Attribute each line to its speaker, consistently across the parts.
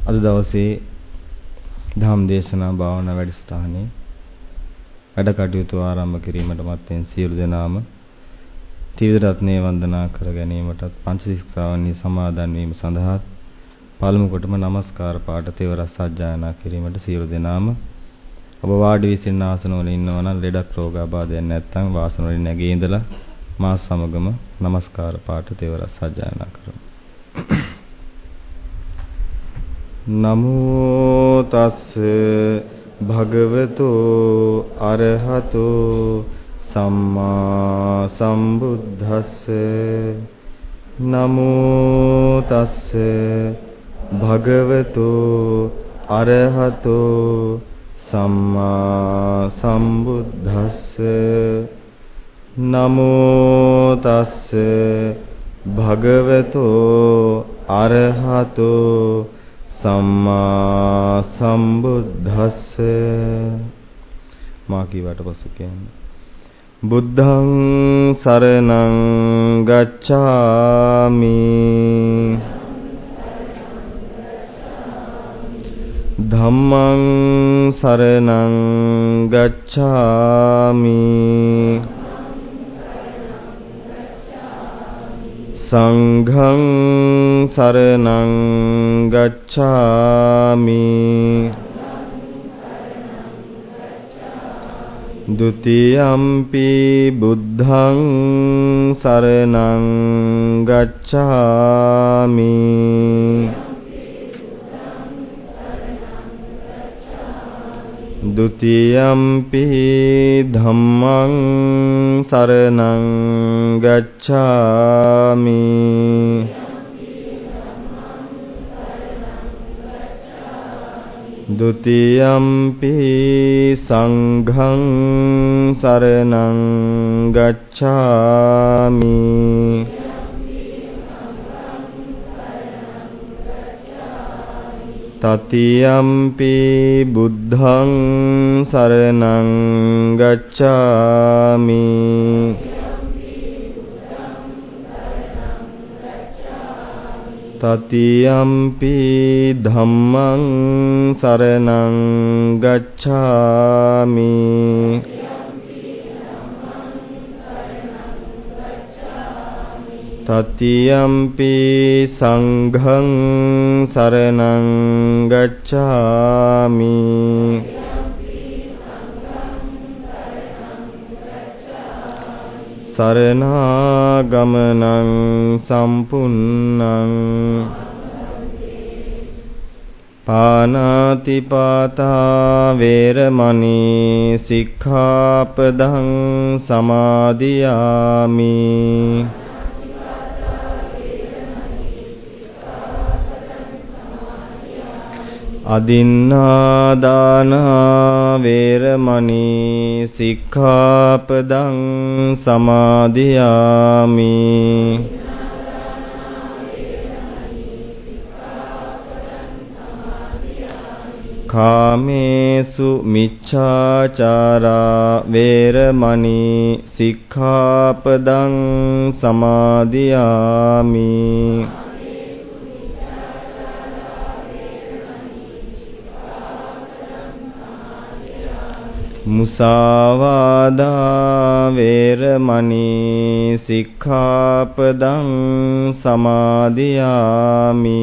Speaker 1: අද දවසේ ධම් දේශනා භාවනා වැඩසටහනේ වැඩ කටයුතු ආරම්භ කිරීමට මත්තෙන් සියලු දෙනාම ත්‍රිවිධ රත්නයේ වන්දනා කර ගැනීමටත් පංච ශික්ෂාවන්හි සමාදන් වීම සඳහා පළමු කොටම নমස්කාර පාඨ තෙවර සජ්ජායනා කිරීමට සියලු දෙනාම ඔබ වාඩි වී සිටින ආසනවල ඉන්නවා නම් ලෙඩක් රෝගාබාධයක් නැත්නම් වාසන වලින් නැගී ඉඳලා මා සමගම নমස්කාර පාඨ තෙවර සජ්ජායනා කරමු. නමෝ තස්ස භගවතු අරහතු සම්මා සම්බුද්දස්ස නමෝ තස්ස භගවතු අරහතු සම්මා සම්බුද්දස්ස නමෝ තස්ස භගවතු අරහතු සම්මා සම්බුද්දස්ස මා කීවට පසු කියන්නේ බුද්ධං සරණං ගච්ඡාමි ධම්මං සරණං ගච්ඡාමි සංඝං සරණං ගච්ඡාමි ဒုတိယံ පි බුද්ධං සරණං ගච්ඡාමි ဒုတိယံ පි ධම්මං සරණං ගච්ඡාමි ဒုတိယံ පි සංඝං සරණං ගච්ඡාමි တတိယံ පි බුද්ධං සරණං ගච්ඡාමි တတိယံ පි ධම්මං සරණං ගච්ඡාමි တတိယံ පි සංඝං සරණං ගච්ඡාමි สรณากมนังสัมปุณนังปานาติปาตาเวรมณีสิกขาปดังสมาธิยามิอดินนาดานาเวรมณีสิกขาปดังสมาธิยามิคาเมสุมิจฉาจาราเวรมณีสิกขาปดังสมาธิยามิมุสาวาดาเวรมณีสิกขาปดังสมาธิยามิ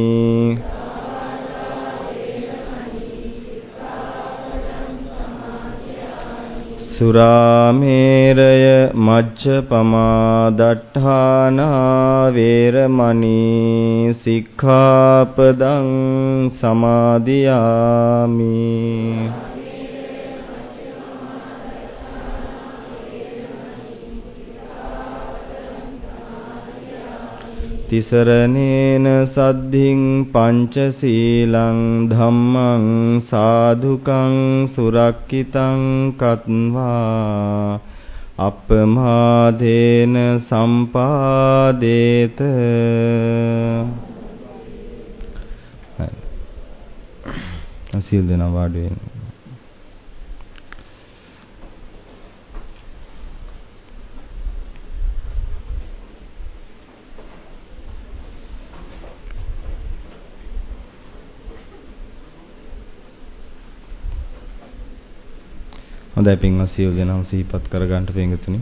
Speaker 1: สุราเมรยมัจจปมาดัฏฐานาเวรมณีสิกขาปดังสมาธิยามิතිසරණේන සද්ධින් පංචශීලං ධම්මං සාධුකං සුරක්ඛිතං කତ୍වා අප්පමාදේන සම්පාදේත අසීල් දෙන වාඩි වෙන්න හොඳයි පින්වත් සියලු දෙනාම සිහිපත් කරගන්න පින්තුනි.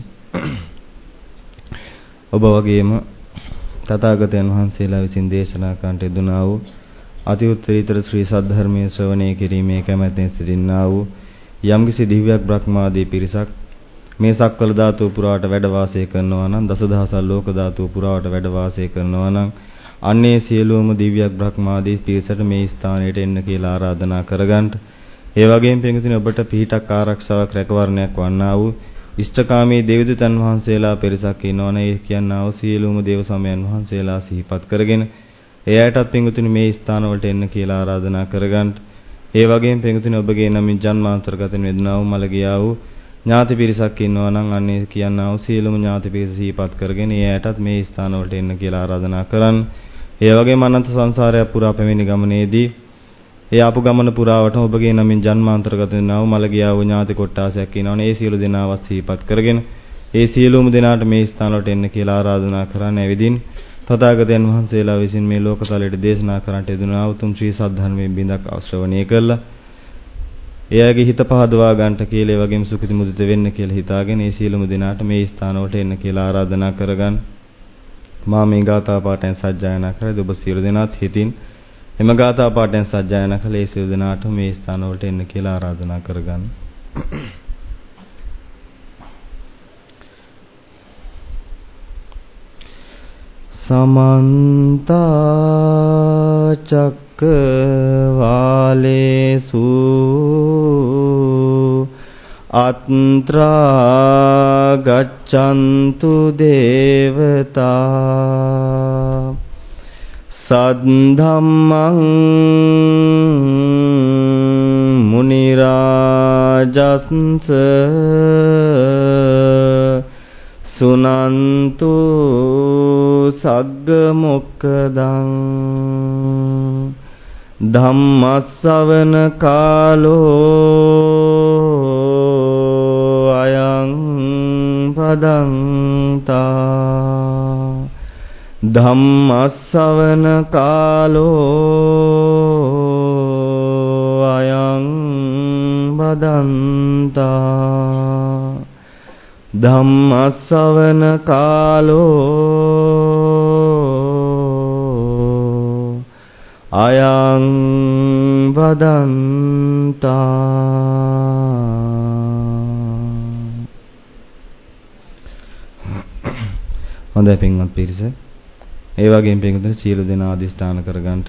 Speaker 1: ඔබ වගේම තථාගතයන් වහන්සේලා විසින් දේශනා කරන්නට යෙදුනා වූ අති උත්තරීතර ශ්‍රී සද්ධර්මයේ ශ්‍රවණය කිරීමේ කැමැත්තෙන් සිටින්නා වූ යම්කිසි දිව්‍යයක් බ්‍රහ්මාදී පිරිසක් මේ සක්වල ධාතුව පුරාවට වැඩ වාසය කරනවා නම් දසදහසක් ලෝක ධාතුව පුරාවට වැඩ වාසය කරනවා නම් අන්නේ සියලුම දිව්‍යයක් බ්‍රහ්මාදී පිරිසට මේ ස්ථානයට එන්න කියලා ආරාධනා කරගන්න. ඒ වගේම පින්විතනේ ඔබට පිහිටක් ආරක්ෂාවක් රැකවරණයක් වන්නා වූ ඉෂ්ඨකාමී දෙවිදතන් වහන්සේලා පිරිසක් ඉන්නවනේ. ඒ කියන්නා වූ සියලුම දේව සමයන් වහන්සේලා සිහිපත් කරගෙන එයාටත් පින්විතනේ මේ ස්ථානවලට එන්න කියලා ආරාධනා කරගන්න. ඒ වගේම පින්විතනේ ඔබගේ නමින් ජන්මාන්තරගත වෙන්නා වූ මළගියා වූ ඥාති පිරිසක් ඉන්නවා නම් අන්නේ කියන්නා වූ සියලුම ඥාති පිරිස සිහිපත් කරගෙන එයාටත් මේ ස්ථානවලට එන්න කියලා ආරාධනා කරන්න. ඒ වගේම අනන්ත සංසාරය පුරා පැමිණි ගමනේදී ඒ ආපු ගමන පුරාවටම ඔබගේ නමින් ජන්මාන්තරගත වෙනා වූ මළගියා වූ ඥාති කොට්ටාසයක් ඉන්නවනේ. ඒ සියලු දෙනාවත් සිහිපත් කරගෙන ඒ සියලුම දෙනාට මේ ස්ථානවලට එන්න කියලා ආරාධනා කරන්න. එවිදින් තථාගතයන් වහන්සේලා විසින් මේ ලෝකතලයට දේශනා කරන්නට යෙදුනා උතුම් ශ්‍රී සද්ධර්මයේ බිඳක් ශ්‍රවණය කළා. එයාගේ හිත පහදවා ගන්නට කියලා ඒ වගේම සුඛිත මුදිත වෙන්න කියලා හිතාගෙන ඒ සියලුම දෙනාට මේ ස්ථානවලට එන්න කියලා ආරාධනා කරගන්න. මා මේ ගාථා පාඨයෙන් සජ්ජායනා කරද්දී ඔබ සියලු දෙනාත් හිතින් එම ගාථා පාඨයෙන් සජ්ජායනා කළ ඒ සියලු දෙනාට මේ ස්ථානවලට එන්න කියලා ආරාධනා කරගන්න. සමන්ත චක්කවාලේසු අත්‍රා ගච්ඡන්තු දේවතා සද්ධම්මං මුනි රාජස්ස සුනන්තු සග්ග මොක්ඛදං ධම්මස්සවන කාලෝ අයං පදංතා ධම්මස්සවන කාලෝ අයං බදන්තා ධම්මස්සවන කාලෝ අයං බදන්තා. හොඳයි පින්වත් පිරිස. ඒ වගේම පින්වතුනි සියලු දෙනා අදිෂ්ඨාන කරගන්නට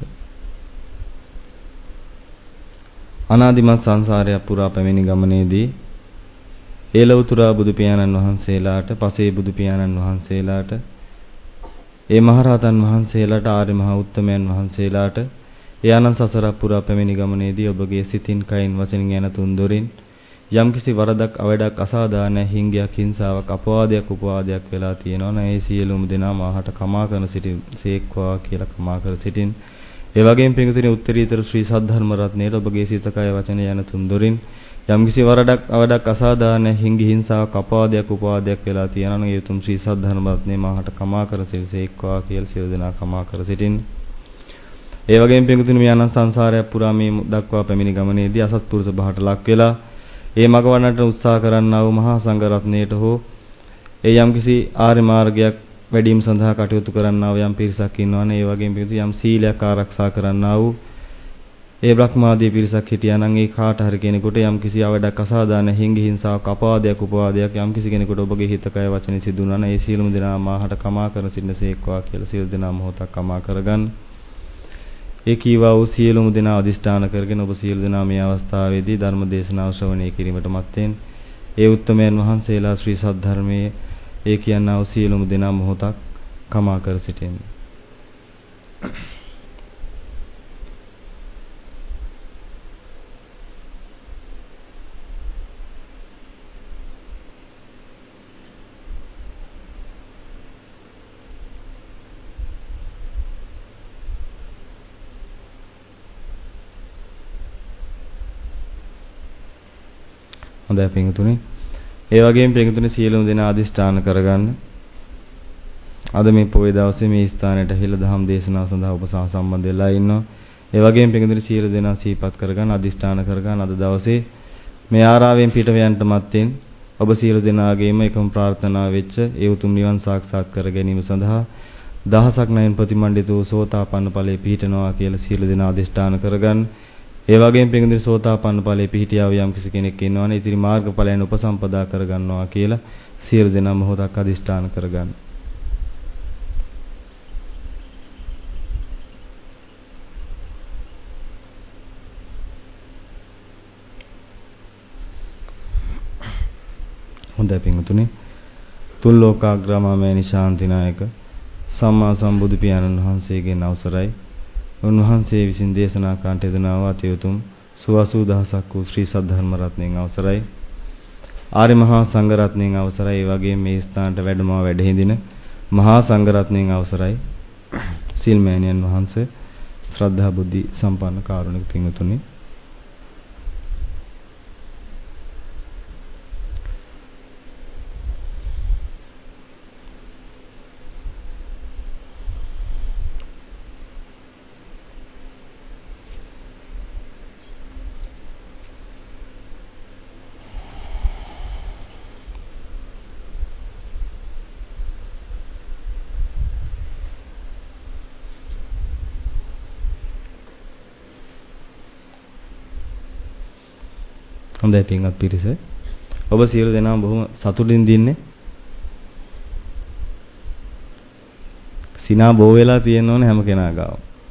Speaker 1: අනාදිමත් සංසාරය පුරා පැමිණි ගමනේදී ඒලවතුරා බුදු පියාණන් වහන්සේලාට පසේ බුදු පියාණන් වහන්සේලාට ඒ මහරහතන් වහන්සේලාට ආර්ය මහ උත්තමයන් වහන්සේලාට ඒ අනන්ත සසර පුරා පැමිණි ගමනේදී ඔබගේ සිතින් කයින් වචනින් යන තුන්දොරින් යම්කිසි වරදක් අවඩක් අසාධාරණ හිංගයක් හිංසාවක් අපවාදයක් උපවාදයක් වෙලා තියෙනවා නම් ඒ සියලුම දෙනා මාහට කමා කරන සිටිසේක්වා කියලා කමා කර සිටින්. ඒ වගේම පින්තුනේ උත්තරීතර ශ්‍රී සද්ධර්ම රත්නයේ ඔබගේ සිත කය වචන යන තුන්දොරින් යම්කිසි වරදක් අවඩක් අසාධාරණ හිංගි හිංසාවක් අපවාදයක් උපවාදයක් වෙලා තියෙනවා නම් ඒ උතුම් ශ්‍රී සද්ධර්ම රත්නයේ මාහට කමා කර සිටිසේක්වා කියලා සියලු දෙනා කමා කර සිටින්. ඒ වගේම පින්තුනේ මේ අනන්ත සංසාරය පුරා මේ දක්වා පැමිණි ගමනේදී අසත්පුරුෂ බහට ලක් වෙලා ඒ මග වන්නට උත්සාහ කරන්නා වූ මහා සංඝ රත්නයට හෝ ඒ යම්කිසි ආර්ය මාර්ගයක් වැඩිම සඳහා කටයුතු කරන්නා වූ යම් පිරිසක් ඉන්නවනේ. ඒ වගේම පිරිස යම් සීලයක් ආරක්ෂා කරන්නා වූ ඒ බ්‍රහ්මාදී පිරිසක් හිටියා නම් ඒ කාට හරි කෙනෙකුට යම්කිසි අවඩක් අසාධාරණ හිංගි හිංසාවක් අපවාදයක් උපවාදයක් යම්කිසි කෙනෙකුට ඔබගේ හිත කය වචනේ සිදුනා නම් ඒ සියලුම දෙනා මාහට කමා කර සිටිනසේක්වා කියලා සියලු දෙනා මොහොතක් කමා කරගන්න. ඒ කීවා වූ සියලුම දෙනා අදිෂ්ඨාන කරගෙන ඔබ සියලු දෙනා මේ අවස්ථාවේදී ධර්ම දේශනාව ශ්‍රවණය කිරීමට මත්තෙන් ඒ උත්තමයන් වහන්සේලා ශ්‍රී සද්ධර්මයේ ඒ කියනා වූ සියලුම දෙනා මොහොතක් කමා කර සිටින්න. හොඳයි පින්තුනේ. ඒ වගේම පින්තුනේ සියලුම දෙනා අදිෂ්ඨාන කරගන්න. අද මේ පොයේ දවසේ මේ ස්ථානයට ඇහිලා දහම් දේශනාව සඳහා ඔබ සම්බන්ධ වෙලා ඉන්නවා. ඒ වගේම පින්තුනේ සියලු දෙනා සිහිපත් කරගන්න අදිෂ්ඨාන කරගන්න අද දවසේ මේ ආරාවෙන් පිටව යන්නට මත්තෙන් ඔබ සියලු දෙනාගේම එකම ප්‍රාර්ථනාව වෙච්ච ඒ උතුම් නිවන් සාක්ෂාත් කර ගැනීම සඳහා දහසක් නයන් ප්‍රතිමණ්ඩිත වූ සෝතාපන්න ඵලයේ පිහිටනවා කියලා සියලු දෙනා අධිෂ්ඨාන කරගන්න. ඒ වගේම පිඟුදින සෝතාපන්න ඵලයේ පිහිටියාව යම් කිසි කෙනෙක් ඉන්නවනේ ඉතිරි මාර්ගඵලයන් උපසම්පදා කරගන්නවා කියලා සියලු දෙනා මොහොතක් අධිෂ්ඨාන කරගන්න. හොඳයි පිඟුතුනේ. තුන් ලෝකාග්‍රාමමේ ශාන්තිනායක සම්මා සම්බුදු පියාණන් වහන්සේගෙන් අවසරයි. උන්වහන්සේ විසින් දේශනා කාන්ට යෙදෙනා වූ අතිඋතුම් 80000ක් වූ ශ්‍රී සද්ධර්ම රත්නයෙන් අවසරයි. ආර්ය මහා සංඝ රත්නයෙන් අවසරයි. ඒ වගේම මේ ස්ථානට වැඩමව වැඩ හිඳින මහා සංඝ රත්නයෙන් අවසරයි. සිල්මෑණියන් වහන්සේ ශ්‍රද්ධා බුද්ධි සම්පන්න කාරුණික පින්වතුනි. හොඳයි පින්වත් පිරිස. ඔබ සියලු දෙනාම බොහොම සතුටින් දින්නේ. සිනා බෝ වෙලා තියෙන්න ඕනේ හැම කෙනා ගාව.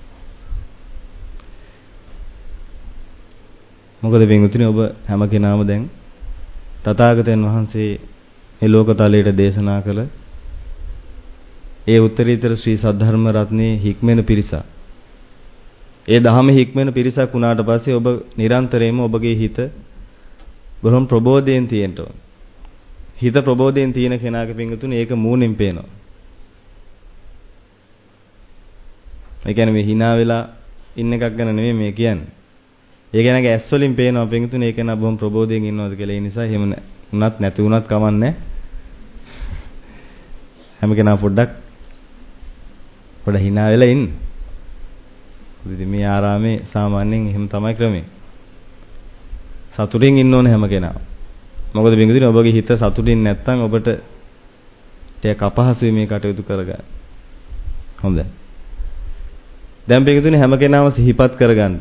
Speaker 1: මොකද පින්වතුනි ඔබ හැම කෙනාම දැන් තථාගතයන් වහන්සේ මේ ලෝකතලයට දේශනා කළ ඒ උත්තරීතර ශ්‍රී සද්ධර්ම රත්නේ හික්මෙන පිරිස. ඒ ධහම හික්මෙන පිරිසක් වුණාට පස්සේ ඔබ නිරන්තරයෙන්ම ඔබගේ හිත බොහොම ප්‍රබෝධයෙන් තියෙන්න ඕන. හිත ප්‍රබෝධයෙන් තියෙන කෙනාගේ පිංගුතුනේ ඒක මූණෙන් පේනවා. ඒ කියන්නේ මේ hina වෙලා ඉන්න එකක් ගැන නෙමෙයි මේ කියන්නේ. ඒ කෙනාගේ ඇස් වලින් පේනවා පිංගුතුනේ ඒක නා බොහොම ප්‍රබෝධයෙන් ඉන්නවද කියලා. ඒ නිසා එහෙම වුණත් නැති වුණත් කමන්නේ. හැම කෙනා පොඩ්ඩක් hina වෙලා ඉන්න. ඉතින් මේ ආරාමේ සාමාන්‍යයෙන් එහෙම තමයි ක්‍රමය. සතුටින් ඉන්න ඕනේ හැම කෙනා. මොකද පින්වතුනි ඔබගේ හිත සතුටින් නැත්නම් ඔබට ටික අපහසුයි මේ කටයුතු කරගන්න. හොඳයි. දැන් පින්වතුනි හැම කෙනාම සිහිපත් කරගන්න.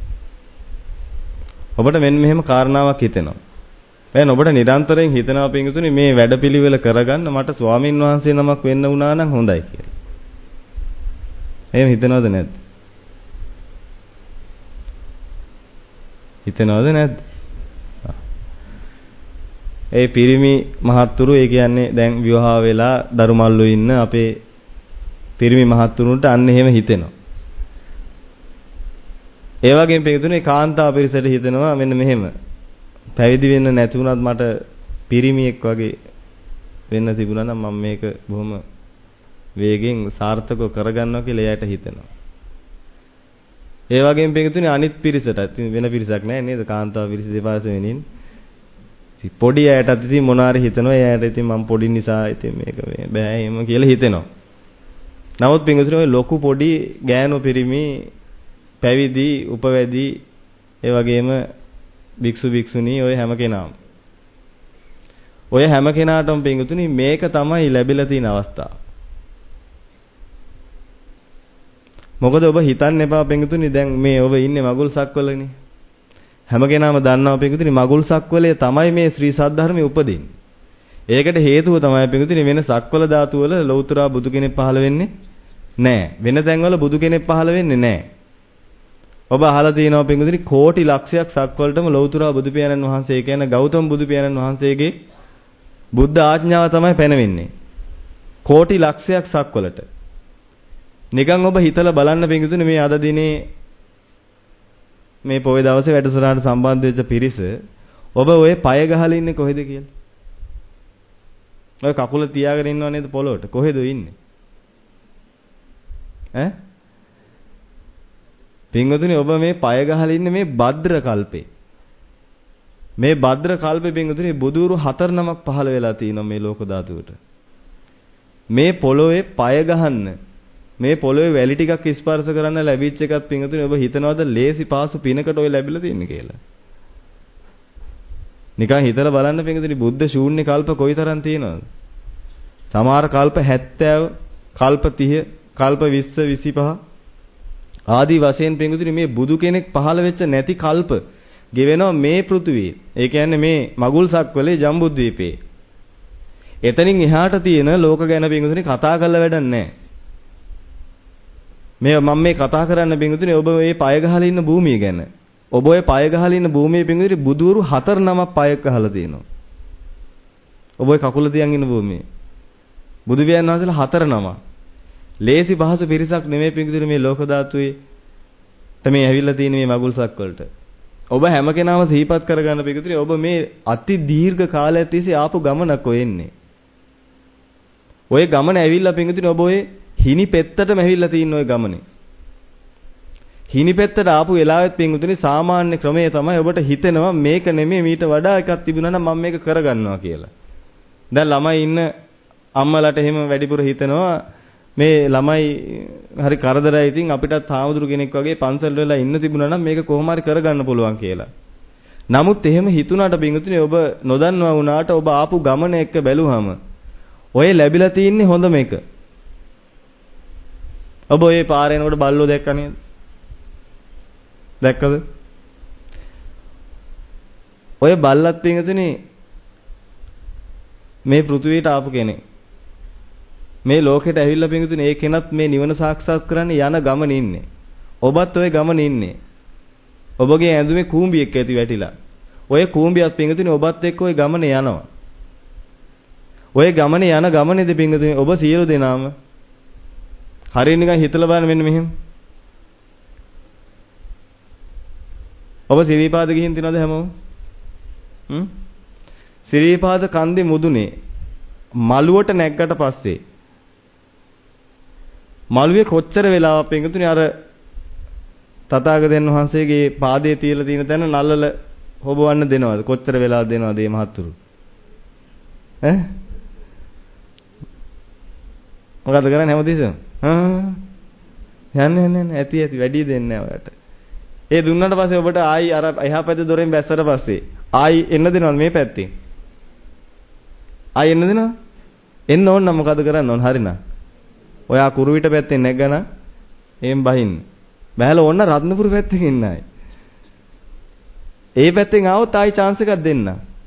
Speaker 1: ඔබට මෙන්න මෙහෙම කාරණාවක් හිතෙනවා. දැන් ඔබට නිරන්තරයෙන් හිතනවා පින්වතුනි මේ වැඩපිළිවෙල කරගන්න මට ස්වාමින් වහන්සේ නමක් වෙන්න වුණා නම් හොඳයි කියලා. එහෙම හිතනවද නැද්ද? හිතනවද නැද්ද? ඒ පිරිමි මහත්තුරු ඒ කියන්නේ දැන් විවාහ වෙලා දරුමල්ලු ඉන්න අපේ පිරිමි මහත්තුරුන්ට අන්න එහෙම හිතෙනවා. ඒ වගේම පිටුනේ කාන්තාව පිරිසට හිතෙනවා මෙන්න මෙහෙම. පැවිදි වෙන්න නැති වුණත් මට පිරිමියෙක් වගේ වෙන්න තිබුණා නම් මම මේක බොහොම වේගෙන් සාර්ථකව කරගන්නවා කියලා එයාට හිතෙනවා. ඒ වගේම පිටුනේ අනිත් පිරිසට වෙන පිරිසක් නැහැ නේද? කාන්තාව පිරිස දෙපාර්ශ්වෙ වෙනින් පොඩි අයටත් ඉතින් මොනාරි හිතනවා එයාට ඉතින් මම පොඩි නිසා ඉතින් මේක බෑ එහෙම කියලා හිතෙනවා. නමුත් පින්වතුනි ඔය ලොකු පොඩි ගෑනු පිරිමි පැවිදි උපවැදි ඒ වගේම භික්ෂු භික්ෂුණී ඔය හැම කෙනාටම පින්වතුනි මේක තමයි ලැබිලා තියෙන අවස්ථාව. මොකද ඔබ හිතන්න එපා පින්වතුනි දැන් මේ ඔබ ඉන්නේ මගුල් සක්වලනේ. හැම කෙනාම දන්නවා පින්වතුනි මගුල් සක්වලේ තමයි මේ ශ්‍රී සද්ධර්මයේ උපදින්නේ. ඒකට හේතුව තමයි පින්වතුනි වෙන සක්වල ධාතු වල ලෞතර බුදු කෙනෙක් පහළ වෙන්නේ නැහැ. වෙන තැන්වල බුදු කෙනෙක් පහළ වෙන්නේ නැහැ. ඔබ අහලා තියෙනවා පින්වතුනි කෝටි ලක්ෂයක් සක්වලටම ලෞතර බුදු පියාණන් වහන්සේ කියන ගෞතම බුදු පියාණන් වහන්සේගේ බුද්ධ ආඥාව තමයි පැනවෙන්නේ. කෝටි ලක්ෂයක් සක්වලට. නිකන් ඔබ හිතලා බලන්න පින්වතුනි මේ අද දිනේ මේ පොයේ දවසේ වැඩසටහනට සම්බන්ධ වෙච්ච පිරිස ඔබ ඔය පය ගහලා ඉන්නේ කොහෙද කියලා? ඔය කකුල තියාගෙන ඉන්නව නේද පොළොවට? කොහෙද ඉන්නේ? ඈ? පින්වතුනි ඔබ මේ පය ගහලා ඉන්නේ මේ භද්‍ර කල්පේ. මේ භද්‍ර කල්පේ පින්වතුනි බුදුරු 4 නමක් පහළ වෙලා තියෙනවා මේ ලෝක ධාතුවට. මේ පොළොවේ පය ගහන්න මේ පොළොවේ වැලි ටිකක් ස්පර්ශ කරන්න ලැබිච්ච එකත් පින්වතුනි ඔබ හිතනවද ලේසි පාසු පිනකට ඔය ලැබිලා තියෙන්නේ කියලා? නිකන් හිතලා බලන්න පින්වතුනි බුද්ධ ශූන්‍ය කල්ප කොයිතරම් තියෙනවද? සමහර කල්ප 70, කල්ප 30, කල්ප 20, 25 ආදී වශයෙන් පින්වතුනි මේ බුදු කෙනෙක් පහළ වෙච්ච නැති කල්ප ගෙවෙනවා මේ පෘථුවියේ. ඒ කියන්නේ මේ මගුල් සක්වලේ ජම්බුද්වීපේ. එතනින් එහාට තියෙන ලෝක ගැන පින්වතුනි කතා කරලා වැඩක් නැහැ. මම මේ කතා කරන්න පින්වතුනි ඔබ මේ පය ගහලා ඉන්න භූමිය ගැන. ඔබ ඔය පය ගහලා ඉන්න භූමියේ පින්වතුනි බුදුවරු 4 නමක් පයක් ගහලා තියෙනවා. ඔබ ඔය කකුල තියන් ඉන්න භූමියේ. බුදු පියාණන් වහන්සේලා 4 නමක්. ලේසි පහසු පිරිසක් නෙමෙයි පින්වතුනි මේ ලෝක ධාතුවේ මේ ඇවිල්ලා තියෙන මේ මගුල් සක් වලට. ඔබ හැම කෙනාම සිහිපත් කරගන්න පිටුතුනේ ඔබ මේ අති දීර්ඝ කාලයක් තිස්සේ ආපු ගමනක් ඔයෙන්නේ. ඔය ගමන ඇවිල්ලා පිටුතුනේ ඔබ ඔය හිනි පෙත්තටම ඇවිල්ලා තියෙන ඔය ගමනේ. හිනි පෙත්තට ආපු වෙලාවෙත් පිටුතුනේ සාමාන්‍ය ක්‍රමය තමයි ඔබට හිතෙනවා මේක නෙමෙයි මීට වඩා එකක් තිබුණා නම් මම මේක කරගන්නවා කියලා. දැන් ළමයි ඉන්න අම්මලාට එහෙම වැඩිපුර හිතෙනවා මේ ළමයි හරි කරදරයි ඉතින් අපිටත් හාමුදුරු කෙනෙක් වගේ පන්සල් වල ඉන්න තිබුණා නම් මේක කොහොම හරි කරගන්න පුළුවන් කියලා. නමුත් එහෙම හිතුණාට බින්දුනේ ඔබ නොදන්නවා වුණාට ඔබ ආපු ගමන එක්ක බැලුවම ඔය ලැබිලා තින්නේ හොඳම එක. ඔබ ඔය පාරේ යනකොට බල්ලෝ දැක්ක නේද? දැක්කද? ඔය බල්ලත් බින්දුනේ මේ පෘථුවියට ආපු කෙනෙක්. මේ ලෝකෙට ඇවිල්ලා පිඟුතුනේ ඒ කෙනත් මේ නිවන සාක්ෂාත් කරන්න යන ගමනේ ඉන්නේ. ඔබත් ওই ගමනේ ඉන්නේ. ඔබගේ ඇඳුමේ කූඹියක් ඇති වැටිලා. ඔය කූඹියත් පිඟුතුනේ ඔබත් එක්ක ওই ගමනේ යනවා. ඔය ගමනේ යන ගමනේදී පිඟුතුනේ ඔබ සියලු දෙනාම හරිය නිකන් හිතලා බලන්න මෙන්න මෙහෙම. ඔබ සිරිපාද ගිහින් තියනවද හැමෝම? සිරිපාද කන්දේ මුදුනේ මළුවට නැග්ගට පස්සේ මළුවේ කොච්චර වෙලාවක් පින්තුනේ අර තථාගතයන් වහන්සේගේ පාදයේ තියලා තියෙන තැන නල්ලල හොබවන්න දෙනවද? කොච්චර වෙලාවක් දෙනවද මේ මහත්තුරු? ඈ? මොකද කරන්නේ හැමදෙස්සම? යන්නේ ඇති වැඩි දෙන්නේ නැහැ ඔයාලට. ඒ දුන්නාට පස්සේ ඔබට ආයි අර එහා පැත්තේ දොරෙන් බැස්සට පස්සේ ආයි එන්න දෙනවද මේ පැත්තේ? ආයි එන්න දෙනවද? එන්න ඕන නම් මොකද කරන්න ඕන? හරිනා. ඔයා කුරුවිට පැත්තෙන් නැගගන එහෙන් බහින්න. බහැලා ඕන්න රත්නපුර පැත්තෙන් එන්න ආයි. ඒ පැත්තෙන් ආවොත් ආයි chance එකක් දෙන්න.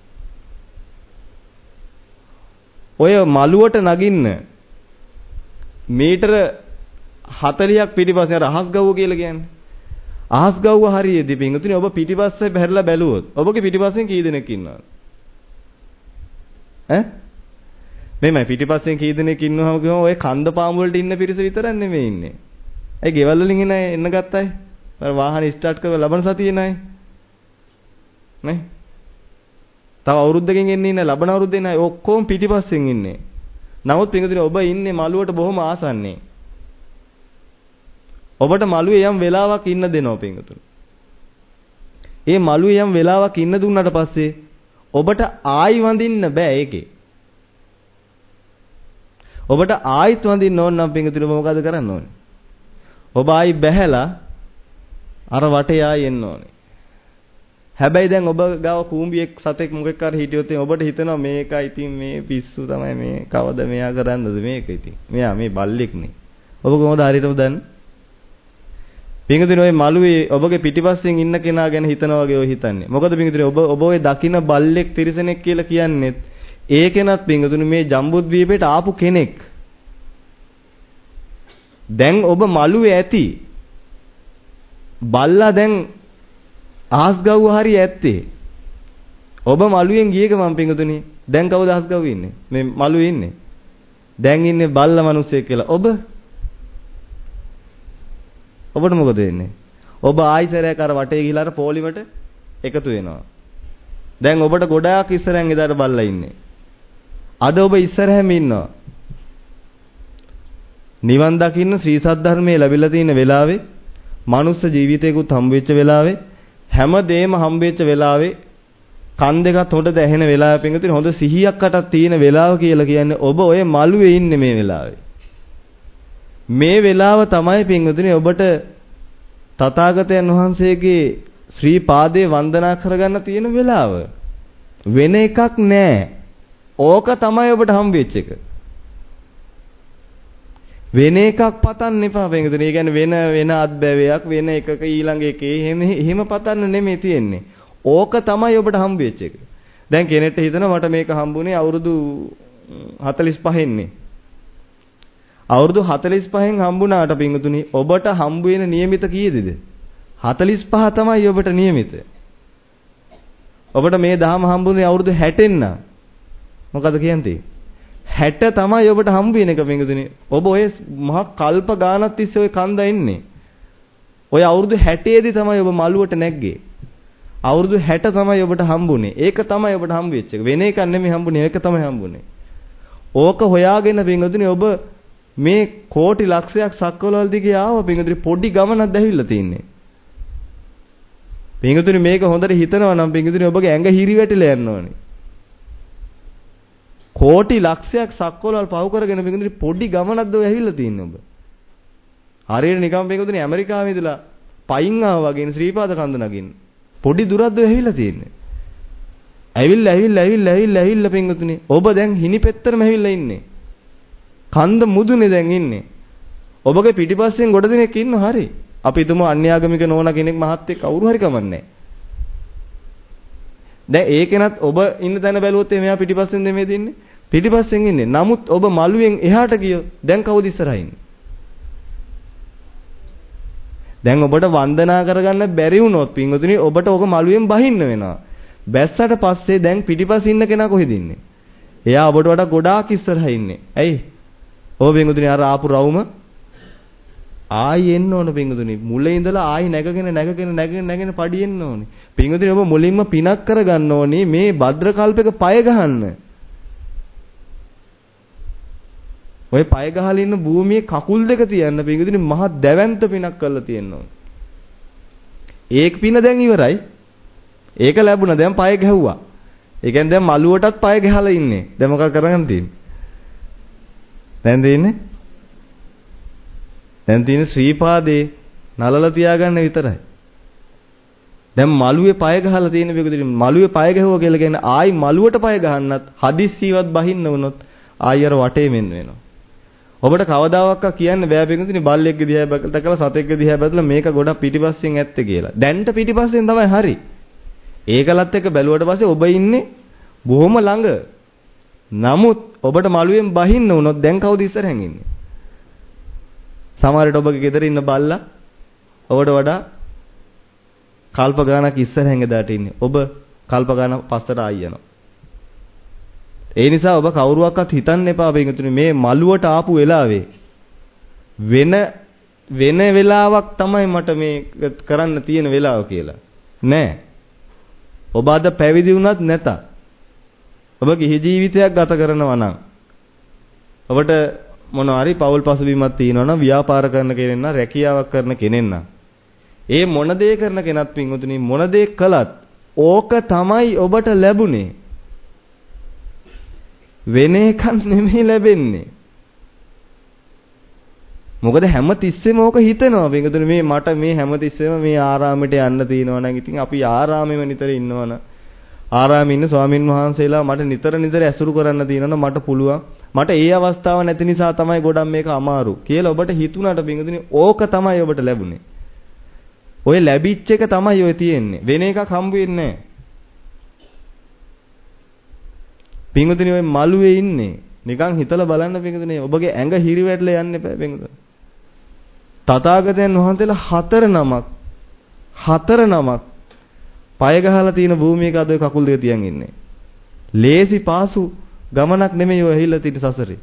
Speaker 1: ඔය මළුවට නගින්න මීටර 40ක් පිටිපස්සේ අර අහස් ගව්ව කියලා කියන්නේ. අහස් ගව්ව හරියේදී පින්තුනේ ඔබ පිටිපස්සේ බහැරලා බැලුවොත් ඔබගේ පිටිපස්සෙන් කී දෙනෙක් ඉන්නවද? ඈ? මෙමය පිටිපස්සෙන් කී දෙනෙක් ඉන්නවම කියම ඔය කන්ද පාම් වලට ඉන්න පිරිස විතරක් නෙමෙයි ඉන්නේ. ඒ ගෙවල් වලින් එන්න ගත්තයි. අර වාහන ස්ටාර්ට් කරලා ලබන සතියේ නයි. නේ? තව අවුරුද්දකින් එන්නේ නැහැ ලබන අවුරුද්දේ නැහැ ඔක්කොම පිටිපස්සෙන් ඉන්නේ. නමුත් පින්තුනේ ඔබ ඉන්නේ මළුවට බොහොම ආසන්නේ. ඔබට මළුවේ යම් වෙලාවක් ඉන්න දෙනවා පින්තුනේ. ඒ මළුවේ යම් වෙලාවක් ඉන්න දුන්නාට පස්සේ ඔබට ආයි වඳින්න බෑ ඒකේ. ඔබට ආයිත් වඳින්න ඕන නම් පින්තුනේ මොකද කරන්න ඕනේ? ඔබ ආයි බැහැලා අර වටේ ආයි එන්න ඕනේ. හැබැයි දැන් ඔබ ගාව කූඹියෙක් සතෙක් මොකෙක් හරි හිටියොත් ඔබට හිතෙනවා මේකයි ඉතින් මේ පිස්සු තමයි මේ කවද මෙයා කරන්නද මේක ඉතින්. මෙයා මේ බල්ලෙක් නේ. ඔබ කොහොමද හරියටම දන්නේ? පින්තුනේ ඔය මළුවේ ඔබගේ පිටිපස්සෙන් ඉන්න කෙනා ගැන හිතනවා වගේ ඔය හිතන්නේ. මොකද පින්තුනේ ඔබ ඔය දකින්න බල්ලෙක් තිරිසනෙක් කියලා කියන්නේ ඒකෙනත් පින්තුනේ මේ ජම්බුද්වීපයට ආපු කෙනෙක්. දැන් ඔබ මළුවේ ඇති. බල්ලා දැන් ආස්ගව්ව හරි ඇත්තේ. ඔබ මළුවෙන් ගියේක මම පින්තුනේ. දැන් කවුද ආස්ගව්වේ ඉන්නේ? මේ මළුවේ ඉන්නේ. දැන් ඉන්නේ බල්ලා මිනිස්සෙක් කියලා. ඔබට මොකද වෙන්නේ? ඔබ ආයිසරයක් අර වටේ ගිහලා අර පොලිමට එකතු වෙනවා. දැන් ඔබට ගොඩාක් ඉස්සරහින් එදාට බල්ලා ඉන්නේ. අද ඔබ ඉස්සරහැම ඉන්නවා. නිවන් දකින්න ශ්‍රී සද්ධර්මයේ ලැබිලා තියෙන වෙලාවේ, මනුස්ස ජීවිතයකුත් හම්බ වෙච්ච වෙලාවේ, හැමදේම හම්බ වෙච්ච වෙලාවේ, කන් දෙකත් හොඳට ඇහෙන වෙලාවෙ පින්තුනේ හොඳ සිහියක්කටත් තියෙන වෙලාව කියලා කියන්නේ ඔබ ඔය මළුවේ ඉන්නේ මේ වෙලාවේ. මේ වෙලාව තමයි පින්වතුනි ඔබට තථාගතයන් වහන්සේගේ ශ්‍රී පාදයේ වන්දනා කරගන්න තියෙන වෙලාව. වෙන එකක් නෑ. ඕක තමයි ඔබට හම් වෙච්ච එක. වෙන එකක් පතන්න එපා බංගතුනි. ඒ කියන්නේ වෙන අත්බැවයක් වෙන එකක ඊළඟ එකේ එහෙම පතන්න නෙමෙයි තියෙන්නේ. ඕක තමයි ඔබට හම් වෙච්ච එක. දැන් කෙනෙක්ට හිතනවා මට මේක හම්බුනේ අවුරුදු 45න්නේ. අවුරුදු 45න් හම්බුණාට බංගතුනි ඔබට හම්බ වෙන නියමිත කීයදද? 45 තමයි ඔබට නියමිත. ඔබට මේ දහම හම්බුනේ අවුරුදු 60න් නම් මොකද කියන්නේ? 60 තමයි ඔබට හම්බ වෙන එක බංගතුනි. ඔබ ඔය මහා කල්ප ගානක් තිස්සේ ඔය කන්ද ඉන්නේ. ඔය අවුරුදු 60 දී තමයි ඔබ මළුවට නැග්ගේ. අවුරුදු 60 තමයි ඔබට හම්බුනේ. ඒක තමයි ඔබට හම්බ වෙච්ච එක. වෙන එකක් නෙමෙයි හම්බුනේ. ඒක තමයි හම්බුනේ. ඕක හොයාගෙන බංගතුනි ඔබ මේ කෝටි ලක්ෂයක් සක්වලවල දිගේ ආව බංගතුනි පොඩි ගමනක් දැවිලා තින්නේ. බංගතුනි මේක හොඳට හිතනවා නම් බංගතුනි ඔබගේ ඇඟ හිරි වැටිලා යන්න ඕනේ. කෝටි ලක්ෂයක් සක්වලවල් පහු කරගෙන බංගතුනි පොඩි ගමනක්ද ඔය ඇවිල්ලා තින්නේ ඔබ. හරියට නිකම් බංගතුනි ඇමරිකාවේ ඉඳලා පයින් ආවා වගේ ශ්‍රීපාද කන්ද නගින්න. පොඩි දුරක්ද ඔය ඇවිල්ලා තින්නේ. ඇවිල්ලා බංගතුනි ඔබ දැන් හිනි පෙත්තරම ඇවිල්ලා ඉන්නේ. කන්ද මුදුනේ දැන් ඉන්නේ. ඔබගේ පිටිපස්සෙන් ගොඩ දෙනෙක් ඉන්නවා හරි. අපි හිතමු අන්‍යාගමික නෝනා කෙනෙක් මහත්තයෙක් කවුරු හරි කමන්නේ. දැන් ඒකෙනත් ඔබ ඉන්න තැන බැලුවොත් එයා පිටිපස්සෙන් දෙමේ දින්නේ. පිටිපස්සෙන් ඉන්නේ. නමුත් ඔබ මළුවෙන් එහාට ගියෝ දැන් කවුද ඉස්සරහින් ඉන්නේ? දැන් ඔබට වන්දනා කරගන්න බැරි වුණොත් පින්වතුනි ඔබට ඔක මළුවෙන් බහින්න වෙනවා. බැස්සට පස්සේ දැන් පිටිපස්සේ ඉන්න කෙනා කොහෙද ඉන්නේ? එයා ඔබට වඩා ගොඩාක් ඉස්සරහින් ඉන්නේ. ඇයි? ඔබ පින්වතුනි අර ආපු රවුම ආයි එන්න ඕන පින්වතුනි. මුලින් ඉඳලා ආයි නැගගෙන පඩියෙන්න ඕනේ. පින්වතුනි ඔබ මුලින්ම පිනක් කරගන්න ඕනේ මේ භද්‍ර කල්පයක පය ගහන්න. ඔය පය ගහලා ඉන්න භූමියේ කකුල් දෙක තියන්න පින්වතුනි මහ දැවැන්ත පිනක් කරලා තියෙන්න ඕනේ. ඒක පින දැන් ඉවරයි. ඒක ලැබුණා දැන් පය ගැහුවා. ඒ කියන්නේ දැන් මළුවටත් පය ගහලා ඉන්නේ. දැන් මොකක් කරගන්න තියෙන්නේ? දැන් තියෙන්නේ ශ්‍රීපාදේ නලල තියාගන්න විතරයි. දැන් මළුවේ පය ගහලා තියෙන බෙකුදිරි මළුවේ පය ගැහුවා කියලා කියන්නේ ආයි මළුවට පය ගහන්නත් හදිස්සියවත් බහින්න වුණොත් ආයි අර වටේ මෙන්න වෙනවා. ඔබට කවදාවත් කියන්න බෑ බෙකුදිරි බල්ලෙක්ගේ දිහා දැකලා සතෙක්ගේ දිහා බැලලා මේක ගොඩක් පිටිපස්සෙන් ඇත්තේ කියලා. දැන්ට පිටිපස්සෙන් තමයි හරි. ඒකලත් එක්ක බැලුවට පස්සේ ඔබ ඉන්නේ බොහොම ළඟ. නමුත් ඔබට මළුවෙන් බහින්න වුණොත් දැන් කවුද ඉස්සරහින් ඉන්නේ? සමහරවිට ඔබගේ ගෙදර ඉන්න බල්ලා ඔබට වඩා කල්ප ගානක් ඉස්සරහින් එදාට ඉන්නේ. ඔබ කල්ප ගාන පස්සට ආයි යනවා. ඒ නිසා ඔබ කවුරුවක්වත් හිතන්න එපා බංගතුනි මේ මළුවට ආපු වෙලාවේ වෙන වෙලාවක් තමයි මට මේ කරන්න තියෙන වෙලාව කියලා. නෑ. ඔබ අද පැවිදි වුණත් නැත. ඔබ ගිහි ජීවිතයක් ගත කරනවා නම් ඔබට මොනවා හරි පෞල් පසුබිමක් තියෙනවා නම් ව්‍යාපාර කරන කෙනෙක් නම් රැකියාවක් කරන කෙනෙක් නම් ඒ මොන දේ කරන කෙනත් පින්වතුනි මොන දේ කළත් ඕක තමයි ඔබට ලැබුණේ. වෙන එකක් නෙමෙයි ලැබෙන්නේ. මොකද හැම තිස්සෙම ඕක හිතනවා පින්වතුනි මේ මට මේ හැම තිස්සෙම මේ ආරාමෙට යන්න තියෙනවා නම් ඉතින් අපි ආරාමෙම නිතර ඉන්නවනම් ආරාමේ ඉන්න ස්වාමින් වහන්සේලා මට නිතර ඇසුරු කරන්න තියෙනවා මට පුළුවන්. මට ඒ අවස්ථාව නැති නිසා තමයි ගොඩක් මේක අමාරු කියලා ඔබට හිතුණාට බින්දුනේ ඕක තමයි ඔබට ලැබුණේ. ඔය ලැබිච්ච එක තමයි ඔය තියෙන්නේ. වෙන එකක් හම්බ වෙන්නේ නැහැ. බින්දුනේ ඔය මළුවේ ඉන්නේ. නිකන් හිතලා බලන්න බින්දුනේ ඔබගේ ඇඟ හිරි වැටලා යන්න එපා බින්දුනේ. තථාගතයන් වහන්සේලා හතර නමක් පය ගහලා තියෙන භූමියක අද ඔය කකුල් දෙක තියන් ඉන්නේ. ලේසි පාසු ගමනක් නෙමෙයි ඔය ඇහිලා තියෙන සසරේ.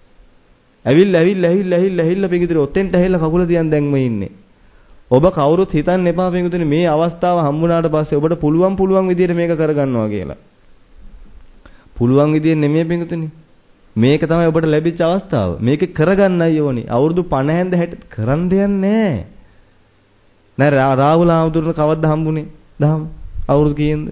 Speaker 1: ඇවිල්ලා පිඟුතුනේ ඔතෙන්ට ඇහිලා කකුල තියන් දැන්ම ඉන්නේ. ඔබ කවුරුත් හිතන්න එපා පිඟුතුනේ මේ අවස්ථාව හම්බුණාට පස්සේ ඔබට පුළුවන් විදියට මේක කරගන්නවා කියලා. පුළුවන් විදියෙන් නෙමෙයි පිඟුතුනේ. මේක තමයි ඔබට ලැබිච්ච අවස්ථාව. මේක කරගන්නයි ඕනි. අවුරුදු 50 60 කරන් දෙයක් නැහැ. නෑ රාහුල ආමතුරුන කවද්ද හම්බුනේ? දහම් අවුරුදු කීයෙන්ද?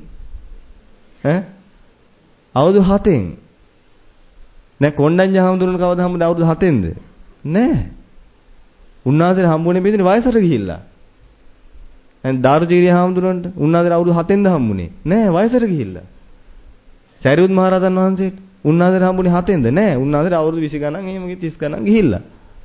Speaker 1: අවුරුදු 7න්. නෑ කොණ්ඩඤ්ඤ හාමුදුරන කවද හම්බුනේ අවුරුදු 7න්ද? නෑ. උන්වහන්සේ හම්බුනේ බෙදින වයසට ගිහිල්ලා. දැන් දාරුචීරිය හාමුදුරන්ට උන්වහන්සේ අවුරුදු 7න්ද හම්බුනේ? නෑ වයසට ගිහිල්ලා. සරියුත් මහ රහතන් වහන්සේට උන්වහන්සේට හම්බුනේ 7ෙන්ද නෑ. උන්වහන්සේට අවුරුදු 20 ගණන් එහෙම 30 ගණන් ගිහිල්ලා.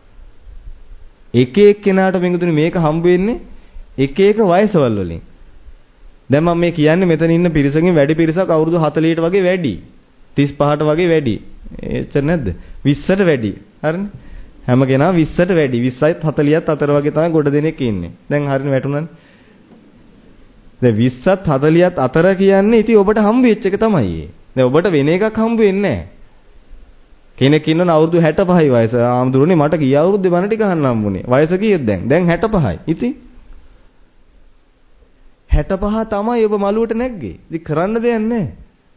Speaker 1: එක එක කෙනාට පින්තුනේ මේක හම්බ වෙන්නේ එක එක වයසවල වලින්. දැන් මම මේ කියන්නේ මෙතන ඉන්න පිරිසකින් වැඩි පිරිසක් අවුරුදු 40ට වගේ වැඩි. 35ට වගේ වැඩි. එච්චර නැද්ද? 20ට වැඩි. හරිනේ. හැම කෙනා 20ට වැඩි. 20යිත් 40ත් අතර වගේ තමයි ගොඩ දෙනෙක් ඉන්නේ. දැන් හරිනේ වැටුණානේ. දැන් 20ත් 40ත් අතර කියන්නේ ඉතින් ඔබට හම්බ වෙච්ච එක තමයි. දැන් ඔබට වෙන එකක් හම්බ වෙන්නේ නැහැ. කෙනෙක් ඉන්නන අවුරුදු 65යි වයස. ආම්දුරුනේ මට ගිය අවුරුද්දේ බණ ටික අහන්න හම්බුනේ. වයස කීයද දැන්? දැන් 65යි. ඉතින් 65 තමයි ඔබ මළුවට නැග්ගේ. ඉතින් කරන්න දෙයක් නැහැ.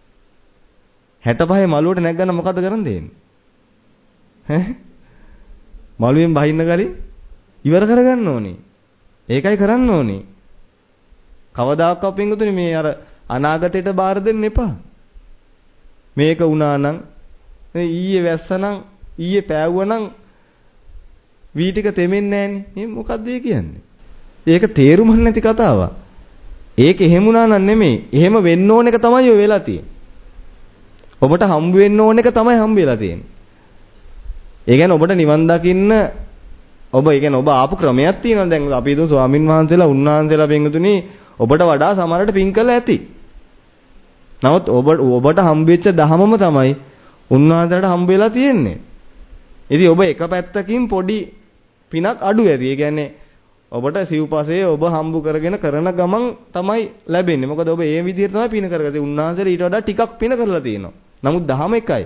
Speaker 1: 65 මළුවට නැග්ගම මොකද කරන්න දෙන්නේ? ඈ? මළුවෙන් බහින්න කලින් ඉවර කරගන්න ඕනේ. ඒකයි කරන්න ඕනේ. කවදාකවත් පින්වතුනි මේ අර අනාගතයට බාර දෙන්න එපා. මේක වුණා නම් ඊයේ වැස්සනම් ඊයේ පෑවුවනම් වී ටික තෙමෙන්නේ නැහනේ. මේ මොකද්ද ඒ කියන්නේ? ඒක තේරුමක් නැති කතාවක්. ඒක එහෙම වුණා නම් නෙමෙයි. එහෙම වෙන්න ඕන එක තමයි ඔය වෙලා තියෙන්නේ. ඔබට හම්බ වෙන්න ඕන එක තමයි හම්බ වෙලා තියෙන්නේ. ඒ කියන්නේ ඔබට නිවන් දකින්න ඔබ ඒ කියන්නේ ඔබ ආපු ක්‍රමයක් තියෙනවා. දැන් අපි හිතමු ස්වාමින් වහන්සේලා උන්වහන්සේලා බෙන්ගතුනි ඔබට වඩා සමහරට පින් කළා ඇති. නමුත් ඔබට හම්බෙච්ච දහමම තමයි උන්වහන්සේලාට හම්බ වෙලා තියෙන්නේ. ඉතින් ඔබ එක පැත්තකින් පොඩි පිනක් අඩු ඇති. ඒ කියන්නේ ඔබට සිව්පසේ ඔබ හම්බ කරගෙන කරන ගමන් තමයි ලැබෙන්නේ. මොකද ඔබ ඒ විදිහට තමයි පින කරගත්තේ. උන්වහන්සේලා ඊට වඩා ටිකක් පින කරලා තියෙනවා. නමුත් දහම එකයි.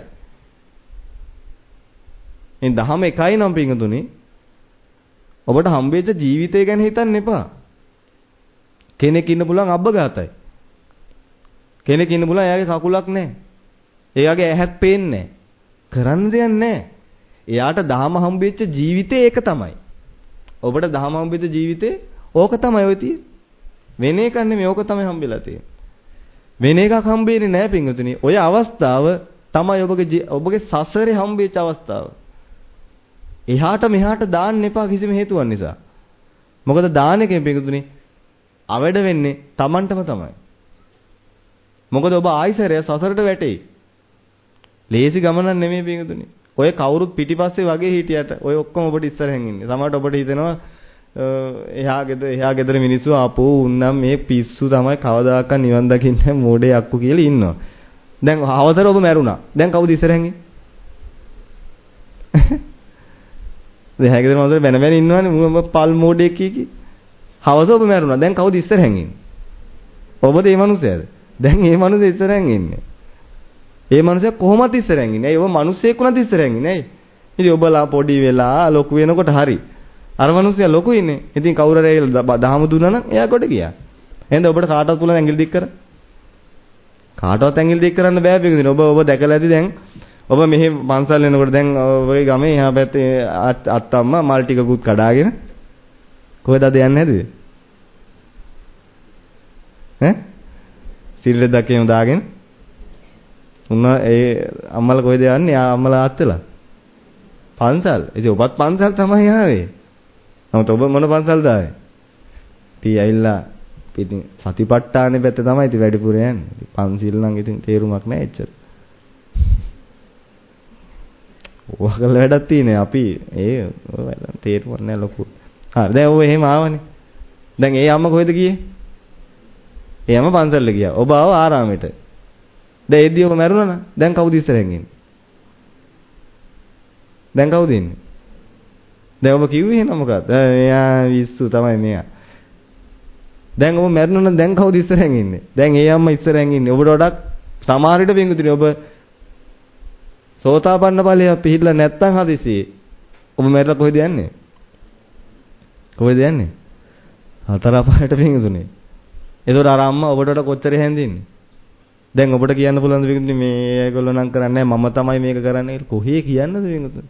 Speaker 1: මේ දහම එකයි නම් පින්තුනි ඔබට හම්බෙච්ච ජීවිතය ගැන හිතන්න එපා. කෙනෙක් ඉන්න පුළුවන් අබ්බගාතයි. කෙනෙක් ඉන්න පුළුවන් එයාගේ කකුලක් නැහැ. එයාගේ ඇහත් පේන්නේ නැහැ. කරන්න දෙයක් නැහැ. එයාට දහම හම්බෙච්ච ජීවිතේ ඒක තමයි. ඔබට දහම හම්බෙච්ච ජීවිතේ ඕක තමයි ඔය තියෙන්නේ. වෙන එකක් නෙමෙයි ඕක තමයි හම්බෙලා තියෙන්නේ. වෙන එකක් හම්බෙන්නේ නැහැ පින්වතුනි. ඔය අවස්ථාව තමයි ඔබගේ සසරේ හම්බෙච්ච අවස්ථාව. එහාට මෙහාට දාන්න එපා කිසිම හේතුවක් නිසා. මොකද දාන එකෙන් පින්වතුනි අවඩ වෙන්නේ Tamanටම තමයි. මොකද ඔබ ආයිසරය සසරට වැටෙයි. ලේසි ගමනක් නෙමෙයි පින්වතුනි. ඔය කවුරුත් පිටිපස්සේ වගේ හිටියට ඔය ඔක්කොම ඔබට ඉස්සරහින් ඉන්නේ. සමහරට ඔබට හිතෙනවා එහා ගෙදර මිනිස්සු ආපෝ උන්නම් මේ පිස්සු තමයි කවදාකවත් නිවන් දකින්නේ මෝඩේ අක්කු කියලා ඉන්නවා. දැන් අවතර ඔබ මැරුණා. දැන් කවුද ඉස්සරහින් ඉන්නේ? එහා ගෙදර මොකද වෙන වෙන ඉන්නවනේ මම පල් මෝඩේ කී. හවස ඔබ මැරුණා. දැන් කවුද ඉස්සරහින් ඉන්නේ? ඔබද මේ මිනිස්සයාද? දැන් මේ මිනිස්සු ඉස්සරහින් ඉන්නේ. ඒ මිනිස්සයා කොහොමද ඉස්සරහින් ඉන්නේ? ඒ ඔබ මිනිස්සෙක් වුණත් ඉස්සරහින් ඉන්නේ. ඉතින් ඔබලා පොඩි වෙලා ලොකු වෙනකොට හරි. අර මිනිස්සයා ලොකු ඉන්නේ. ඉතින් කවුරු හරි දහම දුන්නා නම් එයා කොට ගියා. එහෙනම් ඔබට කාටවත් පුළුවන් ඇඟිලි දික් කර? කාටවත් ඇඟිලි දික් කරන්න බෑ පිටින්. ඔබ දැකලා ඇති දැන් ඔබ මෙහි පන්සල් එනකොට දැන් ඔය ගමේ එහා පැත්තේ අත්තම්මා මල් ටිකකුත් කඩාගෙන කොහෙද අද යන්නේ නැද්ද? ඈ? සිල්ලෙ දකේම දාගෙන උන්නා ඒ අම්මලා කොහෙද යන්නේ? අම්මලා ආත්තලා. පන්සල්. ඉතින් ඔබත් පන්සල් තමයි ආවේ. නමුත් ඔබ මොන පන්සල්ද ආවේ? ඉතින් ඇවිල්ලා ඉතින් සතිපට්ඨානේ පැත්ත තමයි ඉතින් වැඩිපුර යන්නේ. ඉතින් පන්සිල් නම් ඉතින් තේරුමක් නැහැ එච්චර. ඔයගොල්ලෝ වැඩක් තියෙන්නේ අපි ඒ තේරුමක් නැහැ ලොකු. හරි දැන් ඔබ එහෙම ආවනේ. දැන් ඒ අම්මා කොහෙද ගියේ? ඒ අම්මා පන්සලට ගියා. ඔබ ආව ආරාමෙට. දැන් එද්දී ඔබ මැරුණා නම් දැන් කවුද ඉස්සරහින් ඉන්නේ? දැන් කවුද ඉන්නේ? දැන් ඔබ කිව්වේ එහෙනම් මොකක්ද? එයා විශ්සු තමයි මෙයා. දැන් ඔබ මැරුණා නම් දැන් කවුද ඉස්සරහින් ඉන්නේ? දැන් ඒ අම්මා ඉස්සරහින් ඉන්නේ. ඔබට වඩා සමහර විට පින්කුතුනි ඔබ සෝතාපන්න ඵලය පිළිලා නැත්තම් හදිසියේ ඔබ මැරලා කොහෙද යන්නේ? කොහෙද යන්නේ? හතර පහට පින්කුතුනි. ඒතකොට අර අම්මා ඔබට වඩා කොච්චර හැඳින්නේ? දැන් ඔබට කියන්න පුළුවන් පින්කුතුනි මේ ඒගොල්ලෝ නම් කරන්නේ නැහැ මම තමයි මේක කරන්නේ කියලා කොහේ කියන්නද පින්කුතුනි?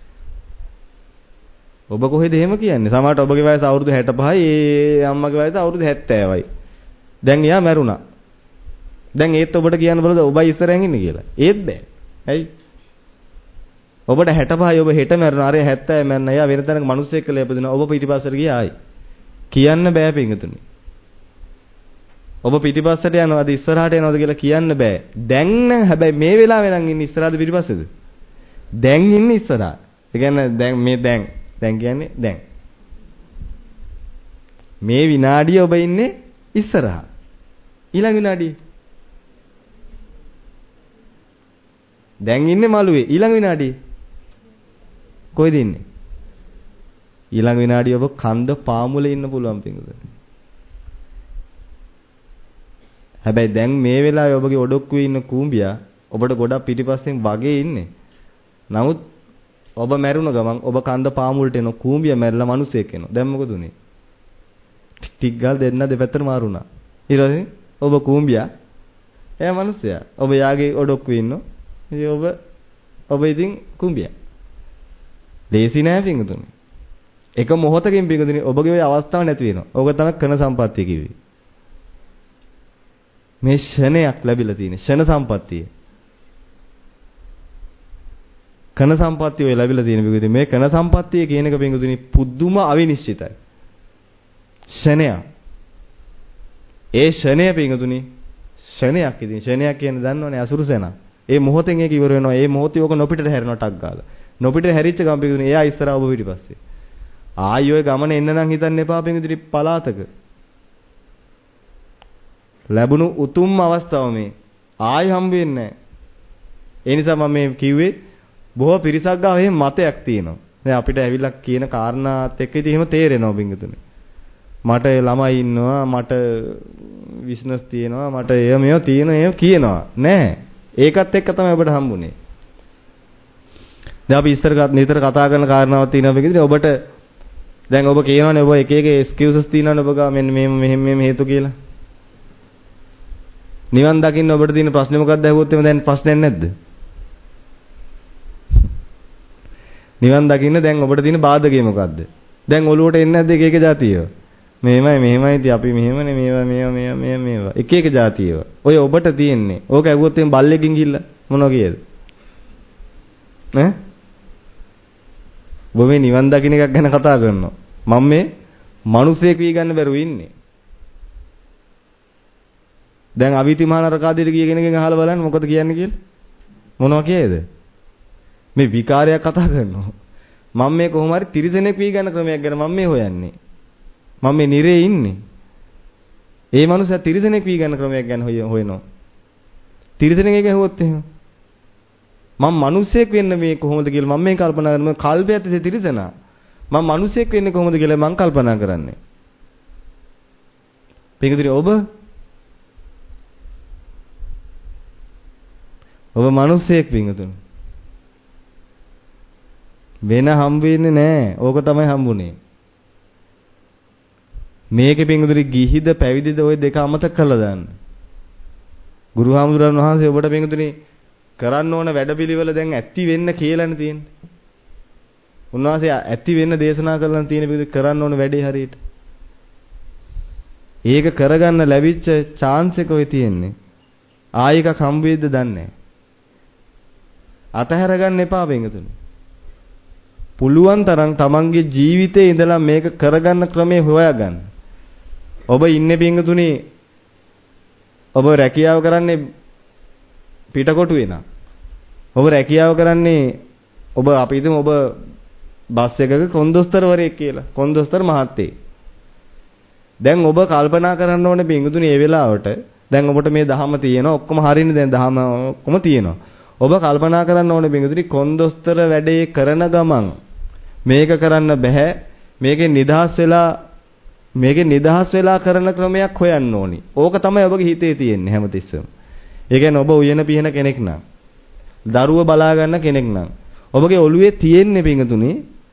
Speaker 1: ඔබ කොහෙද එහෙම කියන්නේ? සමහරට ඔබගේ වයස අවුරුදු 65යි ඒ අම්මගේ වයස අවුරුදු 70යි. දැන් එයා මැරුණා. දැන් ඒත් ඔබට කියන්න බලද ඔබයි ඉස්සරහින් ඉන්නේ කියලා. ඒත් බෑ. ඇයි? ඔබට 65යි ඔබ හෙට මැරුණා. අර 70යි මැරෙනා. එයා වෙන තැනක මිනිස්සෙක් කියලා ඉපදුණා. ඔබ පිටිපස්සට ගියා ආයි. කියන්න බෑ පින්තුනි. ඔබ පිටිපස්සට යනවාද ඉස්සරහට යනවාද කියලා කියන්න බෑ. දැන් නම් හැබැයි මේ වෙලාවේ නම් ඉන්නේ ඉස්සරහද පිටිපස්සේද? දැන් ඉන්නේ ඉස්සරහ. ඒ කියන්නේ දැන් කියන්නේ දැන්. මේ විනාඩිය ඔබ ඉන්නේ ඉස්සරහ. ඊළඟ විනාඩිය දැන් ඉන්නේ මළුවේ. ඊළඟ විනාඩිය කොයිද ඉන්නේ? ඊළඟ විනාඩිය ඔබ කන්ද පාමුලේ ඉන්න පුළුවන් පිටුද? හැබැයි දැන් මේ වෙලාවේ ඔබගේ ඔඩොක්කුවේ ඉන්න කූඹියා ඔබට ගොඩක් පිටිපස්සෙන් වගේ ඉන්නේ. නමුත් ඔබ මැරුණ ගමන් ඔබ කන්ද පාමුලට එන කූඹියා මැරිලා මිනිසෙක් එනවා. දැන් මොකද උනේ? ටික් ගාල් දෙන්න දෙපැත්තට මාරුණා. ඊට පස්සේ ඔබ කූඹියා එයා මිනිසයා. ඔබ යාගේ ඔඩොක්කුවේ ඉන්නෝ. ඉතින් ඔබ ඉතින් කූඹියා. ලේසි නෑ පිටුතුනේ. එක මොහොතකින් පිටුතුනේ ඔබගේ ওই අවස්ථාව නැති වෙනවා. ඕක තමයි කන සම්පත්තිය කිව්වේ. මේ ෂණයක් ලැබිලා තියෙන ෂණ සම්පත්තිය. කන සම්පත්තිය ඔය ලැබිලා තියෙන පිටුතුනේ මේ කන සම්පත්තිය කියන එක පිටුතුනේ පුදුම අවිනිශ්චිතයි. ෂණයක්. ඒ ෂණය පිටුතුනේ ෂණයක් ඉතින් ෂණයක් කියන්නේ දන්නවනේ අසුරු සෙනක්. ඒ මොහොතෙන් ඒක ඉවර වෙනවා. ඒ මොහොතේ ඕක නොපිටට හැරෙනවා ටක් ගාලා. නොපිටට හැරිච්ච ගමන් පිටුතුනේ එයා ඉස්සරහ ඔබ පිටිපස්සේ. ආයි ඔය ගමන එන්න නම් හිතන්න එපා පිටුතුනේ පලාතක. ලැබුණු උතුම් අවස්ථාව මේ ආයි හම්බ වෙන්නේ නැහැ. ඒ නිසා මම මේ කිව්වේ බොහෝ පිරිසක් ගාව එහෙම මතයක් තියෙනවා. දැන් අපිට ඇවිල්ලා කියන කාරණාත් එක්ක ඉතින් එහෙම තේරෙනවා බින්දුතුනේ. මට ළමයි ඉන්නවා, මට බිස්නස් තියෙනවා, මට එහෙම මේවා තියෙනවා එහෙම කියනවා. නෑ. ඒකත් එක්ක තමයි ඔබට හම්බුනේ. දැන් අපි නිතර කතා කරන කාරණාවක් තියෙනවා බින්දුතුනේ. ඔබට දැන් ඔබ කියනවානේ ඔබ එක එක එක්ස්කියුසස් තියෙනවානේ ඔබ ගා මෙන්න මෙහෙම හේතු කියලා. නිවන් දකින්න ඔබට තියෙන ප්‍රශ්නේ මොකක්ද ඇහුවොත් එimhe දැන් ප්‍රශ්නයක් නැද්ද? නිවන් දකින්න දැන් ඔබට තියෙන බාධකේ මොකද්ද? දැන් ඔළුවට එන්නේ නැද්ද එක එක જાතියව? මෙහෙමයි ඉතින් අපි මෙහෙමනේ මේවා එක එක જાතියව. ඔය ඔබට තියෙන්නේ. ඕක ඇහුවොත් එimhe බල්ලෙකින් ගිහිල්ලා මොනවා කියද? ඈ? ඔබ මේ නිවන් දකින්න එකක් ගැන කතා කරනවා. මම මේ මිනිසෙක් වී ගන්න බැරුව ඉන්නේ. දැන් අවීති මහ නරකාදීට ගිය කෙනකින් අහලා බලන්න මොකද කියන්නේ කියලා. මොනවා කියේද? මේ විකාරයක් කතා කරනවා. මම මේ කොහොම හරි තිරිසනෙක් වී ගන්න ක්‍රමයක් ගැන මම මේ හොයන්නේ. මම මේ නිරේ ඉන්නේ. ඒ මනුස්සයා තිරිසනෙක් වී ගන්න ක්‍රමයක් ගැන හොයනවා. තිරිසනෙක් ඇහුවොත් එහෙම. මම මිනිසෙක් වෙන්න මේ කොහොමද කියලා මම මේ කල්පනා කරනවා. කල්පයත් ඉතින් තිරිසනා. මම මිනිසෙක් වෙන්නේ කොහොමද කියලා මම කල්පනා කරන්නේ. පිටුදිරි ඔබ මිනිස්සෙක් වින්තුන. වෙන හම්බ වෙන්නේ නැහැ. ඕක තමයි හම්බුනේ. මේකේ පින්තුනි ගිහිද පැවිදිද ওই දෙක අමතක කරලා දාන්න. ගුරු හාමුදුරන් වහන්සේ ඔබට පින්තුනි කරන්න ඕන වැඩපිළිවෙල දැන් ඇති වෙන්න කියලානේ තියෙන්නේ. උන්වහන්සේ ඇති වෙන්න දේශනා කරලා තියෙන පින්තුනි කරන්න ඕන වැඩේ හරියට. ඒක කරගන්න ලැබිච්ච chance එක ඔය තියෙන්නේ. ආයෙක හම්බ වෙයිද දන්නේ නැහැ. අතහැර ගන්න එපා බෙන්ගතුනි. පුළුවන් තරම් තමන්ගේ ජීවිතේ ඉඳලා මේක කරගන්න ක්‍රමේ හොයාගන්න. ඔබ ඉන්නේ බෙන්ගතුනි ඔබ රැකියාව කරන්නේ පිටකොටුවේ නා. ඔබ රැකියාව කරන්නේ ඔබ අපි හිතමු ඔබ බස් එකක කොන්දොස්තරවරයෙක් කියලා. කොන්දොස්තර මහත්තයෙක්. දැන් ඔබ කල්පනා කරන්න ඕනේ බෙන්ගතුනි මේ වෙලාවට දැන් ඔබට මේ දහම තියෙනවා ඔක්කොම හරියන්නේ දැන් දහම ඔක්කොම තියෙනවා. ඔබ කල්පනා කරන්න ඕනේ බින්දුරි කොන්දොස්තර වැඩේ කරන ගමන් මේක කරන්න බෑ. මේකේ නිදහස් වෙලා කරන ක්‍රමයක් හොයන්න ඕනි. ඕක තමයි ඔබගේ හිතේ තියෙන්නේ හැමතිස්සෙම. ඒ කියන්නේ ඔබ උයන පිහන කෙනෙක් නම්, දරුව බලා ගන්න කෙනෙක් නම්, ඔබගේ ඔළුවේ තියෙන්නේ බින්දුනි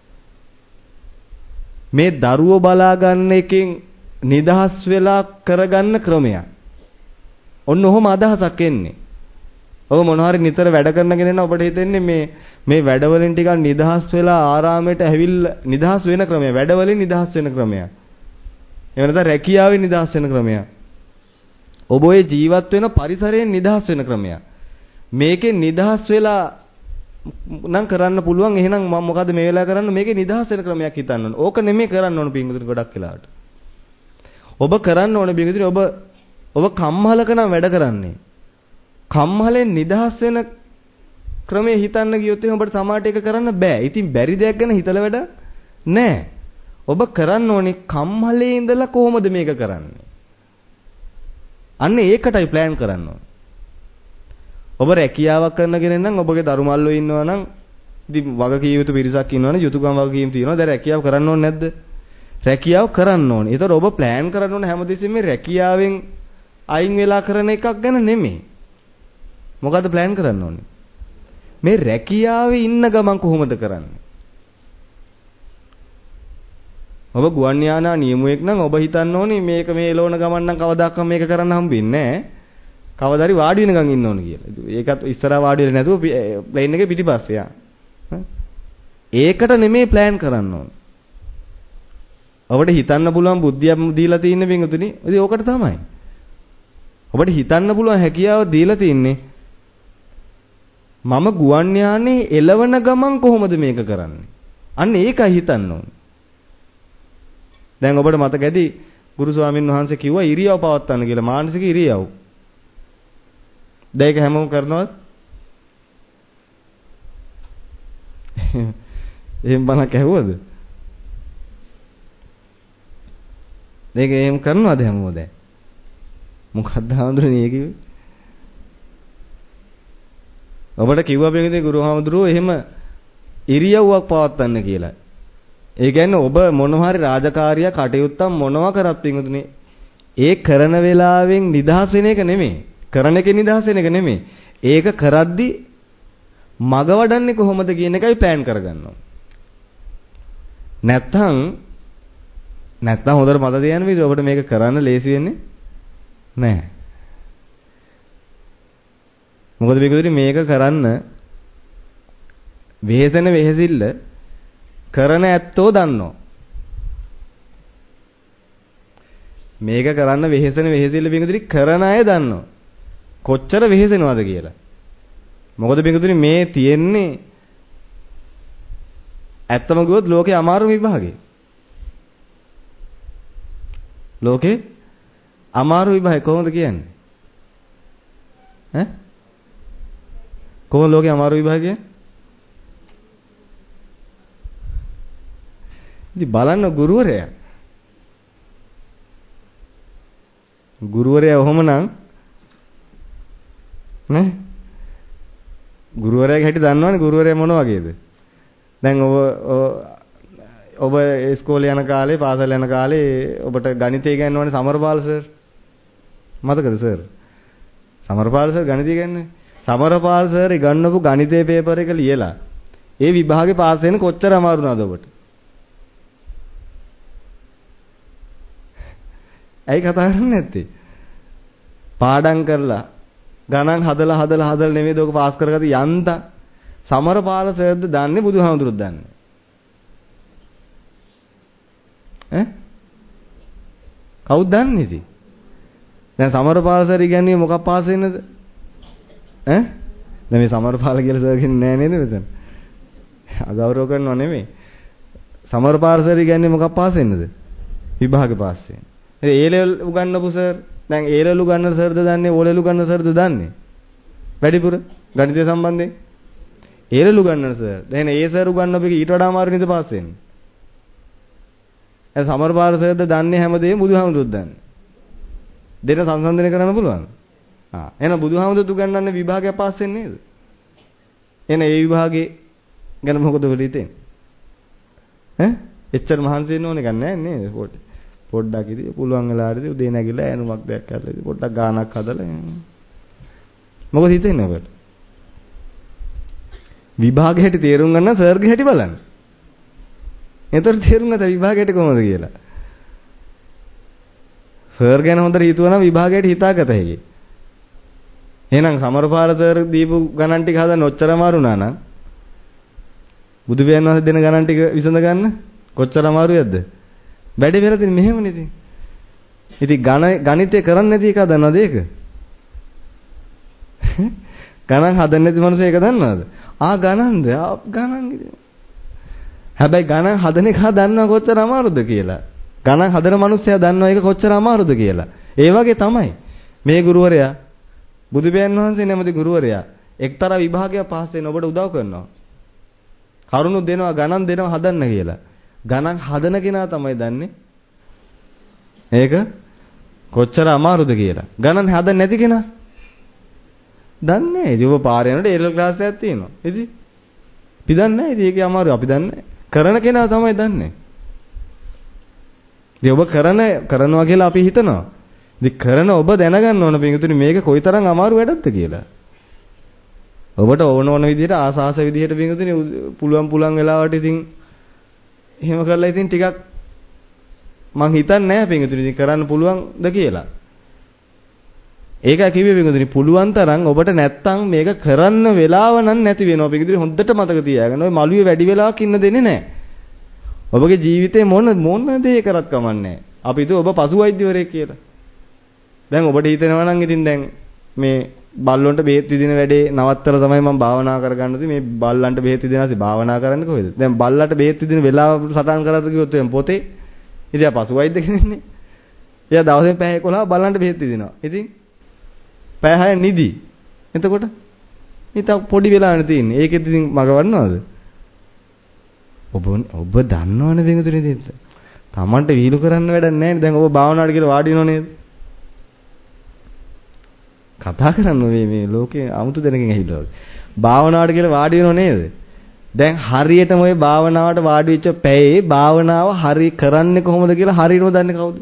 Speaker 1: මේ දරුව බලා ගන්න එකෙන් නිදහස් වෙලා කරගන්න ක්‍රමයක්. ඔන්න ඔහොම අදහසක් එන්නේ. ඔබ මොනවා හරි නිතර වැඩ කරන කෙනෙක් නම් ඔබට හිතෙන්නේ මේ වැඩවලින් ටිකක් නිදහස් වෙලා ආරාමයට ඇවිල්ලා නිදහස් වෙන ක්‍රමය. වැඩවලින් නිදහස් වෙන ක්‍රමයක්. එහෙම නැත්නම් රැකියාවෙන් නිදහස් වෙන ක්‍රමයක්. ඔබ ඔය ජීවත් වෙන පරිසරයෙන් නිදහස් වෙන ක්‍රමයක්. මේකෙන් නිදහස් වෙලා නම් කරන්න පුළුවන්. එහෙනම් මම මොකද මේ වෙලාව කරන්න මේකේ නිදහස් වෙන ක්‍රමයක් හිතන්න ඕන. ඕක නෙමෙයි කරන්න ඕන පින්විතුනි ගොඩක් වෙලාවට. ඔබ කරන්න ඕනේ පින්විතුනි ඔබ ඔබ කම්මලක නම් වැඩ කරන්නේ. කම්මලෙන් නිදහස් වෙන ක්‍රමයේ හිතන්න ගියොත් එහෙනම් ඔබට සමාජයට ඒක කරන්න බෑ. ඉතින් බැරි දෙයක් ගැන හිතලා වැඩ නෑ. ඔබ කරන්න ඕනේ කම්මලේ ඉඳලා කොහොමද මේක කරන්නේ? අන්න ඒකටයි ප්ලෑන් කරන්න ඕනේ. ඔබ රැකියාවක් කරන කෙනෙක් නම් ඔබගේ දරුමල්ලෝ ඉන්නවා නම් ඉතින් වගකීම් යුතු පිරිසක් ඉන්නවනේ යුතුයකම් වගකීම් තියෙනවා. දැන් රැකියාව කරන්න ඕනේ නැද්ද? රැකියාව කරන්න ඕනේ. ඒතකොට ඔබ ප්ලෑන් කරන්න ඕනේ හැමදෙස්සෙම මේ රැකියාවෙන් අයින් වෙලා කරන එකක් ගැන නෙමෙයි. මොකද්ද ප්ලෑන් කරන්න ඕනේ? මේ රැකියාවේ ඉන්න ගමන් කොහොමද කරන්නේ? ඔබ ගුවන් යානා නියමුවෙක් නම් ඔබ හිතන්න ඕනේ මේක මේ එළවන ගමන් නම් කවදාකවත් මේක කරන්න හම්බෙන්නේ නැහැ. කවදාරි වාඩි වෙනකන් ඉන්න ඕනේ කියලා. ඒකත් ඉස්සරහා වාඩි වෙලා නැතුව ප්ලේන් එකේ පිටිපස්සේ යා. ඒකට නෙමෙයි ප්ලෑන් කරන්න ඕනේ. ඔබට හිතන්න පුළුවන් බුද්ධියක් දීලා තියෙන බින්දුතුනි. ඉතින් ඕකට තමයි. ඔබට හිතන්න පුළුවන් හැකියාව දීලා තින්නේ මම ගුවන් යානේ එළවන ගමන් කොහොමද මේක කරන්නේ? අන්න ඒකයි හිතන්න ඕනේ. දැන් ඔබට මතක ඇති ගුරු ස්වාමීන් වහන්සේ කිව්වා ඉරියව් පවත්වන්න කියලා මානසික ඉරියව්. දැන් ඒක හැමෝම කරනවද? එහෙම බණක් ඇහුවද? මේක එහෙම කරනවද හැමෝම දැන්? මොකක්ද හඳුනන්නේ කිව්වේ? ඔබට කිව්වා බෙන්ගේ ගුරු හාමුදුරුවෝ එහෙම ඉරියව්වක් පවත්වන්න කියලා. ඒ කියන්නේ ඔබ මොනවා හරි රාජකාරිය කටයුත්තක් මොනවා කරත් පිටුනේ ඒ කරන වෙලාවෙන් නිදහස් වෙන එක නෙමෙයි. කරන එකේ නිදහස් වෙන එක නෙමෙයි. ඒක කරද්දි මග වඩන්නේ කොහොමද කියන එකයි ප්ලෑන් කරගන්නවා. නැත්තම් හොඳට මතක තියාගන්න මේක ඔබට මේක කරන්න ලේසි වෙන්නේ නැහැ. මොකද මේක කරන්න වෙහෙසෙන වෙහෙසිල්ල කරන ඇත්තෝ දන්නෝ. මේක කරන්න වෙහෙසෙන වෙහෙසිල්ල බින්දුරි කරන අය දන්නෝ. කොච්චර වෙහෙසෙනවද කියලා. මොකද බින්දුරි මේ තියෙන්නේ ඇත්තම ගියොත් ලෝකේ අමාරු විභාගේ. ලෝකේ අමාරු විභාගය කොහොමද කියන්නේ? ඈ? කොහොමද ලෝකේ අමාරු විභාගය? ඉතින් බලන්න ගුරුවරයා ඔහොමනම් නේ ගුරුවරයාගේ හැටි දන්නවනේ ගුරුවරයා මොන වගේද? දැන් ඔබ ඉස්කෝලේ යන කාලේ පාසල් යන කාලේ ඔබට ගණිතය ඉගෙනවනේ සමරපාල සර්. මතකද සර්? සමරපාල සර් ගණිතය ඉගෙනන්නේ. සමරපාල සර් ඉගන්නපු ගණිතයේ පේපර් එක ලියලා ඒ විභාගේ පාස් වෙන්න කොච්චර අමාරු නේද ඔබට? ඇයි කතා කරන්නේ නැත්තේ? පාඩම් කරලා ගණන් හදලා නෙමෙයිද ඔක පාස් කරගත්තේ යන්තා. සමරපාල සර්ද දන්නේ බුදුහාමුදුරුවෝ දන්නේ. ඈ? කවුද දන්නේ ඉතින්? දැන් සමරපාල සර් කියන්නේ මොකක් පාස් වෙන්නද? ඈ? දැන් මේ සමරපාල කියලා සර් කියන්නේ නෑ නේද මෙතන? අගෞරව කරනව නෙමෙයි. සමරපාල සර් කියන්නේ මොකක් පාස් වෙන්නද? විභාගේ පාස් වෙන්න. ඒ ලෙවල් උගන්නපු සර් දැන් ඒ ලෙවල් උගන්නන සර්ද දන්නේ ඕ ලෙවල් උගන්නන සර්ද දන්නේ? වැඩිපුර ගණිතය සම්බන්ධයෙන් ඒ ලෙවල් උගන්නන සර්. දැන් ඒ සර් උගන්නපු එක ඊට වඩා අමාරු නේද පාස් වෙන්නේ? ඒ සමරපාල සර්ද දන්නේ හැමදේම බුදුහාමුදුරුවෝ දන්නේ. දෙන්න සංසන්දනය කරන්න පුළුවන්. එහෙනම් බුදුහාමුදුරුවෝ උගන්වන්නේ විභාගය පාස් වෙන්නේ නේද? එහෙනම් ඒ විභාගේ ගැන මොකද ඔබට හිතෙන්නේ? ඈ? එච්චර මහන්සි වෙන්න ඕන එකක් නැහැ නේද? පොඩ්ඩක් ඉතින් පුළුවන් වෙලාවදී උදේ නැගිලා ඇනුමක් දෙයක් කරලා ඉතින් පොඩ්ඩක් ගානක් හදලා මොකද හිතෙන්නේ ඔබට? විභාගේ හැටි තේරුම් ගන්න සර්ගේ හැටි බලන්න. එතකොට තේරුම් ගත්තා විභාගේ හැටි කොහොමද කියලා. සර් ගැන හොඳට හිතුවනම් විභාගයට හිතාගත හැකියි. එහෙනම් සමරපාල සර් දීපු ගණන් ටික හදන්න ඔච්චර අමාරු නා බුදු පියාණන් වහන්සේ දෙන ගණන් ටික විසඳ ගන්න කොච්චර අමාරුයක්ද? වැඩේ වෙලා තියෙන්නේ මෙහෙමනේ ඉතින්. ඉතින් ගණිතය කරන්නේ නැති එක දන්නවද ඒක? ගණන් හදන්නේ නැති මිනිස්සු ඒක දන්නවද? ගණන්ද? ගණන් ඉතින්. හැබැයි ගණන් හදන එක දන්නව කොච්චර අමාරුද කියලා. ගණන් හදන මිනිස්සයා දන්නවා ඒක කොච්චර අමාරුද කියලා. ඒ වගේ තමයි. මේ ගුරුවරයා බුදු පියාණන් වහන්සේ නැමැති ගුරුවරයා එක්තරා විභාගයක් පාස් වෙන ඔබට උදව් කරනවා. කරුණු දෙනවා, ගණන් දෙනවා හදන්න කියලා. ගණන් හදන කෙනා තමයි දන්නේ. ඒක කොච්චර අමාරුද කියලා. ගණන් හදන්න නැති කෙනා දන්නේ නැහැ. ඉතින් ඔබ පාරේ යනකොට ඒරල් ක්ලාස් එකක් තියෙනවා. ඉතින් අපි දන්නේ නැහැ. ඉතින් ඒකේ අමාරු අපි දන්නේ නැහැ. කරන කෙනා තමයි දන්නේ. ඉතින් ඔබ කරනවා කියලා අපි හිතනවා. ඉතින් කරන ඔබ දැනගන්න ඕන පිටුතුනි මේක කොයිතරම් අමාරු වැඩක්ද කියලා. ඔබට ඕන විදිහට ආසාස විදිහට පිටුතුනි පුළුවන් වෙලාවට ඉතින් එහෙම කරලා ඉතින් ටිකක් මං හිතන්නේ නැහැ පිටුතුනි ඉතින් කරන්න පුළුවන්ද කියලා. ඒකයි කිව්වේ පිටුතුනි පුළුවන් තරම් ඔබට නැත්තම් මේක කරන්න වෙලාව නම් නැති වෙනවා පිටුතුනි හොඳට මතක තියාගන්න. ඔය මළුවේ වැඩි වෙලාවක් ඉන්න දෙන්නේ නැහැ. ඔබගේ ජීවිතේ මොන දේ කරත් කමන්නේ. අපි හිතුව ඔබ පසු වෛද්‍යවරයෙක් කියලා. දැන් ඔබට හිතෙනවා නම් ඉතින් දැන් මේ බල්ලොන්ට බෙහෙත් විදින වැඩේ නවත්තලා තමයි මම භාවනා කරගන්න තියෙන්නේ. මේ බල්ලන්ට බෙහෙත් විදිනාසේ භාවනා කරන්නේ කොහෙද? දැන් බල්ලට බෙහෙත් විදින වෙලාව සටහන් කරලා කිව්වොත් එම් පොතේ ඉතින් පසු වෛද්‍ය කෙනෙක්නේ. එයා දවසේ පැය 11 බල්ලන්ට බෙහෙත් විදිනවා. ඉතින් පැය 6 නිදි. එතකොට ඉතින් පොඩි වෙලාවනේ තියෙන්නේ. ඒකෙත් ඉතින් මග වන්නවද? ඔබ දන්නවනේ බෙන්තුනේ දෙන්න. Tamanට වීලු කරන්න වැඩක් නැහැ නේ. දැන් ඔබ භාවනාවට කියලා වාඩි වෙනව නේද? කතා කරන්න මේ ලෝකේ 아무තු දෙනකින් ඇහිලා වගේ. භාවනාවට කියලා වාඩි වෙනව නේද? දැන් හරියටම ওই භාවනාවට වාඩි වෙච්ච පැයේ භාවනාව හරි කරන්නේ කොහොමද කියලා හරියටම දන්නේ කවුද?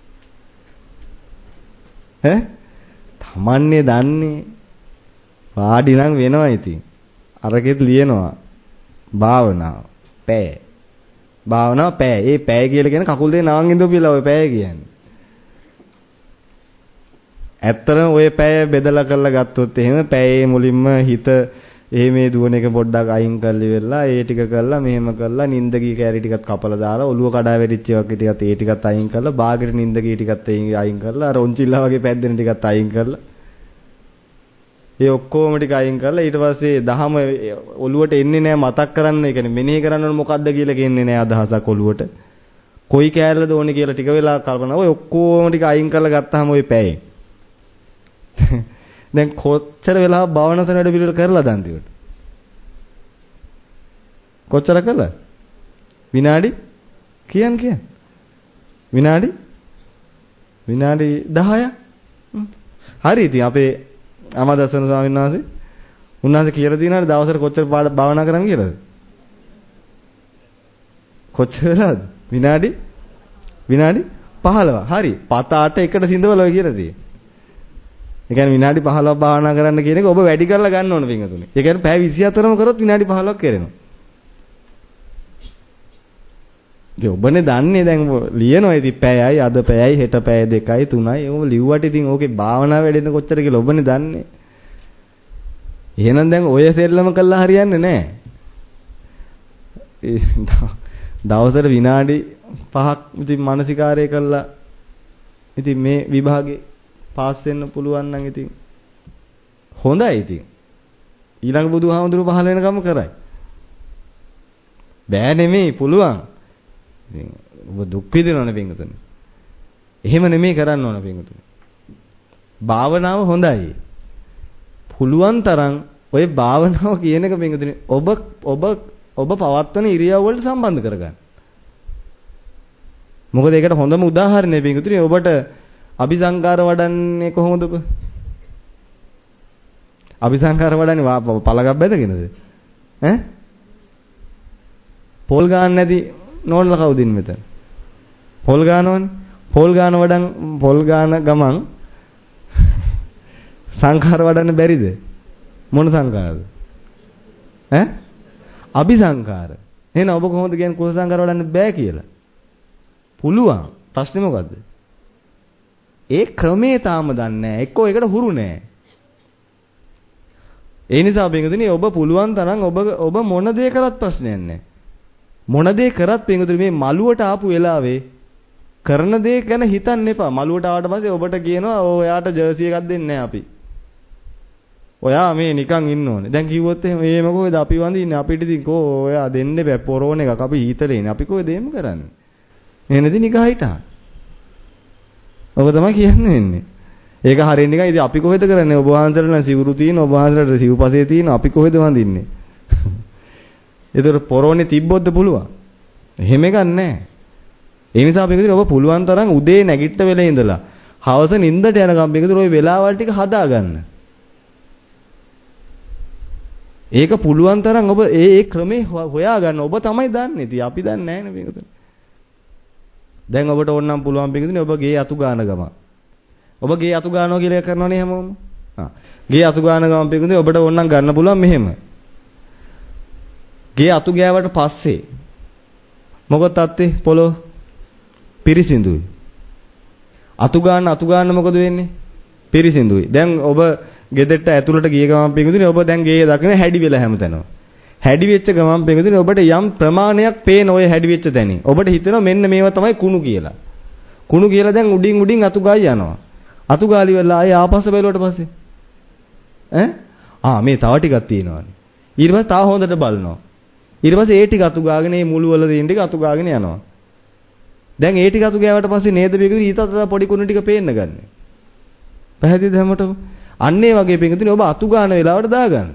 Speaker 1: ඈ? Tamanne දන්නේ. වාඩි නම් වෙනවා ඉතින්. අරකෙත් ලියනවා. භාවනාව පැය. භාවනාව පැය. ඒ පැය කියලා කියන්නේ කකුල් දෙක නවන් ඉඳපු කියලා ඔය පැය කියන්නේ. ඇත්තටම ඔය පැය බෙදලා කරලා ගත්තොත් එහෙම පැයේ මුලින්ම හිත මේ දුවන එක පොඩ්ඩක් අයින් කරලි වෙලා ඒ ටික කරලා මෙහෙම කරලා නිින්ද ගී කැරි ටිකත් කපලා දාලා ඔළුව කඩා වැටිච්ච ඒවා ටිකත් ඒ ටිකත් අයින් කරලා බාගෙට නිින්ද ගී ටිකත් අයින් කරලා අර ඔන්චිල්ලා වගේ පැද්දෙන ටිකත් අයින් කරලා ඒ ඔක්කොම ටික අයින් කරලා ඊට පස්සේ දහම ඔළුවට එන්නේ නැහැ මතක් කරන්න ඒ කියන්නේ මෙනෙහි කරන්න ඕන මොකද්ද කියලා කියන්නේ නැහැ අදහසක් ඔළුවට කොයි කෑල්ලද ඕනේ කියලා ටික වෙලා කල්පනා ඔය ඔක්කොම ටික අයින් කරලා ගත්තාම ඔය පැයේ දැන් කොච්චර වෙලා භාවනාසන වැඩ පිළිවෙල කරලාද අන්තිමට? කොච්චර කළා? විනාඩි කියන්න. විනාඩි 10ක්. හරි ඉතින් අපේ අමදසන ස්වාමීන් වහන්සේ උන්වහන්සේ කියලා දිනානේ දවසට කොච්චර භාවනා කරන්න කියලාද? කොච්චර වෙලාද? විනාඩි 15. හරි. පත 8 එකට සිඳවල ඔය කියලා තියෙන්නේ. ඒ කියන්නේ විනාඩි 15ක් භාවනා කරන්න කියන එක ඔබ වැඩි කරලා ගන්න ඕන පින්වතුනි. ඒ කියන්නේ පැය 24ම කරොත් විනාඩි 15ක් කරනවා. ඒ ඔබනේ දන්නේ දැන් ලියනවා ඉතින් පැයයි අද පැයයි හෙට පැය 2යි 3යි ඔබ ලිව්වට ඉතින් ඕකේ භාවනා වැඩෙන්න කොච්චර කියලා ඔබනේ දන්නේ. එහෙනම් දැන් ඔය සෙල්ලම කළා හරියන්නේ නැහැ. දවසට විනාඩි 5ක් ඉතින් මානසිකාරය කළා. ඉතින් මේ විභාගේ පාස් වෙන්න පුළුවන් නම් ඉතින් හොඳයි ඉතින්. ඊළඟ බුදුහාමුදුරුවෝ පහල වෙනකම් කරයි. බෑ නෙමෙයි පුළුවන්. ඉතින් ඔබ දුක් විඳිනවනේ පින්වතුනි. එහෙම නෙමෙයි කරන්න ඕන පින්වතුනි. භාවනාව හොඳයි. පුළුවන් තරම් ඔය භාවනාව කියන එක පින්වතුනි ඔබ පවත්වන ඉරියව් වලට සම්බන්ධ කරගන්න. මොකද ඒකට හොඳම උදාහරණය පින්වතුනි ඔබට අபிසංකාර වඩන්නේ කොහොමද ඔබ? අபிසංකාර වඩන්නේ පළගක් බැදගෙනද? ඈ? පොල් ගන්න නැති නෝනලා කවුද ඉන්නේ මෙතන? පොල් ගන්නවනේ. පොල් ගන්න ගමන් සංඛාර වඩන්න බැරිද? මොන සංඛාරද? ඈ? අபிසංකාර. එහෙනම් ඔබ කොහොමද කියන්නේ කුල සංඛාර වඩන්න බෑ කියලා? පුළුවන්. ප්‍රශ්නේ මොකද්ද? ඒ ක්‍රමේ තාම දන්නේ නැහැ. එක්කෝ ඒකට හුරු නැහැ. ඒ නිසා පින්වතුනි ඔබ පුළුවන් තරම් ඔබ මොන දේ කරත් ප්‍රශ්නයක් නැහැ. මොන දේ කරත් පින්වතුනි මේ මළුවට ආපු වෙලාවේ කරන දේ ගැන හිතන්න එපා. මළුවට ආවට පස්සේ ඔබට කියනවා ඔයාට ජර්සි එකක් දෙන්නේ නැහැ අපි. ඔයා මේ නිකන් ඉන්න ඕනේ. දැන් කිව්වොත් එහෙම කොහෙද අපි වඳින්නේ? අපිට ඉතින් කෝ ඔයා දෙන්න බෑ පොරෝන එකක්. අපි ඊතලේ ඉන්නේ. අපි කොහෙද එහෙම කරන්නේ? එහෙනදී නිකන් හිටා. ඔබ තමයි කියන්න වෙන්නේ. ඒක හරියන්නේ නිකන් ඉතින් අපි කොහෙද කරන්නේ? ඔබ වහන්සේලා නම් සිවුරු තියෙන, ඔබ වහන්සේලාට සිව්පසේ තියෙන, අපි කොහෙද වඳින්නේ? ඒතර පොරෝනේ තිබ්බොත්ද පුළුවන්? එහෙම එකක් නැහැ. ඒ නිසා අපි කියනවා ඔබ පුළුවන් තරම් උදේ නැගිට වෙලේ ඉඳලා හවස නිින්දට යනකම් මේකද ওই වෙලාවල් ටික හදාගන්න. ඒක පුළුවන් තරම් ඔබ ඒ ක්‍රමේ හොයාගන්න. ඔබ තමයි දන්නේ. ඉතින් අපි දන්නේ නැහැ නේ මේකද. දැන් ඔබට ඕනනම් පුළුවන් පිටින් ඔබ ගේ අතු ගාන ගම. ඔබ ගේ අතු ගන්නවා කියලා කරනවනේ හැමෝම. ගේ අතු ගාන ගම පිටින් ඔබට ඕනනම් ගන්න පුළුවන් මෙහෙම. ගේ අතු ගෑවට පස්සේ මොකද තත්ත්වේ පොළොව පිරිසිදුයි. අතු ගන්න මොකද වෙන්නේ? පිරිසිදුයි. දැන් ඔබ ගෙදරට ඇතුළට ගිය ගමන් පිටින් ඔබ දැන් ගේ දකින හැඩි වෙලා හැමතැනම. හැඩි වෙච්ච ගමන් පිටින් ඔබට යම් ප්‍රමාණයක් පේන ඔය හැඩි වෙච්ච තැනින්. ඔබට හිතෙනවා මෙන්න මේවා තමයි කුණු කියලා. කුණු කියලා දැන් උඩින් අතු ගායි යනවා. අතු ගාලි වෙලා ආයේ ආපස්ස බැලුවට පස්සේ මේ තව ටිකක් තියෙනවානේ. ඊට පස්සේ තව හොඳට බලනවා. ඊට පස්සේ ඒ ටික අතු ගාගෙන මේ මුළු වල තියෙන ටික අතු ගාගෙන යනවා. දැන් ඒ ටික අතු ගෑවට පස්සේ නේද මේකේ ඊට අතර පොඩි කුණු ටික පේන්න ගන්න. පැහැදිලිද හැමෝටම? අන්න ඒ වගේ පිටින් ඔබ අතු ගන්න වෙලාවට දාගන්න.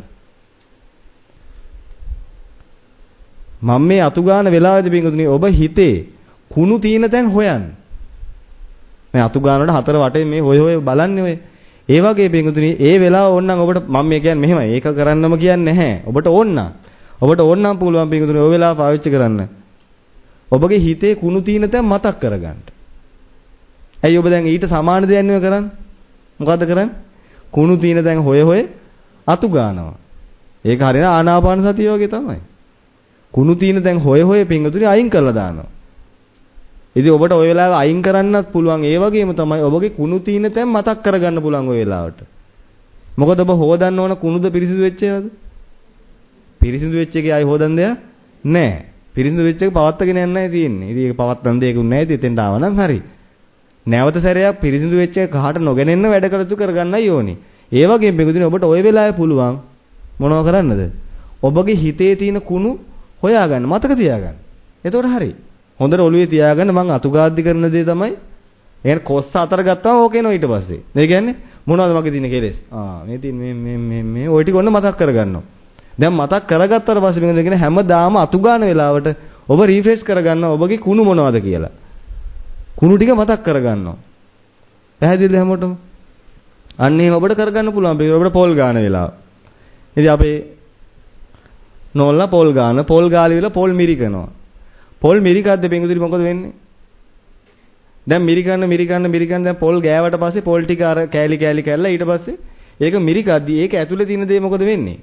Speaker 1: මම මේ අතු ගන්න වෙලාවේදී පිටින් ඔබ හිතේ කුණු තියෙන තැන් හොයන්න. මේ අතු ගන්නට හතර වටේ මේ හොය බලන්නේ ඔය. ඒ වගේ පිටින් ඒ වෙලාව ඕනනම් ඔබට මම මේ කියන්නේ මෙහෙමයි. ඒක කරන්නම කියන්නේ නැහැ. ඔබට ඕනනම් පුළුවන් පිටින් ඔය වෙලාව පාවිච්චි කරන්න. ඔබගේ හිතේ කුණු තියෙන තැන් මතක් කරගන්න. ඇයි ඔබ දැන් ඊට සමාන දෙයක් නෙවෙයි කරන්නේ? මොකද්ද කරන්නේ? කුණු තියෙන තැන් හොය අතු ගන්නවා. ඒක හරියට ආනාපාන සතිය වගේ තමයි. කුණු තියෙන තැන් හොය පිංගුතුනි අයින් කරලා දානවා. ඉතින් ඔබට ওই වෙලාවේ අයින් කරන්නත් පුළුවන්. ඒ වගේම තමයි ඔබගේ කුණු තියෙන තැන් මතක් කරගන්න පුළුවන් ওই වෙලාවට. මොකද ඔබ හොදන්න ඕන කුණුද පිරිසිදු වෙච්ච ඒවාද? පිරිසිදු වෙච්ච එකේ ආයි හොදන්න දෙයක් නැහැ. පිරිසිදු වෙච්ච එක පවත්වාගෙන යන්නයි තියෙන්නේ. ඉතින් ඒක පවත්වන්න දෙයක් නැහැ. ඉතින් එතෙන්ට ආව නම් හරි. නැවත සැරයක් පිරිසිදු වෙච්ච එක කහට නොගෙනෙන්න වැඩ කටයුතු කරගන්නයි ඕනේ. ඒ වගේම පිටුදින ඔබට ওই වෙලාවේ පුළුවන් මොනව කරන්නද? ඔබගේ හිතේ තියෙන කුණු හොයාගන්න, මතක තියාගන්න. එතකොට හරි. හොඳට ඔළුවේ තියාගන්න මං අතුගාද්දි කරන දේ තමයි. එහෙනම් කොස්ස අතර ගත්තාම ඕකේ නෝ ඊට පස්සේ. ඒ කියන්නේ මොනවද මගේ තියෙන කෙලෙස්? මේ තියෙන මේ ওই ටික ඔන්න මතක් කරගන්නවා. දැන් මතක් කරගත්තාට පස්සේ මේක දෙගෙන හැමදාම අතුගාන වෙලාවට ඔබ රිෆ්‍රෙෂ් කරගන්නවා ඔබගේ කුණු මොනවද කියලා. කුණු ටික මතක් කරගන්නවා. පැහැදිලිද හැමෝටම? අන්න ඒක ඔබට කරගන්න පුළුවන්. ඔබට පොල් ගාන වෙලාව. ඉතින් අපේ නෝල්ලා පොල් ගාලි වෙලා පොල් මිරිකනවා. පොල් මිරිකද්ද බෙන්ගුදිරි මොකද වෙන්නේ? දැන් මිරිකන්න දැන් පොල් ගෑවට පස්සේ පොල් ටික අර කෑලි කැල්ලා ඊට පස්සේ ඒක මිරිකද්දි ඒක ඇතුලේ තියෙන දේ මොකද වෙන්නේ?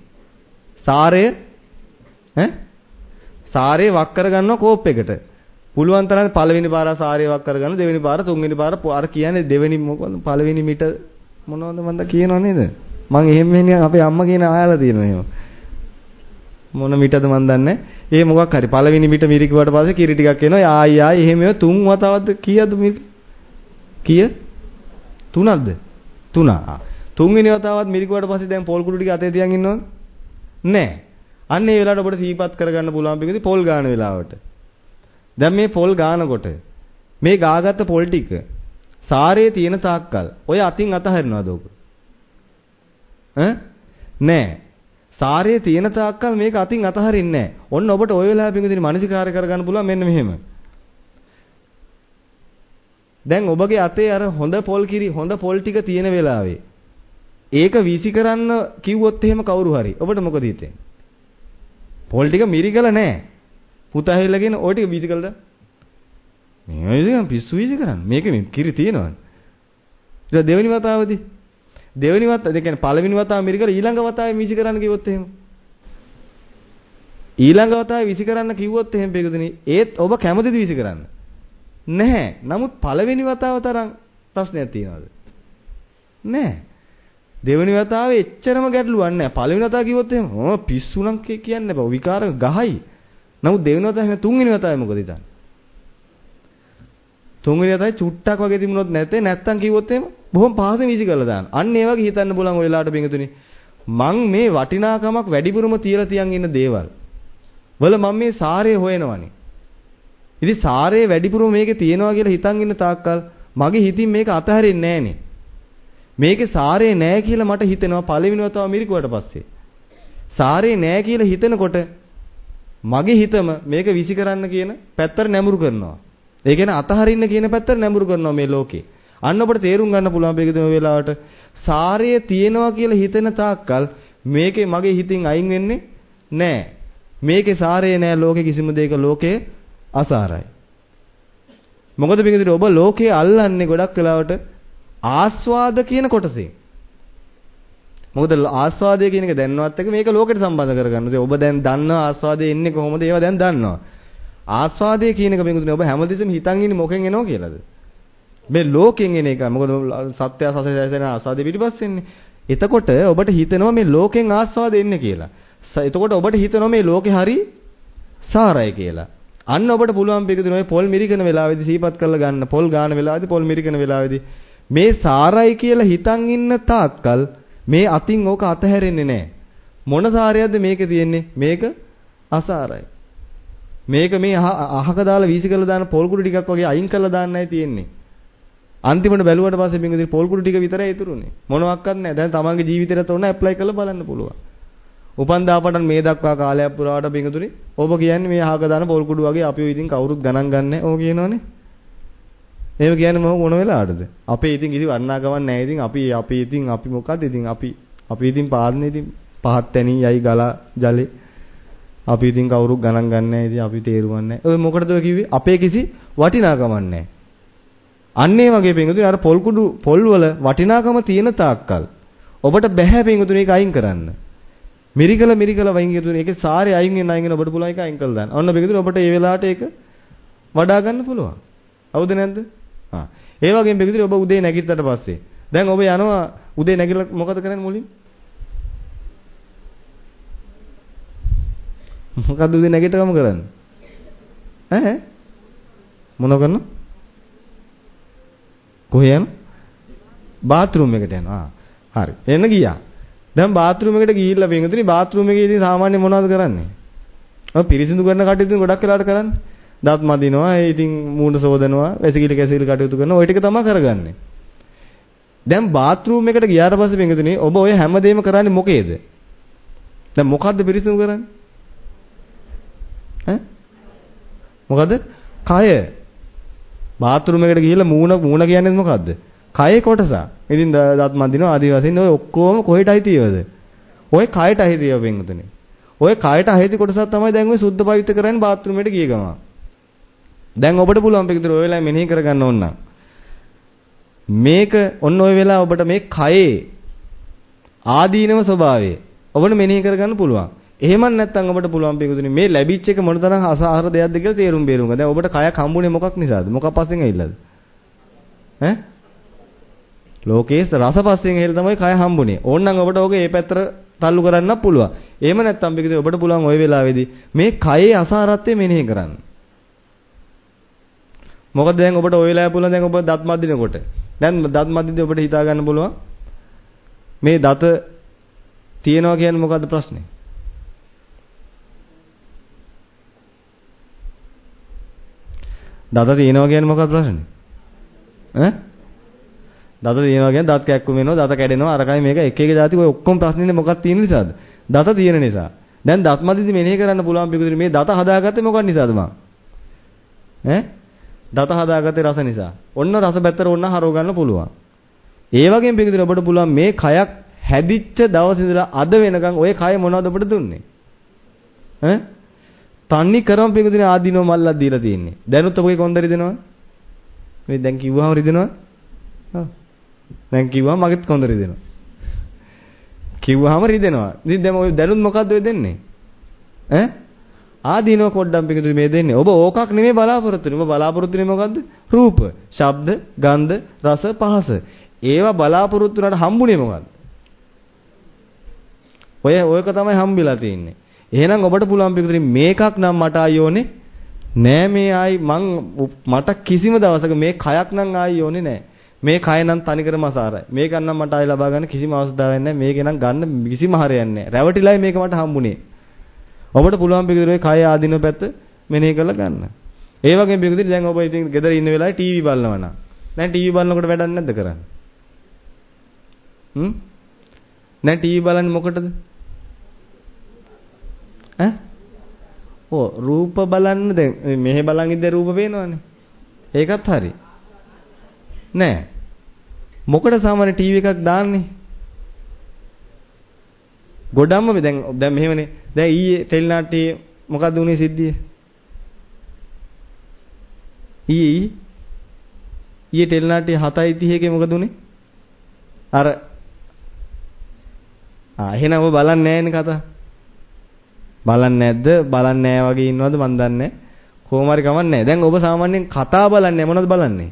Speaker 1: සාරය වක් කරගන්නවා කෝප් එකට. පුළුවන් තරම් පළවෙනි පාර සාරය වක් කරගන්න, දෙවෙනි පාර, තුන්වෙනි පාර අර කියන්නේ දෙවෙනි මොකද පළවෙනි මිට මොනවද මන්ද කියනව නේද? මං එහෙම වෙන්නේ අපේ අම්මා කියන ආයලා තියෙනවා එහෙම. මොන මිටද මන් දන්නේ. ඒ මොකක් හරි පළවෙනි මිට මිරිකුවට පස්සේ කිරි ටිකක් එනවා. ආයි එහෙම ඒවා තුන් වතාවක්ද කීයද මිරික? කීය? තුනක්ද? තුන. තුන්වෙනි වතාවත් මිරිකුවට පස්සේ දැන් පොල් කුඩු ටික අතේ තියන් ඉන්නවද? නැහැ. අන්න ඒ වෙලාවට ඔබට සීපත් කරගන්න පුළුවන් පිටින් පොල් ගාන වෙලාවට. දැන් මේ පොල් ගානකොට මේ ගාගත්ත පොල් ටික සාරේ තියෙන තාක්කල් ඔය අතින් අතහරිනවද ඔක? නෑ. සාරේ තියෙන තාක්කල් මේක අතින් අතහරින්නේ නෑ. ඔන්න ඔබට ওই වෙලාවෙ පිටින් මානසිකාරය කරගන්න පුළුවන් මෙන්න මෙහෙම. දැන් ඔබගේ අතේ අර හොඳ පොල් ටික තියෙන වෙලාවේ ඒක වීසි කරන්න කිව්වොත් එහෙම කවුරු හරි ඔබට මොකද හිතෙන්නේ? පොල් ටික මිරිකල නෑ. පුතා හැලගෙන ওই ටික වීසි කළද? මේ ඉතින් පිස්සු වීසි කරන්නේ. මේකේ කිරි තියෙනවනේ. ඊට දෙවෙනි වතාවදී ඒ කියන්නේ පළවෙනි වතාව මිරිකල ඊළඟ වතාවේ වීසි කරන්න කිව්වොත් එහෙම. ඊළඟ වතාවේ වීසි කරන්න කිව්වොත් එහෙම බෙගුදිනේ ඒත් ඔබ කැමතිද වීසි කරන්න? නැහැ. නමුත් පළවෙනි වතාව තරම් ප්‍රශ්නයක් තියනවාද? නැහැ. දෙවෙනි වතාවේ එච්චරම ගැටලුවක් නැහැ. පළවෙනි වතාව කිව්වොත් එහෙම පිස්සු නම් කියන්නේ බෑ. විකාර ගහයි. නමුත් දෙවෙනි වතාවේ තුන්වෙනි වතාවේ මොකද හිතන්නේ? තුන්වෙනි වතාවේ චුට්ටක් වගේ තිබුණොත් නැත්තම් කිව්වොත් එහෙම බොහොම පහසුවෙන් වීසි කරලා දාන්න. අන්න ඒ වගේ හිතන්න බලන් ඔය වෙලාවට බින්දුනේ. මං මේ වටිනාකමක් වැඩිපුරම තියලා තියන් ඉන්න දේවල් වල මම මේ සාරය හොයනවනේ. ඉතින් සාරය වැඩිපුරම මේකේ තියෙනවා කියලා හිතන් ඉන්න තාක්කල් මගේ හිතින් මේක අතහැරෙන්නේ නැහනේ. මේකේ සාරේ නැහැ කියලා මට හිතෙනවා පළවෙනිව තව මිරිකුවට පස්සේ. සාරේ නැහැ කියලා හිතනකොට මගේ හිතම මේක විසි කරන්න කියන පැත්තට නැඹුරු කරනවා. ඒ කියන්නේ අතහරින්න කියන පැත්තට නැඹුරු කරනවා මේ ලෝකේ. අන්න ඔබට තේරුම් ගන්න පුළුවන් මේක තුන වෙලාවට සාරය තියෙනවා කියලා හිතෙන තාක්කල් මේකේ මගේ හිතින් අයින් වෙන්නේ නැහැ. මේකේ සාරය නැහැ ලෝකේ කිසිම දෙයක ලෝකේ අසාරයි. මොකද මේකද ඔබ ලෝකේ අල්ලන්නේ ගොඩක් වෙලාවට ආස්වාද කියන කොටසේ. මොකද ආස්වාදය කියන එක දැනනවත් එක මේක ලෝකෙට සම්බන්ධ කරගන්න. ඔබ දැන් දන්නවා ආස්වාදය එන්නේ කොහොමද? ඒවා දැන් දන්නවා. ආස්වාදය කියන එක මේකද ඔබ හැමදෙස්සම හිතන් ඉන්නේ මොකෙන් එනෝ කියලාද? මේ ලෝකෙන් එන එක. මොකද සත්‍ය සසසයන ආස්වාදෙ පිටිපස්සෙන්නේ. එතකොට ඔබට හිතෙනවා මේ ලෝකෙන් ආස්වාදෙ එන්නේ කියලා. එතකොට ඔබට හිතෙනවා මේ ලෝකේ හරි සාරයි කියලා. අන්න ඔබට පුළුවන් පිටුදින ඔය පොල් මිරිකන වෙලාවේදී සීපත් කරලා ගන්න. පොල් ගාන වෙලාවේදී පොල් මිරිකන වෙලාවේදී මේ සාරයි කියලා හිතන් ඉන්න තාක්කල් මේ අතින් ඕක අතහැරෙන්නේ නැහැ. මොන සාරයක්ද මේකේ තියෙන්නේ? මේක අසාරයි. මේක මේ අහක දාලා වීසි කරලා දාන පොල් කුඩු ටිකක් වගේ අයින් කරලා දාන්නයි තියෙන්නේ. අන්තිමට බැලුවට පස්සේ බින්දුවේ පොල් කුඩු ටික විතරයි ඉතුරුනේ. මොනවත් නැහැ. දැන් තමන්ගේ ජීවිතේට ඕන ඇප්ලයි කරලා බලන්න පුළුවන්. උපන්දා පටන් මේ දක්වා කාලයක් පුරාවට බින්දුනේ ඔබ කියන්නේ මේ අහක දාන පොල් කුඩු වගේ අපිව ඉතින් කවුරුත් ගණන් ගන්නෑ. ඕක කියනවනේ. එහෙම කියන්නේ මොන වෙලාවටද? අපේ ඉතින් කිසි වර්ණාගමක් නැහැ. ඉතින් අපි මොකද්ද ඉතින් අපි ඉතින් පාන්නේ ඉතින් පහත් තැනි යයි ගලා ජලේ. අපි ඉතින් කවුරුත් ගණන් ගන්නෑ. ඉතින් අපි තේරුම් නැහැ. ඔය මොකටද ඔය කිව්වේ? අපේ කිසි වටිනාකමක් නැහැ. අන්න ඒ වගේ පින්වතුනි අර පොල් වල වටිනාකම තියෙන තාක්කල් ඔබට බැහැ පින්වතුනි ඒක අයින් කරන්න. මිරිකල වයින් කියතුනේ ඒකේ සාරේ අයින් වෙන ඔබට පුළුවන් ඒක අයින් කරලා දාන්න. ඔන්න පින්වතුනි ඔබට මේ වෙලාවට ඒක වඩා ගන්න පුළුවන්. හවුද නැද්ද? ඒ වගේම පින්වතුනි ඔබ උදේ නැගිට්ටට පස්සේ දැන් ඔබ යනවා උදේ නැගිටලා මොකද කරන්නේ මුලින්? මොකද්ද උදේ නැගිටගම කරන්නේ? ඈ මොන කරනවා? කොහේ යන? බාත් รู එකට යනවා. හරි. එන්න ගියා. දැන් බාත් รู එකට ගිහිල්ලා වෙන්තුනේ බාත් รู එකේදී සාමාන්‍ය මොනවද කරන්නේ? ඔය පිරිසිදු කරන කටයුතු ගොඩක් වෙලාවට කරන්නේ. දත් මදිනවා, ඉතින් මූණ සෝදනවා, වැසිකිලි කැසිලි කටයුතු කරනවා. ওই ටික තමයි කරගන්නේ. දැන් බාත් รู එකට ගියාට පස්සේ වෙන්තුනේ ඔබ ඔය හැමදේම කරන්නේ මොකේද? දැන් මොකද්ද පිරිසිදු කරන්නේ? ඈ? මොකද්ද? කය. බාත් รู එකට ගිහිල්ලා මූණ කියන්නේ මොකද්ද? කයේ කොටස. ඉතින් දත් මදිනවා ආදි වශයෙන් ඔය ඔක්කොම කොහෙටයි තියවද? ඔය කයටයි තියව වෙන්තුනේ. ඔය කයට අහිති කොටසක් තමයි දැන් ඔය සුද්ධ පවිත්‍ර කරන්නේ බාත් รู එකට ගිය ගමන්. දැන් ඔබට පුළුවන් පිටුතර ඔය වෙලාවේ මෙනෙහි කරගන්න ඕන නම් මේක ඔන්න ඔය වෙලාව ඔබට මේ කයේ ආදීනව ස්වභාවය ඔබට මෙනෙහි කරගන්න පුළුවන්. එහෙම නැත්නම් ඔබට පුළුවන් පිටුතුනේ මේ ලැබිච්ච එක මොනතරම් අසහාර දෙයක්ද කියලා තේරුම් බේරුම් ගන්න. දැන් ඔබට කයක් හම්බුනේ මොකක් නිසාද? මොකක් පස්සෙන් ඇවිල්ලාද? ඈ? ලෝකයේ රස පස්සෙන් ඇවිල්ලා තමයි කය හම්බුනේ. ඕනනම් ඔබට ඔක මේ පැත්තට තල්ලු කරන්නත් පුළුවන්. එහෙම නැත්නම් පිටුතුනේ ඔබට පුළුවන් ওই වෙලාවේදී මේ කයේ අසහාරත්වය මෙනෙහි කරන්න. මොකද දැන් ඔබට ওই වෙලාවේ පුළුවන් දැන් ඔබ දත් මදිනකොට. දැන් දත් මදිද්දී ඔබට හිතා ගන්න පුළුවන් මේ දත තියනවා කියන්නේ මොකද්ද ප්‍රශ්නේ? දත තියනවා කියන්නේ මොකක්ද ප්‍රශ්නේ? ඈ? දත තියනවා කියන්නේ දත් කැක්කුම වෙනවා, දත කැඩෙනවා, අරකයි මේක එක එක જાති ඔය ඔක්කොම ප්‍රශ්නේ මොකක්ද තියෙන නිසාද? දත තියෙන නිසා. දැන් දත් මදිද්දී මෙනෙහි කරන්න පුළුවන් පිටුතුනේ මේ දත හදාගත්තේ මොකක් නිසාද මං? ඈ? දත හදාගත්තේ රස නිසා. ඔන්න රස පැත්තට ඔන්න හරව ගන්න පුළුවන්. ඒ වගේම පිටුතුනේ ඔබට පුළුවන් මේ කයක් හැදිච්ච දවස් ඉඳලා අද වෙනකන් ඔය කය මොනවද ඔබට දුන්නේ? ඈ? තන්නි කරම පිටුතුනේ ආදීනව මල්ලක් දීලා තියෙන්නේ. දැනුත් ඔබගේ කොන්ද රිදෙනවා? මේ දැන් කිව්වම රිදෙනවා? ඔව්. දැන් කිව්වම මගෙත් කොන්ද රිදෙනවා. කිව්වම රිදෙනවා. ඉතින් දැන් ඔය දැනුත් මොකද්ද ඔය දෙන්නේ? ඈ? ආදීනව පොඩ්ඩක් පිටුතුනේ මේ දෙන්නේ. ඔබ ඕකක් නෙමෙයි බලාපොරොත්තු වෙන්නේ. ඔබ බලාපොරොත්තු වෙන්නේ මොකද්ද? රූප, ශබ්ද, ගන්ධ, රස, පහස. ඒවා බලාපොරොත්තු වුණාට හම්බුනේ මොකද්ද? ඔයක තමයි හම්බෙලා තියෙන්නේ. එහෙනම් ඔබට පුළුවන් පිටුතුනේ මේකක් නම් මට ආයෝනේ නෑ මේ ආයි මට කිසිම දවසක මේ කයක් නම් ආයෝනේ නෑ. මේ කය නම් තනිකරම අසාරයි. මේක නම් මට ආයි ලබා ගන්න කිසිම අවස්ථාවක් නෑ. මේක නම් ගන්න කිසිම හරයක් නෑ. රැවටිලයි මේක මට හම්බුනේ. ඔබට පුළුවන් පිටුතුනේ කය ආදින පැත්ත මෙනෙහි කරලා ගන්න. ඒ වගේම පිටුතුනේ දැන් ඔබ ඉතින් ගෙදර ඉන්න වෙලාවේ ටීවී බලනවා නම් දැන් ටීවී බලනකොට වැඩක් නැද්ද කරන්නේ? දැන් ටීවී බලන්නේ මොකටද? රූප බලන්න දැන් මෙහෙ බලන් ඉඳලා රූප පේනවනේ. ඒකත් හරි. නෑ. මොකටද සාමාන්‍ය ටීවී එකක් දාන්නේ? ගොඩක්ම දැන් මෙහෙමනේ. දැන් ඊයේ ටෙලිනාට්‍යයේ මොකද්ද උනේ සිද්ධිය? ඊයේ ටෙලිනාට්‍යය 7:30 මොකද උනේ? අර එහෙනම් ඔබ බලන්නේ නැහැනේ කතා. බලන්නේ නැද්ද? බලන්නේ නැහැ වගේ ඉන්නවද මන් දන්නේ නැහැ. කොහොම හරි කමන්නේ නැහැ. දැන් ඔබ සාමාන්‍යයෙන් කතා බලන්නේ මොනවද බලන්නේ?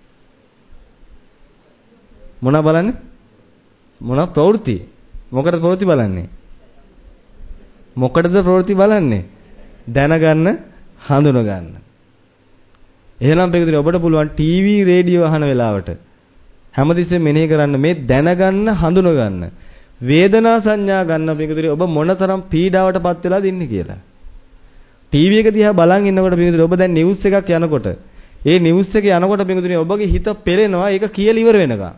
Speaker 1: මොනවා බලන්නේ? මොනවා ප්‍රවෘත්ති? මොකටද ප්‍රවෘත්ති බලන්නේ? මොකටද ප්‍රවෘත්ති බලන්නේ? දැනගන්න, හඳුන ගන්න. එහෙනම් පිටුදින ඔබට පුළුවන් ටීවී රේඩියෝ අහන වෙලාවට හැමතිස්සෙම මෙනෙහි කරන්න මේ දැනගන්න, හඳුන ගන්න. වේදනා සංඥා ගන්න පිටුදින ඔබ මොනතරම් පීඩාවටපත් වෙලාද ඉන්නේ කියලා. ටීවී එක දිහා බලන් ඉන්නකොට පිටුදින ඔබ දැන් නිවුස් එකක් යනකොට ඒ නිවුස් එක යනකොට පිටුදින ඔබගේ හිත පෙරෙනවා ඒක කියලා ඉවර වෙනකම්.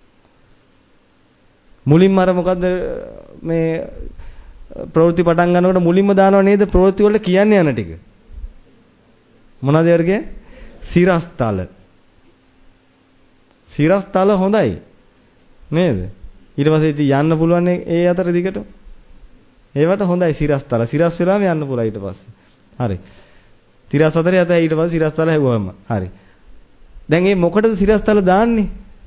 Speaker 1: මුලින්ම අර මොකද්ද මේ ප්‍රවෘත්ති පටන් ගන්නකොට මුලින්ම දානව නේද ප්‍රවෘත්ති වල කියන්නේ යන ටික. මොනවද ඒවර්ගේ? සිරස්තල. සිරස්තල හොඳයි. නේද? ඊට පස්සේ ඉතින් යන්න පුළුවන් ඒ අතර දිගට. ඒවට හොඳයි සිරස්තල. සිරස් වෙලාම යන්න පුළුවන් ඊට පස්සේ. හරි. තිරස් අතරේ යත ඊට පස්සේ සිරස්තල හැවුවම. හරි. දැන් මේ මොකටද සිරස්තල දාන්නේ?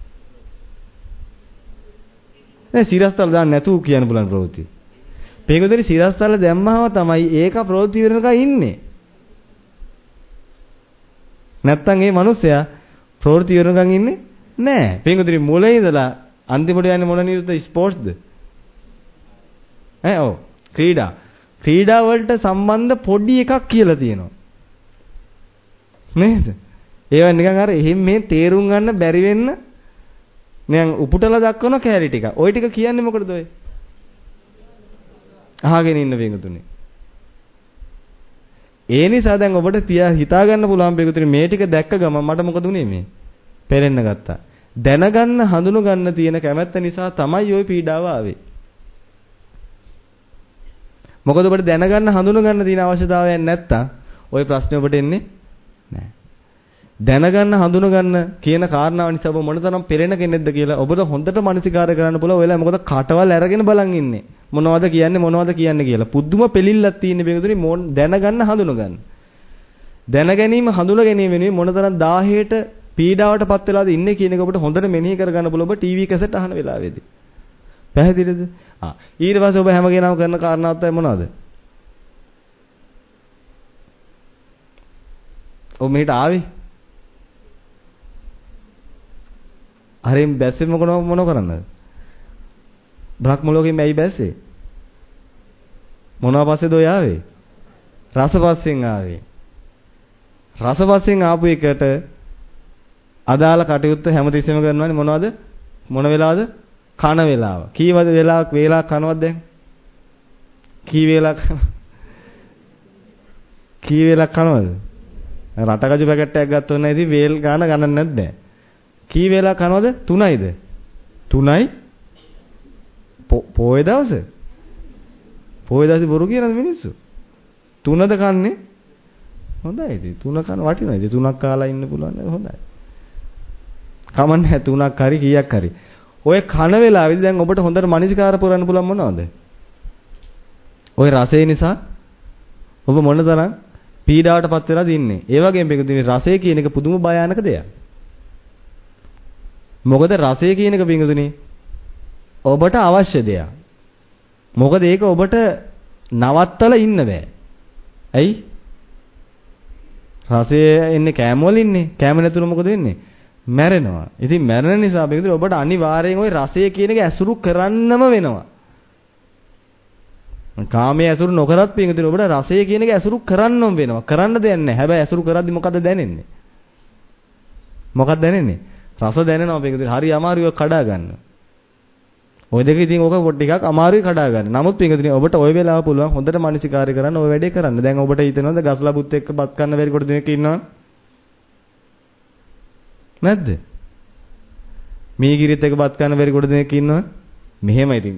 Speaker 1: දැන් සිරස්තල දාන්න නැතුව කියන්න පුළුවන් ප්‍රවෘත්ති. මේකෙදි සිරස්තල දැම්මහම තමයි ඒක ප්‍රවෘත්ති වෙනකන් ඉන්නේ. නැත්තම් මේ මිනිස්සයා ප්‍රවෘත්ති වෙනකන් ඉන්නේ නෑ. මේකෙදි මුලින් ඉඳලා අන්තිමට යන්නේ මොන නියුස්ද? ස්පෝර්ට්ස්ද? ඔව්. ක්‍රීඩා. ක්‍රීඩා වලට සම්බන්ධ පොඩි එකක් කියලා තියෙනවා. නේද? ඒවා නිකන් අර එහෙම මේ තේරුම් ගන්න බැරි වෙන්න නිකන් උපුටලා දක්වන කැලි ටික. ওই ටික කියන්නේ මොකටද ඔය? අහගෙන ඉන්න පිටුතුනේ. ඒ නිසා දැන් ඔබට හිතා ගන්න පුළුවන් පිටුතුනේ මේ ටික දැක්ක ගමන් මට මොකද උනේ මේ? පෙරෙන්න ගත්තා. දැනගන්න හඳුන ගන්න තියෙන කැමැත්ත නිසා තමයි ওই පීඩාව ආවේ. මොකද ඔබට දැනගන්න හඳුන ගන්න තියෙන අවශ්‍යතාවයක් නැත්තම් ওই ප්‍රශ්නේ ඔබට එන්නේ නැහැ. දැනගන්න හඳුන ගන්න කියන කාරණාව නිසා ඔබ මොනතරම් පෙරෙන කෙනෙක්ද කියලා ඔබට හොඳට මනසිකාර කරන්න පුළුවන්. ඔයලා මොකද කටවල් අරගෙන බලන් ඉන්නේ. මොනවද කියන්නේ කියලා. පුදුම පෙලිල්ලක් තියෙන බෙගුතුනි දැනගන්න හඳුන ගන්න. දැන ගැනීම හඳුන ගැනීම වෙනුවෙන් මොනතරම් 1000ට පීඩාවටපත් වෙලාද ඉන්නේ කියන එක ඔබට හොඳට මෙනෙහි කරගන්න පුළුවන්. ඔබ ටීවී කැසට් අහන වෙලාවේදී. පැහැදිලිද? ඊට පස්සේ ඔබ හැම කෙනාම කරන කාරණාවක් තමයි මොනවද? ඔබ මෙහෙට ආවේ. හරිම බැස්සේ මොන කරන්නද? බ්‍රහ්ම ලෝකෙම ඇයි බැස්සේ? මොනවා පස්සේද ඔය ආවේ? රස පස්සෙන් ආවේ. රස පස්සෙන් ආපු එකට අදාළ කටයුත්ත හැමතිස්සෙම කරනවානේ මොනවද? මොන වෙලාවද? කන වෙලාව. කීවද වේලාවක් කනවද දැන්? කී වේලාවක් කනවද? රටකජු පැකට් එකක් ගත්තොත් නම් ඉතින් වේල් ගාන ගණන් නැද්ද? කී වේලාවක් කනවද? 3යිද? 3යි? පොයේ දවසේ? පොයේ දවසේ බොරු කියනද මිනිස්සු? 3ද කන්නේ? හොඳයි ඉතින් 3 කන වටිනවා. ඉතින් 3ක් කාලා ඉන්න පුළුවන් නේද? හොඳයි. කමන්නේ 3ක් හරි කීයක් හරි. ඔය කන වෙලාවෙදි දැන් ඔබට හොඳට මනසිකාර පුරන්න පුළුවන් මොනවද? ඔය රසය නිසා ඔබ මොනතරම් පීඩාවටපත් වෙලාද ඉන්නේ. ඒ වගේම පිටුදිනේ රසය කියන එක පුදුම භයානක දෙයක්. මොකද රසය කියන එක පිටුදිනේ ඔබට අවශ්‍ය දෙයක්. මොකද ඒක ඔබට නවත්තලා ඉන්න බෑ. ඇයි? රසය එන්නේ කෑම වලින්නේ. කෑම නැතුව මොකද වෙන්නේ? මැරෙනවා. ඉතින් මැරෙන නිසා පිටුදිනේ ඔබට අනිවාර්යෙන් ওই රසය කියන එක ඇසුරු කරන්නම වෙනවා. කාමයේ ඇසුරු නොකරත් පිටුදිනේ ඔබට රසය කියන එක ඇසුරු කරන්නම වෙනවා. කරන්න දෙයක් නැහැ. හැබැයි ඇසුරු කරද්දි මොකද දැනෙන්නේ? මොකක්ද දැනෙන්නේ? රස දැනෙනවා පිටුදිනේ. හරි අමාරුයි ඔය කඩා ගන්න. ওই දෙක ඉතින් ඕක පොඩ් ටිකක් අමාරුයි කඩා ගන්න. නමුත් පිටුදිනේ ඔබට ওই වෙලාව පුළුවන් හොඳට මානසිකාරය කරන්න ওই වැඩේ කරන්න. දැන් ඔබට හිතෙනවද ගස්ලා බුත් එක්ක බත් කන්න බැරි කොට දෙනෙක් ඉන්නවා? නැද්ද? මීගිරිත් එක්ක බත් කන්න බැරි කොට දෙනෙක් ඉන්නවා? මෙහෙම ඉතින්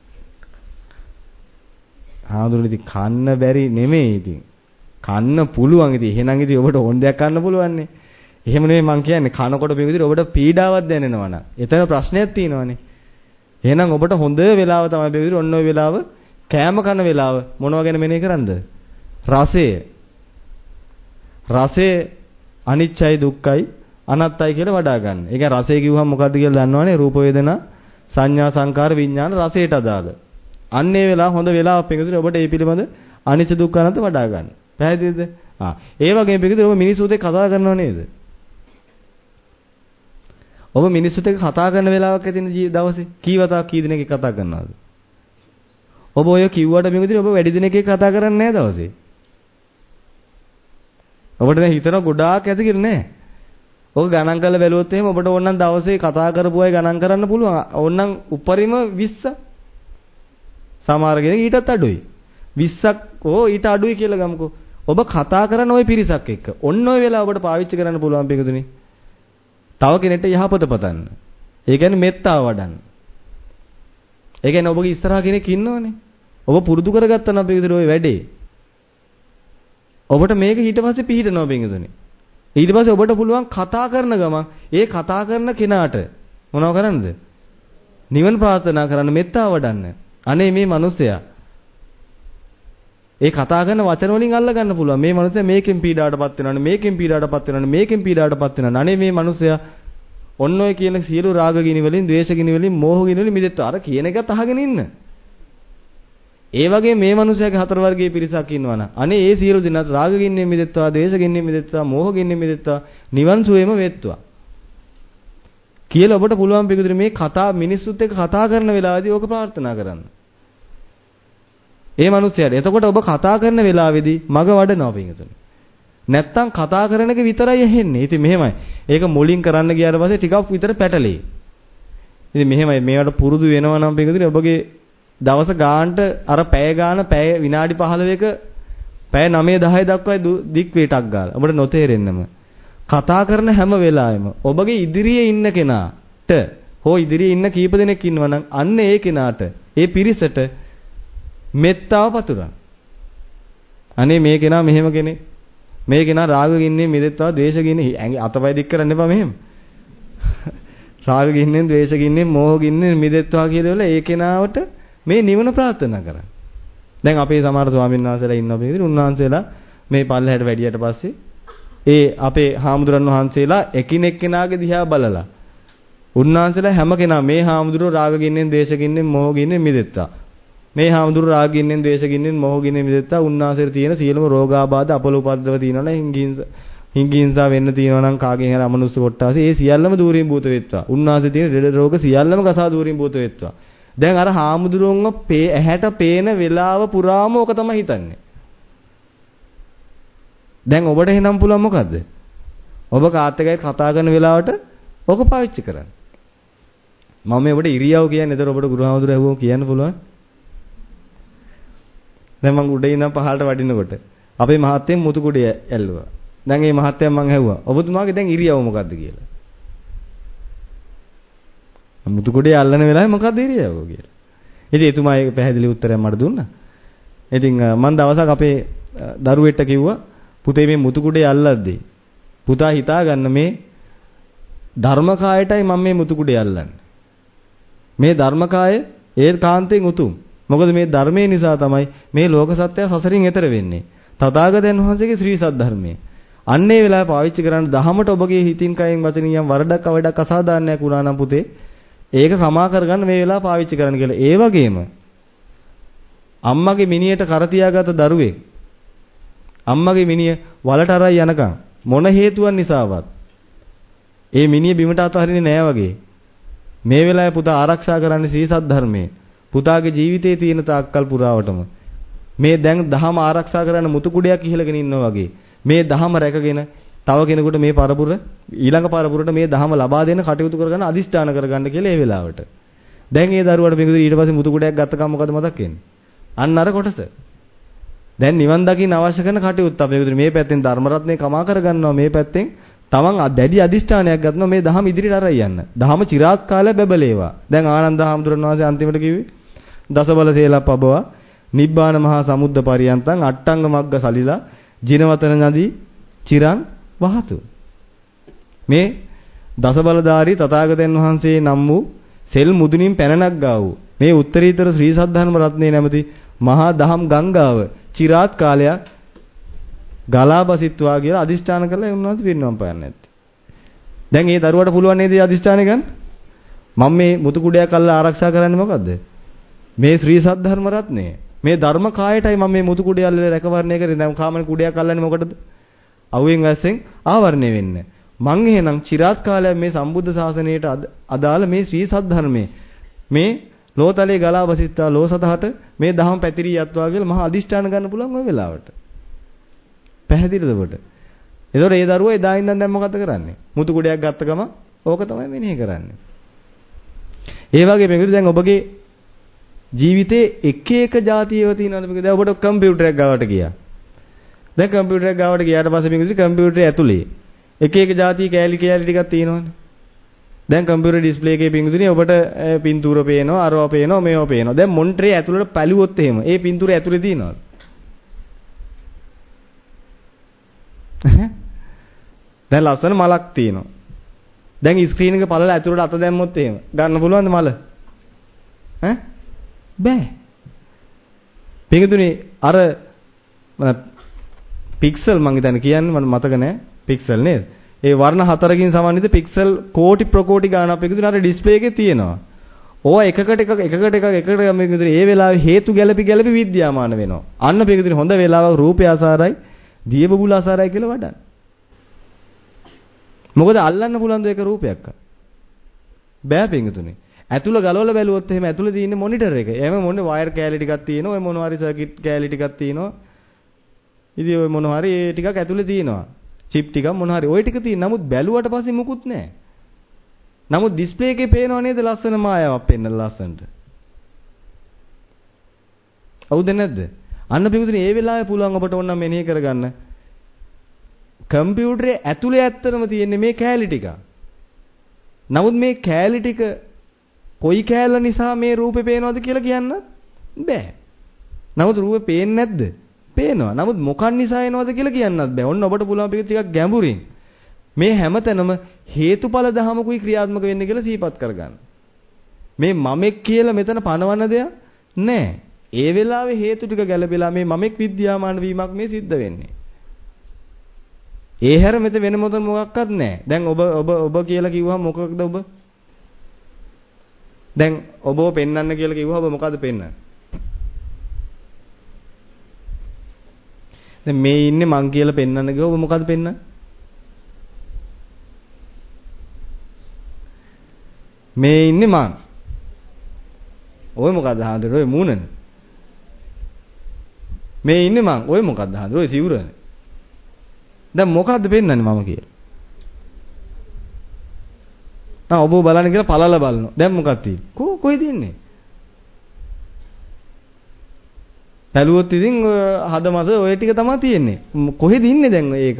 Speaker 1: හාමුදුරනේ ඉතින් කන්න බැරි නෙමෙයි ඉතින්. කන්න පුළුවන් ඉතින්. එහෙනම් ඉතින් ඔබට ඕන දෙයක් කන්න පුළුවන් නේ. එහෙම නෙමෙයි මං කියන්නේ කනකොට මේක ඔබට පීඩාවක් දැනෙනවා නම්. එතන ප්‍රශ්නයක් තියෙනවානේ. එහෙනම් ඔබට හොඳ වෙලාව තමයි මේක ඔන්න ඔය වෙලාව කෑම කන වෙලාව මොනවා ගැන මෙනෙහි කරන්නද? රසය. රසය අනිච්චයි දුක්ඛයි අනාත්තයි කියලා වඩා ගන්න. ඒ කියන්නේ රසය කිව්වහම මොකද්ද කියලා දන්නවනේ? රූප වේදනා සංඥා සංකාර විඥාන රසයට අදාළ. අන්න ඒ වෙලාව හොඳ වෙලාවක් පිටුනේ ඔබට මේ පිළිබඳ අනිච්ච දුක්ඛ අනාත්ත වඩා ගන්න. පැහැදිලිද? ඒ වගේම පිටුනේ ඔබ මිනිස්සුත් එක්ක කතා කරනව නේද? ඔබ මිනිස්සුත් එක්ක කතා කරන වෙලාවක් ඇතිනේ දවසේ කී වතාවක් කී දිනක කතා කරනවද? ඔබ ඔය කිව්වට මිනිස්සුත් ඔබ වැඩි දිනක කතා කරන්නේ නැහැ දවසේ. ඔබට දැන් හිතන ගොඩාක් ඇති කියලා නෑ. ඔක ගණන් කරලා බැලුවොත් එහෙම ඔබට ඕනනම් දවසේ කතා කරපු අය ගණන් කරන්න පුළුවන්. ඕනනම් උපරිම 20. සමහර කෙනෙක් ඊටත් අඩුයි. 20ක් ඊට අඩුයි කියලා ගමුකෝ. ඔබ කතා කරන ওই පිරිසක් එක්ක ඔන්න ඔය වෙලාව ඔබට පාවිච්චි කරන්න පුළුවන් පිටුනේ. තව කෙනෙක්ට යහපත පතන්න. ඒ කියන්නේ මෙත්තාව වඩන්න. ඒ කියන්නේ ඔබගේ ඉස්සරහා කෙනෙක් ඉන්නවනේ. ඔබ පුරුදු කරගත්තා නම් පිටුනේ ওই වැඩේ. ඔබට මේක ඊට පස්සේ පිළිහිටනවා පිටුනේ. ඊට පස්සේ ඔබට පුළුවන් කතා කරන ගමන් ඒ කතා කරන කෙනාට මොනව කරන්නද? නිවන ප්‍රාර්ථනා කරන්න මෙත්තාව වඩන්න. අනේ මේ මිනිසයා ඒ කතා කරන වචන වලින් අල්ල ගන්න පුළුවන්. මේ මිනිසයා මේකෙන් පීඩාවටපත් වෙනවනේ, මේකෙන් පීඩාවටපත් වෙනවනේ, මේකෙන් පීඩාවටපත් වෙනවනේ. අනේ මේ මිනිසයා ඔන්න ඔය කියන සියලු රාග ගිනි වලින්, ද්වේෂ ගිනි වලින්, මෝහ ගිනි වලින් මිදෙත්වා. අර කියන එකත් අහගෙන ඉන්න. ඒ වගේ මේ මිනිසයාගේ හතර වර්ගයේ පිරිසක් ඉන්නවනම් අනේ ඒ සියලු දෙනාත් රාග ගින්නෙන් මිදෙත්වා, ද්වේෂ ගින්නෙන් මිදෙත්වා, මෝහ ගින්නෙන් මිදෙත්වා, නිවන් සුවේම වෙත්වා. කියලා ඔබට පුළුවන් පිටුදින මේ කතා මිනිස්සුත් එක්ක කතා කරන වෙලාවදී ඕක ප්‍රාර්ථනා කරන්න. ඒ මිනිස්යාට. එතකොට ඔබ කතා කරන වෙලාවේදී මග වඩනවා පිටුදින. නැත්තම් කතා කරන එක විතරයි ඇහෙන්නේ. ඉතින් මෙහෙමයි. ඒක මුලින් කරන්න ගියාට පස්සේ ටිකක් විතර පැටලෙයි. ඉතින් මෙහෙමයි මේවට පුරුදු වෙනවා නම් පිටුදින ඔබගේ දවස ගානට අර පැය ගාන පැය විනාඩි 15ක පැය 9 10 දක්වා දික් වේටක් ගාලා. ඔබට නොතේරෙන්නම කතා කරන හැම වෙලාවෙම ඔබගේ ඉදිරියේ ඉන්න කෙනාට හෝ ඉදිරියේ ඉන්න කීප දෙනෙක් ඉන්නවා නම් අන්න ඒ කෙනාට ඒ පිරිසට මෙත්තාව පතුරවන්න. අනේ මේ කෙනා මෙහෙම කෙනෙක්. මේ කෙනා රාග ගින්නෙන් මිදෙත්වා, ද්වේෂ ගින්නෙන් අතපය දික් කරන්න එපා මෙහෙම. රාග ගින්නෙන්, ද්වේෂ ගින්නෙන්, මෝහ ගින්නෙන් මිදෙත්වා කියලා ඒ කෙනාවට මේ නිවන ප්‍රාර්ථනා කරන්න. දැන් අපේ සමහර ස්වාමීන් වහන්සේලා ඉන්නවා මේ විදිහට උන්වහන්සේලා මේ පල්ලෙහාට වැඩියට පස්සේ ඒ අපේ හාමුදුරන් වහන්සේලා එකිනෙක කෙනාගේ දිහා බලලා උන්වහන්සේලා හැම කෙනා මේ හාමුදුරුවෝ රාග ගින්නෙන්, ද්වේෂ ගින්නෙන්, මෝහ ගින්නෙන් මිදෙත්තා. මේ හාමුදුරුවෝ රාග ගින්නෙන්, ද්වේෂ ගින්නෙන්, මෝහ ගින්නෙන් මිදෙත්තා. උන්වහන්සේට තියෙන සියලුම රෝගාබාධ අපල උපද්දව තියෙනවනේ හිංගින්සා වෙන්න තියෙනවා නම් කාගෙන් හරි අමනුෂ්‍ය කොට්ටාසේ ඒ සියල්ලම දූරින් භූත වෙත්වා. උන්වහන්සේ තියෙන ලෙඩ රෝග සියල්ලම කසා දූරින් භූත වෙත්වා. දැන් අර හාමුදුරුවන්ව ඇහැට පේන වෙලාව පුරාම ඕක තමයි හිතන්නේ. දැන් ඔබට එහෙනම් පුළුවන් මොකද්ද? ඔබ කාත් එක්කයි කතා කරන වෙලාවට ඕක පාවිච්චි කරන්න. මම මේ ඔබට ඉරියව් කියන්නේ. ඒතර ඔබට ගුරු හාමුදුරුවෝ ඇහුවොත් කියන්න පුළුවන්. දැන් මම උඩ ඉඳන් පහළට වඩිනකොට අපේ මහත්තයෙන් මුතු කුඩේ ඇල්ලුවා. දැන් මේ මහත්තයන් මම ඇහුවා ඔබතුමාගේ දැන් ඉරියව් මොකද්ද කියලා. මුතු කුඩේ අල්ලන වෙලාවේ මොකද්ද ඉරියව් කියලා. ඉතින් එතුමා ඒක පැහැදිලි උත්තරයක් මට දුන්නා. ඉතින් මම දවසක් අපේ දරුවෙක්ට කිව්වා පුතේ මේ මුතු කුඩේ අල්ලද්දී පුතා හිතා ගන්න මේ ධර්මකායයටයි මම මේ මුතු කුඩේ අල්ලන්නේ. මේ ධර්මකාය ඒකාන්තයෙන් උතුම්. මොකද මේ ධර්මයේ නිසා තමයි මේ ලෝක සත්‍යය සසරින් එතර වෙන්නේ. තථාගතයන් වහන්සේගේ ශ්‍රී සද්ධර්මයේ. අන්නේ වෙලාවේ පාවිච්චි කරන්න දහමට ඔබගේ හිතින් කයෙන් වචනින් යම් වරදක් අවඩක් අසාධාරණයක් වුණා නම් පුතේ ඒක සමා කරගන්න මේ වෙලාව පාවිච්චි කරන්න කියලා. ඒ වගේම අම්මගේ මිනියට කර තියාගත්ත දරුවෙක් අම්මගේ මිනිය වලට අරයි යනකම් මොන හේතුවක් නිසාවත් ඒ මිනිය බිමට අතහරින්නේ නැහැ වගේ. මේ වෙලාවේ පුතා ආරක්ෂා කරන්නේ ශ්‍රී සද්ධර්මයේ. පුතාගේ ජීවිතයේ තියෙන තාක්කල් පුරාවටම මේ දැන් දහම ආරක්ෂා කරන්න මුතු කුඩයක් ඉහළගෙන ඉන්නවා වගේ මේ දහම රැකගෙන තව කෙනෙකුට මේ පරපුර ඊළඟ පරපුරට මේ දහම ලබා දෙන්න කටයුතු කරගන්න අදිෂ්ඨාන කරගන්න කියලා ඒ වෙලාවට. දැන් ඒ දරුවාට මේක ඊට පස්සේ මුතු කුඩයක් ගත්ත ගමන් මොකද මතක් වෙන්නේ? අන්න අර කොටස. දැන් නිවන් දකින්න අවශ්‍ය කරන කටයුත්ත අපි මේ පැත්තෙන් ධර්ම රත්නේ කමා කරගන්නවා මේ පැත්තෙන් තමන් දැඩි අදිෂ්ඨානයක් ගන්නවා මේ දහම ඉදිරියට අරයි යන්න. දහම চিරාත් කාලය බබලේවා. දැන් ආනන්ද හාමුදුරන් වහන්සේ අන්තිමට කිව්වේ දසබල සේලප්පබවා නිබ්බාන මහා සමුද්ද පරියන්තං අට්ටංග මග්ග සලිලා ජිනවතන නදී චිරං වහතු. මේ දසබලධාරී තථාගතයන් වහන්සේ නම් වූ සෙල් මුදුනින් පැනනක් ගා වූ මේ උත්තරීතර ශ්‍රී සද්ධර්ම රත්නයේ නැමැති මහා දහම් ගංගාව চিරාත් කාලයක් ගලා බසිත්වා කියලා අදිෂ්ඨාන කරලා උන්වහන්සේ පිරිනවම් පාන්නේ නැත්තේ. දැන් ඒ දරුවට පුළුවන් නේද අදිෂ්ඨාන ගන්න? මම මේ මුතු කුඩයක් අල්ලලා ආරක්ෂා කරන්නේ මොකද්ද? මේ ශ්‍රී සද්ධර්ම රත්නය. මේ ධර්ම කායයටයි මම මේ මුතු කුඩය අල්ලලා රැකවරණය කරේ. දැන් කාමන කුඩයක් අල්ලන්නේ මොකටද? අවුවෙන් වැස්සෙන් ආවරණය වෙන්න. මං එහෙනම් চিරාත් කාලයක් මේ සම්බුද්ධ ශාසනයට අදාළ මේ ශ්‍රී සද්ධර්මයේ මේ ලෝතලේ ගලා බසිත්වා ලෝසතහට මේ දහම් පැතිරී යත්වා කියලා මහා අදිෂ්ඨාන ගන්න පුළුවන් ওই වෙලාවට. පැහැදිලිද ඔබට? ඒතකොට ඒ දරුවා එදා ඉඳන් දැන් මොකද කරන්නේ? මුතු කුඩයක් ගත්ත ගම ඕක තමයි මෙනෙහි කරන්නේ. ඒ වගේ මේකද දැන් ඔබගේ ජීවිතේ එක එක જાතියව තියෙනවද මේක? දැන් ඔබට කම්පියුටරයක් ගාවට ගියා. දැන් කම්පියුටරයක් ගාවට ගියාට පස්සේ මේක කම්පියුටරේ ඇතුලේ එක එක જાති කෑලි ටිකක් තියෙනවනේ. දැන් කම්පියුටර් ඩිස්ප්ලේ එකේ පින්තුනේ ඔබට පින්තූර පේනවා, අරවා පේනවා, මේවා පේනවා. දැන් මොනිටරේ ඇතුළට පැලුවොත් එහෙම ඒ පින්තූර ඇතුලේ තියෙනවද? දැන් ලස්සන මලක් තියෙනවා. දැන් ස්ක්‍රීන් එක පළල ඇතුළට අත දැම්මොත් එහෙම ගන්න පුළුවන්ද මල? බෑ. පින්තුනේ අර පික්සල් මං හිතන්නේ කියන්නේ මට මතක නෑ. පික්සල් නේද? ඒ වර්ණ හතරකින් සමන්විත පික්සල් කෝටි ප්‍රකෝටි ගාණක් පිටුන අර ඩිස්ප්ලේ එකේ තියෙනවා. ඕවා එකකට මේකේ ඒ වෙලාවේ හේතු ගැළපි විද්‍යාමාන වෙනවා. අන්න පිටුනේ හොඳ වෙලාවක් රූපය අසාරයි, දිය බබුල අසාරයි කියලා වඩන්න. මොකද අල්ලන්න පුළුවන් ද ඒක රූපයක්? බෑ පිටුනේ. ඇතුළ ගලවලා බැලුවොත් එහෙම ඇතුළේ තියෙන්නේ මොනිටර් එක. එහෙම මොන්නේ වයර් කෑලි ටිකක් තියෙනවා, ඔය මොනවා හරි සර්කිට් කෑලි ටිකක් තියෙනවා. ඉතින් ඔය මොනවා හරි ඒ ටිකක් ඇතුළේ තියෙනවා. චිප් ටිකක් මොනවා හරි ওই ටික තියෙන. නමුත් බැලුවට පස්සේ මුකුත් නැහැ. නමුත් ඩිස්ප්ලේ එකේ පේනව නේද ලස්සන මායාවක් පෙන්නලා ලස්සනට. හවුද නැද්ද? අන්න පිටුනේ ඒ වෙලාවේ පුළුවන් ඔබට ඕන නම් මෙනෙහි කරගන්න. කම්පියුටරේ ඇතුලේ ඇත්තටම තියෙන්නේ මේ කෑලි ටික. නමුත් මේ කෑලි ටික කොයි කෑල්ල නිසා මේ රූපේ පේනවද කියලා කියන්න බෑ. නමුත් රූපේ පේන්නේ නැද්ද? පේනවා. නමුත් මොකක් නිසා එනවද කියලා කියන්නත් බෑ. ඔන්න ඔබට පුළුවන් පිට ටිකක් ගැඹුරින් මේ හැමතැනම හේතුඵල ධමකුයි ක්‍රියාත්මක වෙන්නේ කියලා සිහිපත් කරගන්න. මේ මමෙක් කියලා මෙතන පනවන දෙයක් නෑ. ඒ වෙලාවේ හේතු ටික ගැලපෙලා මේ මමෙක් විද්‍යාමාන වීමක් මේ සිද්ධ වෙන්නේ. ඒ හැර මෙතන වෙන මොකක්වත් නෑ. දැන් ඔබ කියලා කිව්වම මොකක්ද ඔබ? දැන් ඔබව පෙන්වන්න කියලා කිව්වම ඔබ මොකද පෙන්වන්නේ? දැන් මේ ඉන්නේ මං කියලා පෙන්වන්න ගියව ඔබ මොකද පෙන්වන්නේ? මේ ඉන්නේ මං. ඔය මොකද හාඳුර ඔය මූණනේ. මේ ඉන්නේ මං. ඔය මොකද හාඳුර ඔය සිවුරනේ. දැන් මොකද්ද පෙන්වන්නේ මම කියලා? තා ඔබ බලන්න කියලා පළල බලනවා. දැන් මොකක්ද තියෙන්නේ? කොහෙද ඉන්නේ? බැලුවොත් ඉතින් හදමස ඔය ටික තමයි තියෙන්නේ. කොහෙද ඉන්නේ දැන් ඒක?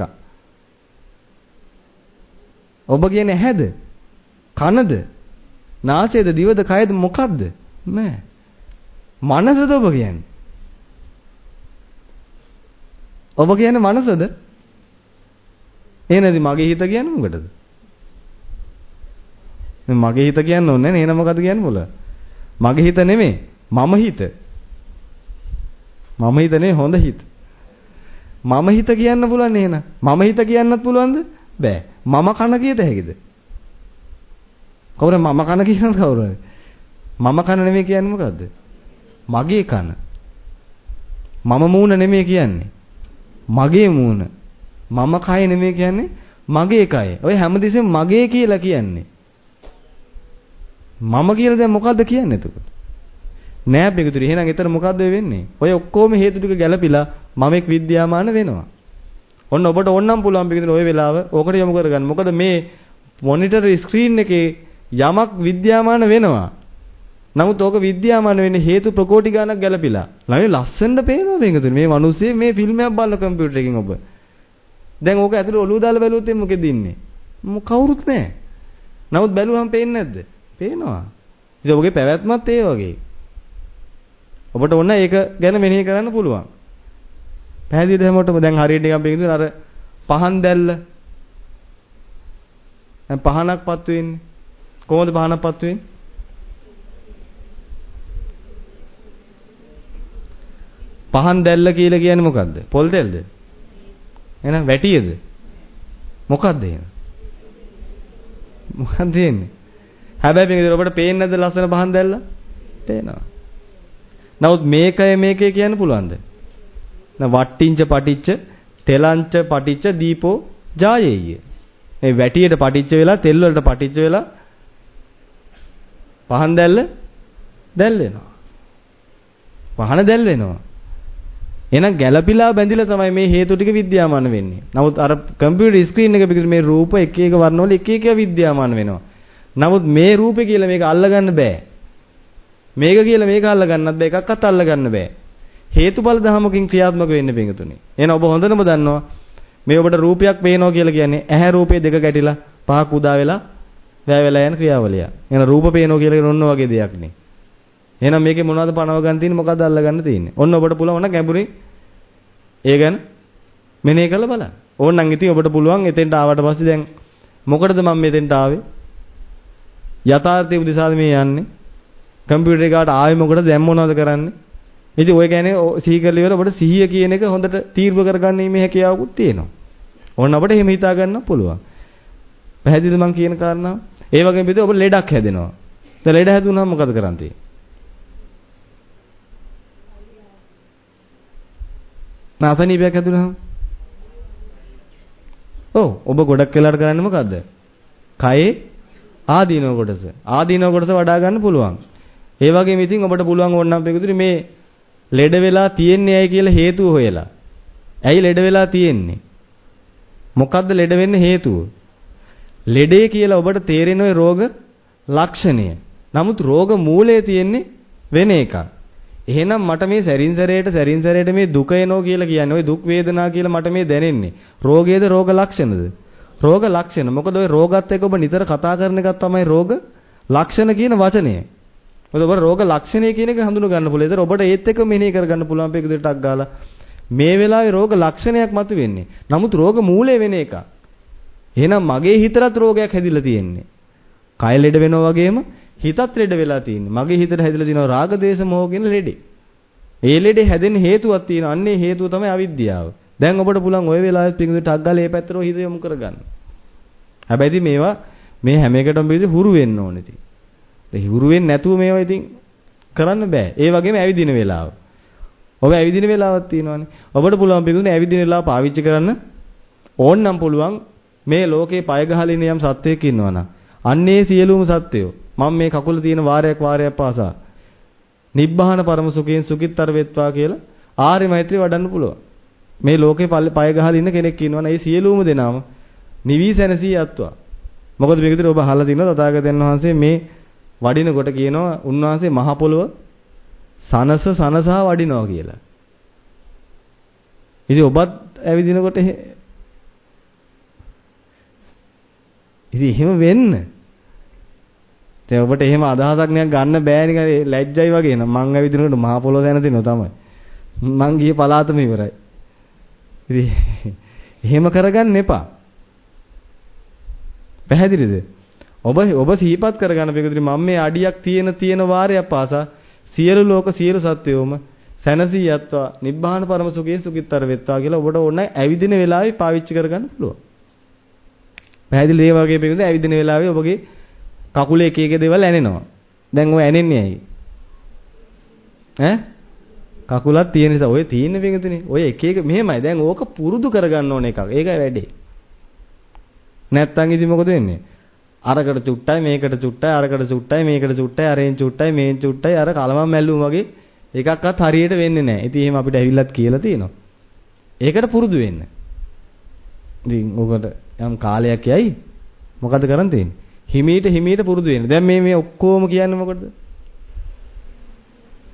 Speaker 1: ඔබ කියන්නේ ඇහැද? කනද? නාසයද? දිවද? කයද? මොකද්ද? නෑ. මනසද ඔබ කියන්නේ? ඔබ කියන්නේ මනසද? එහෙනම් මගේ හිත කියන්නේ මොකටද? මගේ හිත කියන්න ඕනේ නෑ. එහෙනම් මොකද කියන්නේ මොල? මගේ හිත නෙමෙයි. මම හිත. මම හිත නෙමෙයි හොඳ හිත. මම හිත කියන්න පුළුවන් නේ එහෙනම්. මම හිත කියන්නත් පුළුවන්ද? බෑ. මම කන කියත හැකිද? කවුරු මම කන කියනද කවුරුද? මම කන නෙමෙයි කියන්නේ මොකද්ද? මගේ කන. මම මූණ නෙමෙයි කියන්නේ. මගේ මූණ. මම කය නෙමෙයි කියන්නේ මගේ කය. ඔය හැමදෙස්සෙම මගේ කියලා කියන්නේ. මම කියලා දැන් මොකද්ද කියන්නේ එතකොට? නෑ බෙගතුරි. එහෙනම් එතන මොකද්ද වෙන්නේ? ඔය ඔක්කොම හේතු ටික ගැලපිලා මමෙක් විද්‍යාමාන වෙනවා. ඔන්න ඔබට ඕනනම් පුළුවන් බෙගතුරි ඔය වෙලාව ඕකට යොමු කරගන්න. මොකද මේ මොනිටර් ස්ක්‍රීන් එකේ යමක් විද්‍යාමාන වෙනවා. නමුත් ඕක විද්‍යාමාන වෙන්නේ හේතු ප්‍රකෝටි ගණක් ගැලපිලා. ළමයි ලස්සනට පේනවා බෙගතුරි. මේ මිනිස්සේ මේ ෆිල්ම් එකක් බලන කම්පියුටර් එකකින් ඔබ. දැන් ඕක ඇතුලේ ඔලුව දාලා බැලුවොත් මොකෙද ඉන්නේ? කවුරුත් නැහැ. නමුත් බැලුවම පේන්නේ නැද්ද? පේනවා. ඉතින් ඔබගේ පැවැත්මත් ඒ වගේ. ඔබට ඕන ඒක ගැන මෙනෙහි කරන්න පුළුවන්. පැහැදිලිද හැමෝටම? දැන් හරියට නිකන් බෙන්දුන අර පහන් දැල්ල. දැන් පහනක්පත් වෙන්නේ. කොහොමද පහනක්පත් වෙන්නේ? පහන් දැල්ල කියලා කියන්නේ මොකද්ද? පොල් දැල්ද? එහෙනම් වැටියද? මොකද්ද එහෙනම්? මොකක්ද දෙන්නේ? හැබැයි මේක ඔබට පේන්නේ නැද්ද ලස්සන පහන් දැල්ල? පේනවා. නමුත් මේකය කියන්න පුළුවන්ද? වට්ටිංච පටිච්ච තෙලංච පටිච්ච දීපෝ ජායේය. මේ වැටියට පටිච්ච වෙලා තෙල් වලට පටිච්ච වෙලා පහන් දැල්ල දැල් වෙනවා. පහන දැල් වෙනවා. එහෙනම් ගැළපිලා බැඳිලා තමයි මේ හේතු ටික විද්‍යාමාන වෙන්නේ. නමුත් අර කම්පියුටර් ස්ක්‍රීන් එක පිටින් මේ රූප එක එක වර්ණවල එක එක විද්‍යාමාන වෙනවා. නමුත් මේ රූපේ කියලා මේක අල්ලගන්න බෑ. මේක කියලා මේක අල්ලගන්නත් බෑ. එකක්වත් අල්ලගන්න බෑ. හේතුඵල ධමකින් ක්‍රියාත්මක වෙන්නේ පිටුතුනේ. එහෙනම් ඔබ හොඳටම දන්නවා මේ ඔබට රූපයක් පේනවා කියලා කියන්නේ ඇහැ රූපේ දෙක ගැටිලා පහක් උදා වෙලා වැය වෙලා යන ක්‍රියාවලිය. එහෙනම් රූප පේනවා කියලා කියන ඔන්න වගේ දෙයක් නේ. එහෙනම් මේකේ මොනවද පණව ගන්න තියෙන්නේ මොකද්ද අල්ල ගන්න තියෙන්නේ? ඔන්න ඔබට පුළුවන් නම් ගැඹුරින් ඒ ගැන මෙනෙහි කරලා බලන්න. ඕනනම් ඉතින් ඔබට පුළුවන් එතෙන්ට ආවට පස්සේ දැන් මොකටද මම මෙතෙන්ට ආවේ? යථාර්ථයේ උදෙසාද මේ යන්නේ? කම්පියුටර් එකට ආවේ මොකටද? දැන් මොනවද කරන්නේ? ඉතින් ඔය කියන්නේ සිහි කරලා ඉවර ඔබට සිහිය කියන එක හොඳට තීර්ව කරගන්න මේ හැකියාවකුත් තියෙනවා. ඕන අපිට එහෙම හිතා ගන්න පුළුවන්. පැහැදිලිද මම කියන කාරණාව? ඒ වගේම පිටු ඔබ ලෙඩක් හැදෙනවා. දැන් ලෙඩ හැදුනහම මොකද කරන්නේ? නාසනීපයක් හැදුනහම ඔබ ගොඩක් වෙලාට කරන්නේ මොකද්ද? කයේ ආදීනව කොටස. ආදීනව කොටස වඩා ගන්න පුළුවන්. ඒ වගේම ඉතින් ඔබට පුළුවන් ඕනනම් පිටුතුනි මේ ලෙඩ වෙලා තියෙන්නේ ඇයි කියලා හේතුව හොයලා. ඇයි ලෙඩ වෙලා තියෙන්නේ? මොකද්ද ලෙඩ වෙන්න හේතුව? ලෙඩේ කියලා ඔබට තේරෙන ওই රෝග ලක්ෂණය. නමුත් රෝග මූලයේ තියෙන්නේ වෙන එකක්. එහෙනම් මට මේ සැරින් සැරේට මේ දුක එනෝ කියලා කියන්නේ ওই දුක් වේදනා කියලා මට මේ දැනෙන්නේ. රෝගයේද රෝග ලක්ෂණද? රෝග ලක්ෂණ. මොකද ওই රෝගත් එක්ක ඔබ නිතර කතා කරන එකක් තමයි රෝග ලක්ෂණ කියන වචනය. මොකද ඔබ රෝග ලක්ෂණය කියන එක හඳුන ගන්න පුළුවන්. ඒතර ඔබට ඒත් එක්ක මෙනෙහි කර ගන්න පුළුවන් මේක දෙටක් ගාලා. මේ වෙලාවේ රෝග ලක්ෂණයක් මතුවෙන්නේ. නමුත් රෝග මූලය වෙන එකක්. එහෙනම් මගේ හිතරත් රෝගයක් හැදිලා තියෙන්නේ. කය ලෙඩ වෙනවා වගේම හිතත් ලෙඩ වෙලා තියෙන්නේ. මගේ හිතට හැදිලා තියෙනවා රාග දේශ මොහ කියන ලෙඩේ. ඒ ලෙඩේ හැදෙන්න හේතුවක් තියෙනවා. අන්නේ හේතුව තමයි අවිද්‍යාව. දැන් ඔබට පුළුවන් ওই වෙලාවේ පිඟුදේ ටක් ගාලා මේ පැත්තට හිත යොමු කරගන්න. හැබැයි ඉතින් මේවා මේ හැම එකටම පිළිදි හුරු වෙන්න ඕනේ ඉතින්. ඒ හුරු වෙන්නේ නැතුව මේවා ඉතින් කරන්න බෑ. ඒ වගේම ඇවිදින වෙලාව. ඔබ ඇවිදින වෙලාවක් තියෙනවානේ. ඔබට පුළුවන් පිඟුදේ ඇවිදින වෙලාව පාවිච්චි කරන්න ඕන්නම් පුළුවන් මේ ලෝකේ පය ගහලා ඉන්න යම් සත්වයක් ඉන්නවනම්. අන්නේ සියලුම සත්වයෝ මම මේ කකුල තියෙන වාරයක් පාසා නිබ්බාන පරම සුඛයෙන් සුඛිතතර වෙත්වා කියලා ආර්ය මෛත්‍රිය වඩන්න පුළුවන්. මේ ලෝකේ පය ගහලා ඉන්න කෙනෙක් ඉන්නවනම් ඒ සියලුම දෙනාම නිවි සැනසී යත්වා. මොකද මේක විතර ඔබ අහලා තියෙනවා තථාගතයන් වහන්සේ මේ වඩිනකොට කියනවා උන්වහන්සේ මහ පොළොව සනසා වඩිනවා කියලා. ඉතින් ඔබත් ඇවිදිනකොට ඉතින් එහෙම වෙන්න. දැන් ඔබට එහෙම අදහසක් නිකන් ගන්න බෑ නිකන් ලැජ්ජයි වගේ නම මං ඇවිදිනකොට මහ පොළොව දැනදිනවා තමයි. මං ගියේ පලාතම ඉවරයි. ඉතින් එහෙම කරගන්න එපා. පැහැදිලිද? ඔබ සිහිපත් කරගන්න බෙගුදිරි මම මේ අඩියක් තියෙන වාරයක් පාසා සියලු ලෝක සියලු සත්වයෝම සැනසී යත්වා නිබ්බාන පරම සුඛයෙන් සුඛිතතර වෙත්වා කියලා ඔබට ඕන ඇවිදින වෙලාවේ පාවිච්චි කරගන්න පුළුවන්. පැහැදිලි ඒ වගේ බෙගුදිරි ඇවිදින වෙලාවේ ඔබගේ කකුලේ එක එක දේවල් ඇනෙනවා. දැන් ඔය ඇනෙන්නේ ඇයි? කකුලක් තියෙන නිසා ඔය තියෙන බෙගුදිරි ඔය එක එක මෙහෙමයි. දැන් ඕක පුරුදු කරගන්න ඕන එකක්. ඒකයි වැඩේ. නැත්තම් ඉතින් මොකද වෙන්නේ? අරකට චුට්ටයි මේකට චුට්ටයි අරකට චුට්ටයි මේකට චුට්ටයි අරෙන් චුට්ටයි මේන් චුට්ටයි අර කලමම් මැල්ලුම් වගේ එකක්වත් හරියට වෙන්නේ නැහැ. ඉතින් එහෙම අපිට ඇවිල්ලත් කියලා තියෙනවා. ඒකට පුරුදු වෙන්න. ඉතින් ඔකට යම් කාලයක් යයි මොකද කරන් තියෙන්නේ? හිමීට පුරුදු වෙන්න. දැන් මේ ඔක්කොම කියන්නේ මොකටද?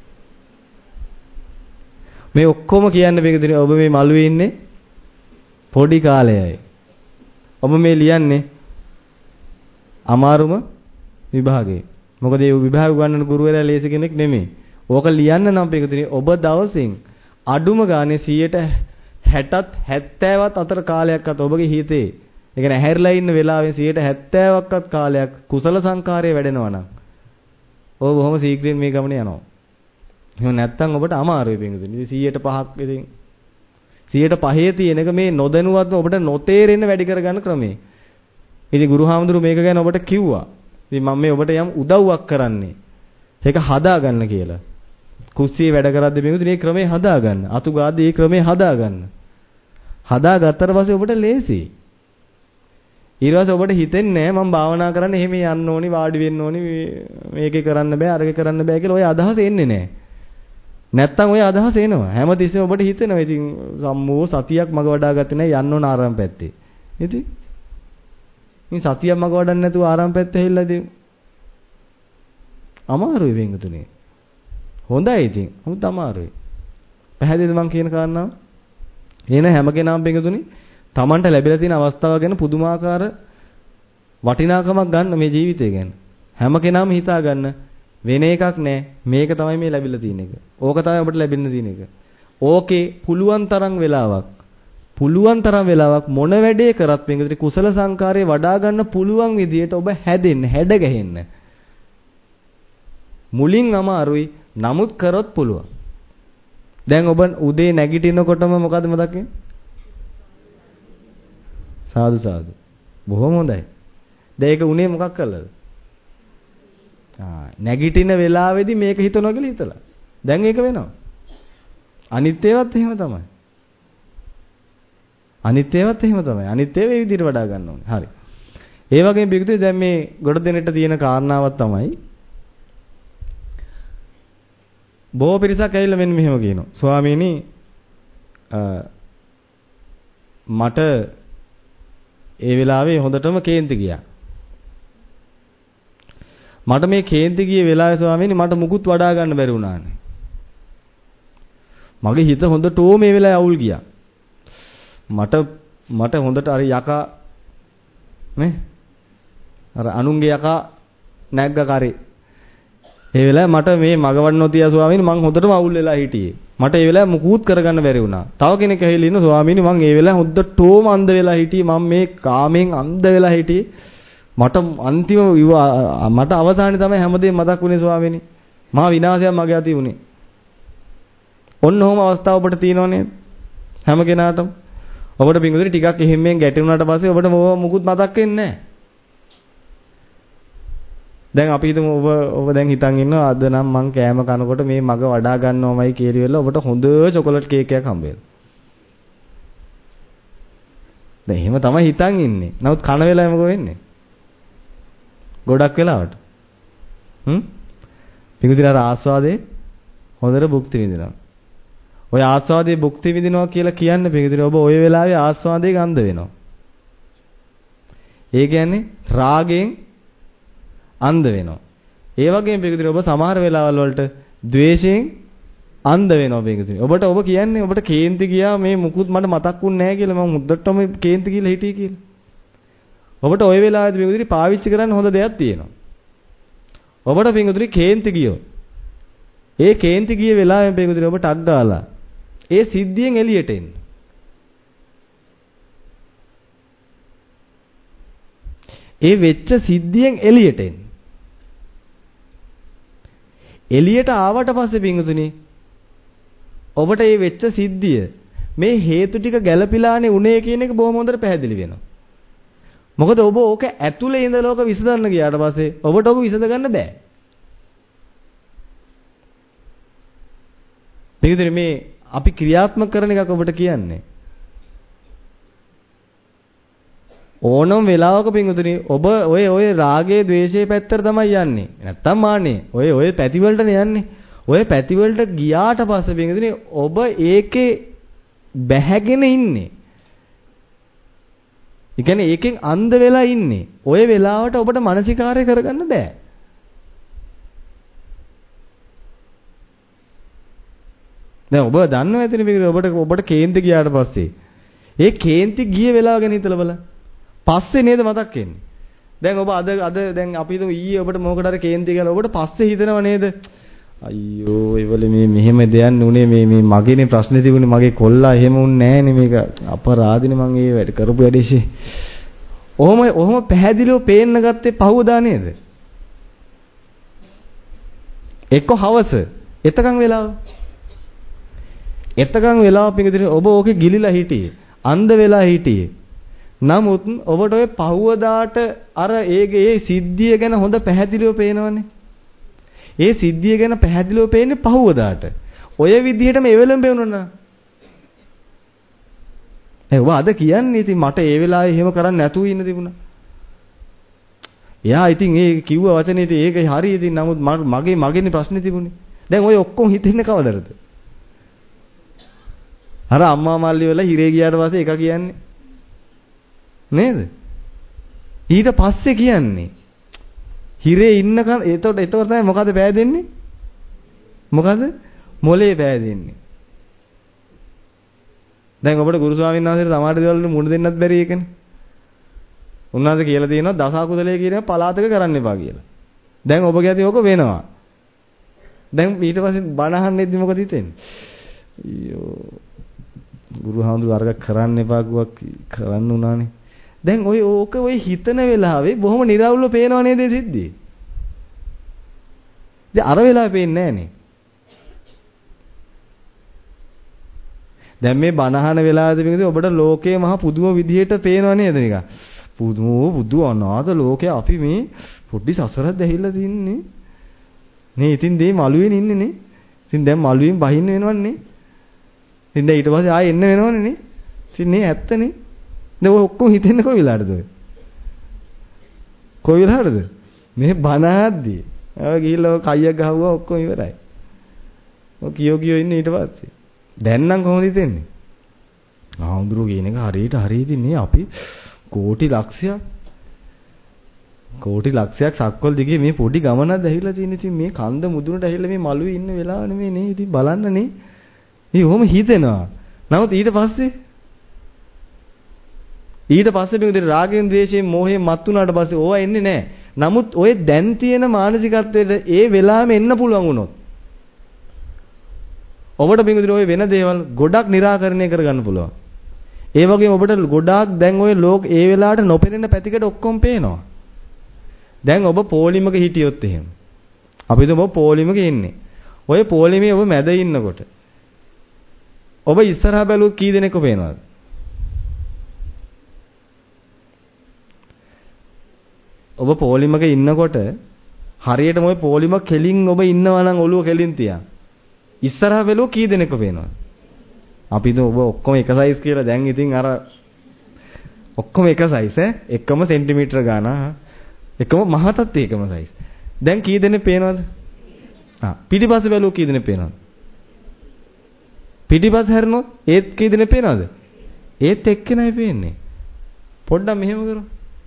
Speaker 1: මේ ඔක්කොම කියන්න බේකදී ඔබ මේ මළුවේ ඉන්නේ පොඩි කාලයයි. ඔබ මේ ලියන්නේ අමාරුම විභාගේ. මොකද ඒ විභාග උගන්වන ගුරුවරයා ලේසි කෙනෙක් නෙමෙයි. ඕක ලියන්න නම් පිටුතුනි ඔබ දවසින් අඩුම ගානේ 60ත් 70ත් අතර කාලයක්වත් ඔබගේ හිතේ ඒ කියන්නේ ඇහැරිලා ඉන්න වෙලාවෙන් 70%ක්වත් කාලයක් කුසල සංකාරය වැඩෙනවා නම් ඔබ බොහොම ශීඝ්‍රයෙන් මේ ගමනේ යනවා. එහෙම නැත්තම් ඔබට අමාරුයි පිටුතුනි. 100%ක් ඉතින් 100% තියෙන එක මේ නොදැනුවත්ව ඔබට නොතේරෙන්න වැඩි කරගන්න ක්‍රමේ. ඉතින් ගුරුහාමුදුරු මේක ගැන ඔබට කිව්වා. ඉතින් මම මේ ඔබට යම් උදව්වක් කරන්නේ. ඒක හදාගන්න කියලා. කුස්සියේ වැඩ කරද්දී මේක මේ ක්‍රමේ හදාගන්න. අතු ගාද්දී මේ ක්‍රමේ හදාගන්න. හදාගත්තට පස්සේ ඔබට ලේසි. ඊට පස්සේ ඔබට හිතෙන්නේ නැහැ මම භාවනා කරන්න එහෙම යන්න ඕනි වාඩි වෙන්න ඕනි මේකේ කරන්න බෑ අරගේ කරන්න බෑ කියලා ඔය අදහස එන්නේ නැහැ. නැත්තම් ඔය අදහස එනවා. හැමතිස්සෙම ඔබට හිතෙනවා ඉතින් සම්මෝ සතියක් මග වඩා ගත්තේ නැහැ යන්න ඕන ආරම්භ පැත්තේ. ඉතින් මේ සතියක් මග වඩන්න නැතුව ආරම්භ පැත්තේ ඇවිල්ලා ඉතින් අමාරුයි වෙන්ගතුනේ. හොඳයි ඉතින්. 아무ත් අමාරුයි. පැහැදිලිද මං කියන කාරණාව? එන හැම කෙනාම වෙන්ගතුනේ Tamanට ලැබිලා තියෙන අවස්ථාව ගැන පුදුමාකාර වටිනාකමක් ගන්න මේ ජීවිතය ගැන. හැම කෙනාම හිතා ගන්න වෙන එකක් නෑ. මේක තමයි මේ ලැබිලා තියෙන එක. ඕක තමයි ඔබට ලැබෙන්න තියෙන එක. ඕකේ පුළුවන් තරම් වෙලාවක් මොන වැඩේ කරත් වෙන්ගතුනේ කුසල සංකාරයේ වඩා ගන්න පුළුවන් විදියට ඔබ හැදෙන්න, හැඩ ගැහෙන්න. මුලින් අමාරුයි. නමුත් කරොත් පුළුවන්. දැන් ඔබ උදේ නැගිටිනකොටම මොකද මතක් වෙන්නේ? සාදු සාදු. බොහොම හොඳයි. දැන් ඒක උනේ මොකක් කළාද? නැගිටින වෙලාවේදී මේක හිතනවා කියලා හිතලා. දැන් ඒක වෙනවා. අනිත් ඒවාත් එහෙම තමයි. අනිත් ඒවා ඒ විදිහට වඩා ගන්න ඕනේ. හරි. ඒ වගේම බිගුතේ දැන් මේ ගොඩ දෙනෙට තියෙන කාරණාවක් තමයි බොහෝ පිරිසක් ඇවිල්ලා මෙන්න මෙහෙම කියනවා. ස්වාමීනි මට ඒ වෙලාවේ හොඳටම කේන්ති ගියා. මට මේ කේන්ති ගියේ වෙලාවේ ස්වාමීනි මට මුකුත් වඩා ගන්න බැරි වුණානේ. මගේ හිත හොඳටම මේ වෙලාවේ අවුල් ගියා. මට හොඳට අර යකා නේ අර අනුන්ගේ යකා නැග්ග කරේ. ඒ වෙලාවේ මට මේ මග වඩනෝ තියා ස්වාමීනි මං හොඳටම අවුල් වෙලා හිටියේ. මට ඒ වෙලාවේ මුකුත් කරගන්න බැරි වුණා. තව කෙනෙක් ඇවිල්ලා ඉන්න ස්වාමීනි මං ඒ වෙලාවේ හොඳටම අන්ධ වෙලා හිටියේ. මම මේ කාමෙන් අන්ධ වෙලා හිටියේ. මට අවසානයේ තමයි හැමදේම මතක් වුණේ ස්වාමීනි. මහා විනාශයක් මගේ අතේ වුණේ. ඔන්න ඔහොම අවස්ථාව ඔබට තියෙනව නේද? හැම කෙනාටම. ඔබට පිංගුදුරි ටිකක් එහෙම්මෙන් ගැටුණාට පස්සේ ඔබට මුකුත් මතක් වෙන්නේ නැහැ. දැන් අපි හිතමු ඔබ දැන් හිතන් ඉන්නවා අද නම් මං කෑම කනකොට මේ මග වඩා ගන්නවමයි කියලා වෙලා ඔබට හොඳ චොකලට් කේක් එකක් හම්බ වෙනවා. දැන් එහෙම තමයි හිතන් ඉන්නේ. නමුත් කන වෙලාවෙ මොකද වෙන්නේ? ගොඩක් වෙලාවට. පිංගුදින අර ආස්වාදේ හොඳට භුක්ති විඳිනවා. ඔය ආස්වාදේ භුක්ති විඳිනවා කියලා කියන්නේ පිංගුදින ඔබ ওই වෙලාවේ ආස්වාදේ ගන්ධ වෙනවා. ඒ කියන්නේ රාගයෙන් අන්ධ වෙනවා. ඒ වගේම පිංගුදින ඔබ සමහර වෙලාවල් වලට ද්වේෂයෙන් අන්ධ වෙනවා පිංගුදින. ඔබ කියන්නේ ඔබට කේන්ති ගියා මේ මුකුත් මට මතක්ුන්නේ නැහැ කියලා මම මුද්දටම කේන්ති කියලා හිටියේ කියලා. ඔබට ওই වෙලාවේදී පිංගුදින පාවිච්චි කරන්න හොඳ දෙයක් තියෙනවා. ඔබට පිංගුදින කේන්ති ගියෝ. ඒ කේන්ති ගිය වෙලාවෙන් පිංගුදින ඔබ ටක් ගාලා ඒ සිද්ධියෙන් එළියට එන්න. ඒ වෙච්ච සිද්ධියෙන් එළියට එන්න. එළියට ආවට පස්සේ පිංගුතුනි ඔබට මේ වෙච්ච සිද්ධිය මේ හේතු ටික ගැළපීලානේ උනේ කියන එක බොහොම හොඳට පැහැදිලි වෙනවා. මොකද ඔබ ඕක ඇතුලේ ඉඳලා ඕක විසඳන්න ගියාට පස්සේ ඔබට ඕක විසඳ ගන්න බෑ. පිංගුතුනි මේ අපි ක්‍රියාත්මක කරන එකක් ඔබට කියන්නේ. ඕනම වෙලාවක පිංගුතුනි ඔබ ඔය රාගයේ ද්වේෂයේ පැත්තට තමයි යන්නේ. නැත්තම් මාන්නේ. ඔය පැති වලටනේ යන්නේ. ඔය පැති වලට ගියාට පස්සේ පිංගුතුනි ඔබ ඒකේ බැහැගෙන ඉන්නේ. ඒ කියන්නේ ඒකෙන් අන්ධ වෙලා ඉන්නේ. ඔය වෙලාවට ඔබට මානසිකාරය කරගන්න බෑ. දැන් ඔබ දන්නවා ඇතිනේ පිංගුතුනි ඔබට කේන්ති ගියාට පස්සේ ඒ කේන්ති ගිය වෙලාව ගැන හිතලා බලන්න. පස්සේ නේද මතක් වෙන්නේ. දැන් ඔබ අද දැන් අපි හිතමු ඊයේ ඔබට මොකකට හරි කේන්ති කියලා ඔබට පස්සේ හිතනව නේද? අයියෝ ඒවල මේ මෙහෙම දෙයක් නුනේ මේ මගේනේ ප්‍රශ්නේ තිබුණේ මගේ කොල්ලා එහෙම උන්නේ නැහනේ මේක අපරාධිනේ මං ඒ වැඩ කරපු වැඩේෂේ. ඔහොම පැහැදිලිව පේන්න ගත්තේ පහවදා නේද? එක්ක හවස එතකන් වෙලාව පිටින් ඔබ ඕකේ ගිලිලා හිටියේ. අන්ධ වෙලා හිටියේ. නමුත් ඔබට ඔය පහවදාට අර ඒ සිද්ධිය ගැන හොඳ පැහැදිලිව පේනවනේ. ඒ සිද්ධිය ගැන පැහැදිලිව පේන්නේ පහවදාට. ඔය විදිහටම එවෙලම වෙනුණා. ඔබ අද කියන්නේ ඉතින් මට ඒ වෙලාවේ එහෙම කරන්න නැතුව ඉන්න තිබුණා. එයා ඉතින් ඒ කිව්ව වචනේ ඉතින් ඒක හරි ඉතින් නමුත් මගේනේ ප්‍රශ්නේ තිබුණේ. දැන් ඔය ඔක්කොම හිතෙන්නේ කවදද? අර අම්මා මල්ලි වල හිරේ ගියාට පස්සේ එක කියන්නේ නේද? ඊට පස්සේ කියන්නේ හිරේ ඉන්නකන් එතකොට තමයි මොකද පෑදෙන්නේ? මොකද? මොලේ පෑදෙන්නේ. දැන් ඔබට ගුරු ස්වාමීන් වහන්සේට සමහර දේවල් වල මුණ දෙන්නත් බැරි එකනේ. උන්වහන්සේ කියලා තියෙනවා දස අකුසලයේ කියන පලාතක කරන්න එපා කියලා. දැන් ඔබ කියති ඕක වෙනවා. දැන් ඊට පස්සේ බණ අහන්නෙද්දි මොකද හිතෙන්නේ? අයියෝ ගුරුහාමුදුරු අරක කරන්න එපා කිව්වක් කරන්න උනානේ. දැන් ඔය හිතන වෙලාවේ බොහොම නිරවුල්ව පේනව නේද සිද්ධිය? දැන් අර වෙලාවේ පේන්නේ නැහනේ. දැන් මේ බණහන වෙලාවේදී මේකදී ඔබට ලෝකේ මහ පුදුම විදිහට පේනව නේද නිකන්? පුදුම අනාථ ලෝකේ අපි මේ පොඩි සසරක් දැහිලා තින්නේ. නේ ඉතින් මේ මළුවෙන් ඉන්නේ නේ. ඉතින් දැන් මළුවෙන් බහින්න වෙනවන්නේ. ඉතින් දැන් ඊට පස්සේ ආයෙ එන්න වෙනවනේ නේ. ඉතින් මේ ඇත්තනේ. දැන් ඔය ඔක්කොම හිතෙන්නේ කොයි වෙලාවටද ඔය? කොයි වෙලාවටද? මේ බණහද්දී. ආව ගිහිල්ලා කයියක් ගහුවා ඔක්කොම ඉවරයි. ඔය කියෝ ඉන්නේ ඊට පස්සේ. දැන් නම් කොහොමද හිතෙන්නේ? ආහුඳුරු කියන එක හරියට මේ අපි කෝටි ලක්ෂයක් සක්වල දිගේ මේ පොඩි ගමනක් ඇහිලා තියෙන ඉතින් මේ කන්ද මුදුනට ඇහිලා මේ මළුවේ ඉන්න වෙලාව නෙමෙයි නේ ඉතින් බලන්න නේ. මේ ඔහොම හිතෙනවා. නමුත් ඊට පස්සේ මේ රාගයෙන් ද්වේෂයෙන් මෝහයෙන් මත් වුණාට පස්සේ ඕවා එන්නේ නැහැ. නමුත් ඔය දැන් තියෙන මානසිකත්වයට ඒ වෙලාවෙම එන්න පුළුවන් වුණොත් ඔබට බින්දුනේ ඔය වෙන දේවල් ගොඩක් निराකරණය කරගන්න පුළුවන්. ඒ වගේම ඔබට ගොඩාක් දැන් ඔය ඒ වෙලාවට නොපෙනෙන පැතිකඩ ඔක්කොම පේනවා. දැන් ඔබ පොලිමක හිටියොත් එහෙම. අපි හිතමු ඔබ පොලිමක ඉන්නේ. ඔය පොලිමේ ඔබ මැද ඉන්නකොට ඔබ ඉස්සරහා බැලුවොත් කී දෙනෙක්ව පේනවද? ඔබ පොලිමක ඉන්නකොට හරියටම ඔය පොලිම කෙලින් ඔබ ඉන්නවා නම් ඔළුව කෙලින් තියා. ඉස්සරහා බැලුවොත් කී දෙනෙක්ව පේනවද? අපි හිතමු ඔබ ඔක්කොම එක සයිස් කියලා දැන් ඉතින් අර ඔක්කොම එක සයිස් එකම සෙන්ටිමීටර ගාන එකම මහතත් එකම සයිස්. දැන් කී දෙනෙක් පේනවද? පිටිපස්ස බැලුවොත් කී දෙනෙක් පේනවද? පිටිපස්ස හැරෙනොත් ඒත් කී දෙනෙක් පේනවද? ඒත් එක්කෙනයි පේන්නේ. පොඩ්ඩක් මෙහෙම කරමු.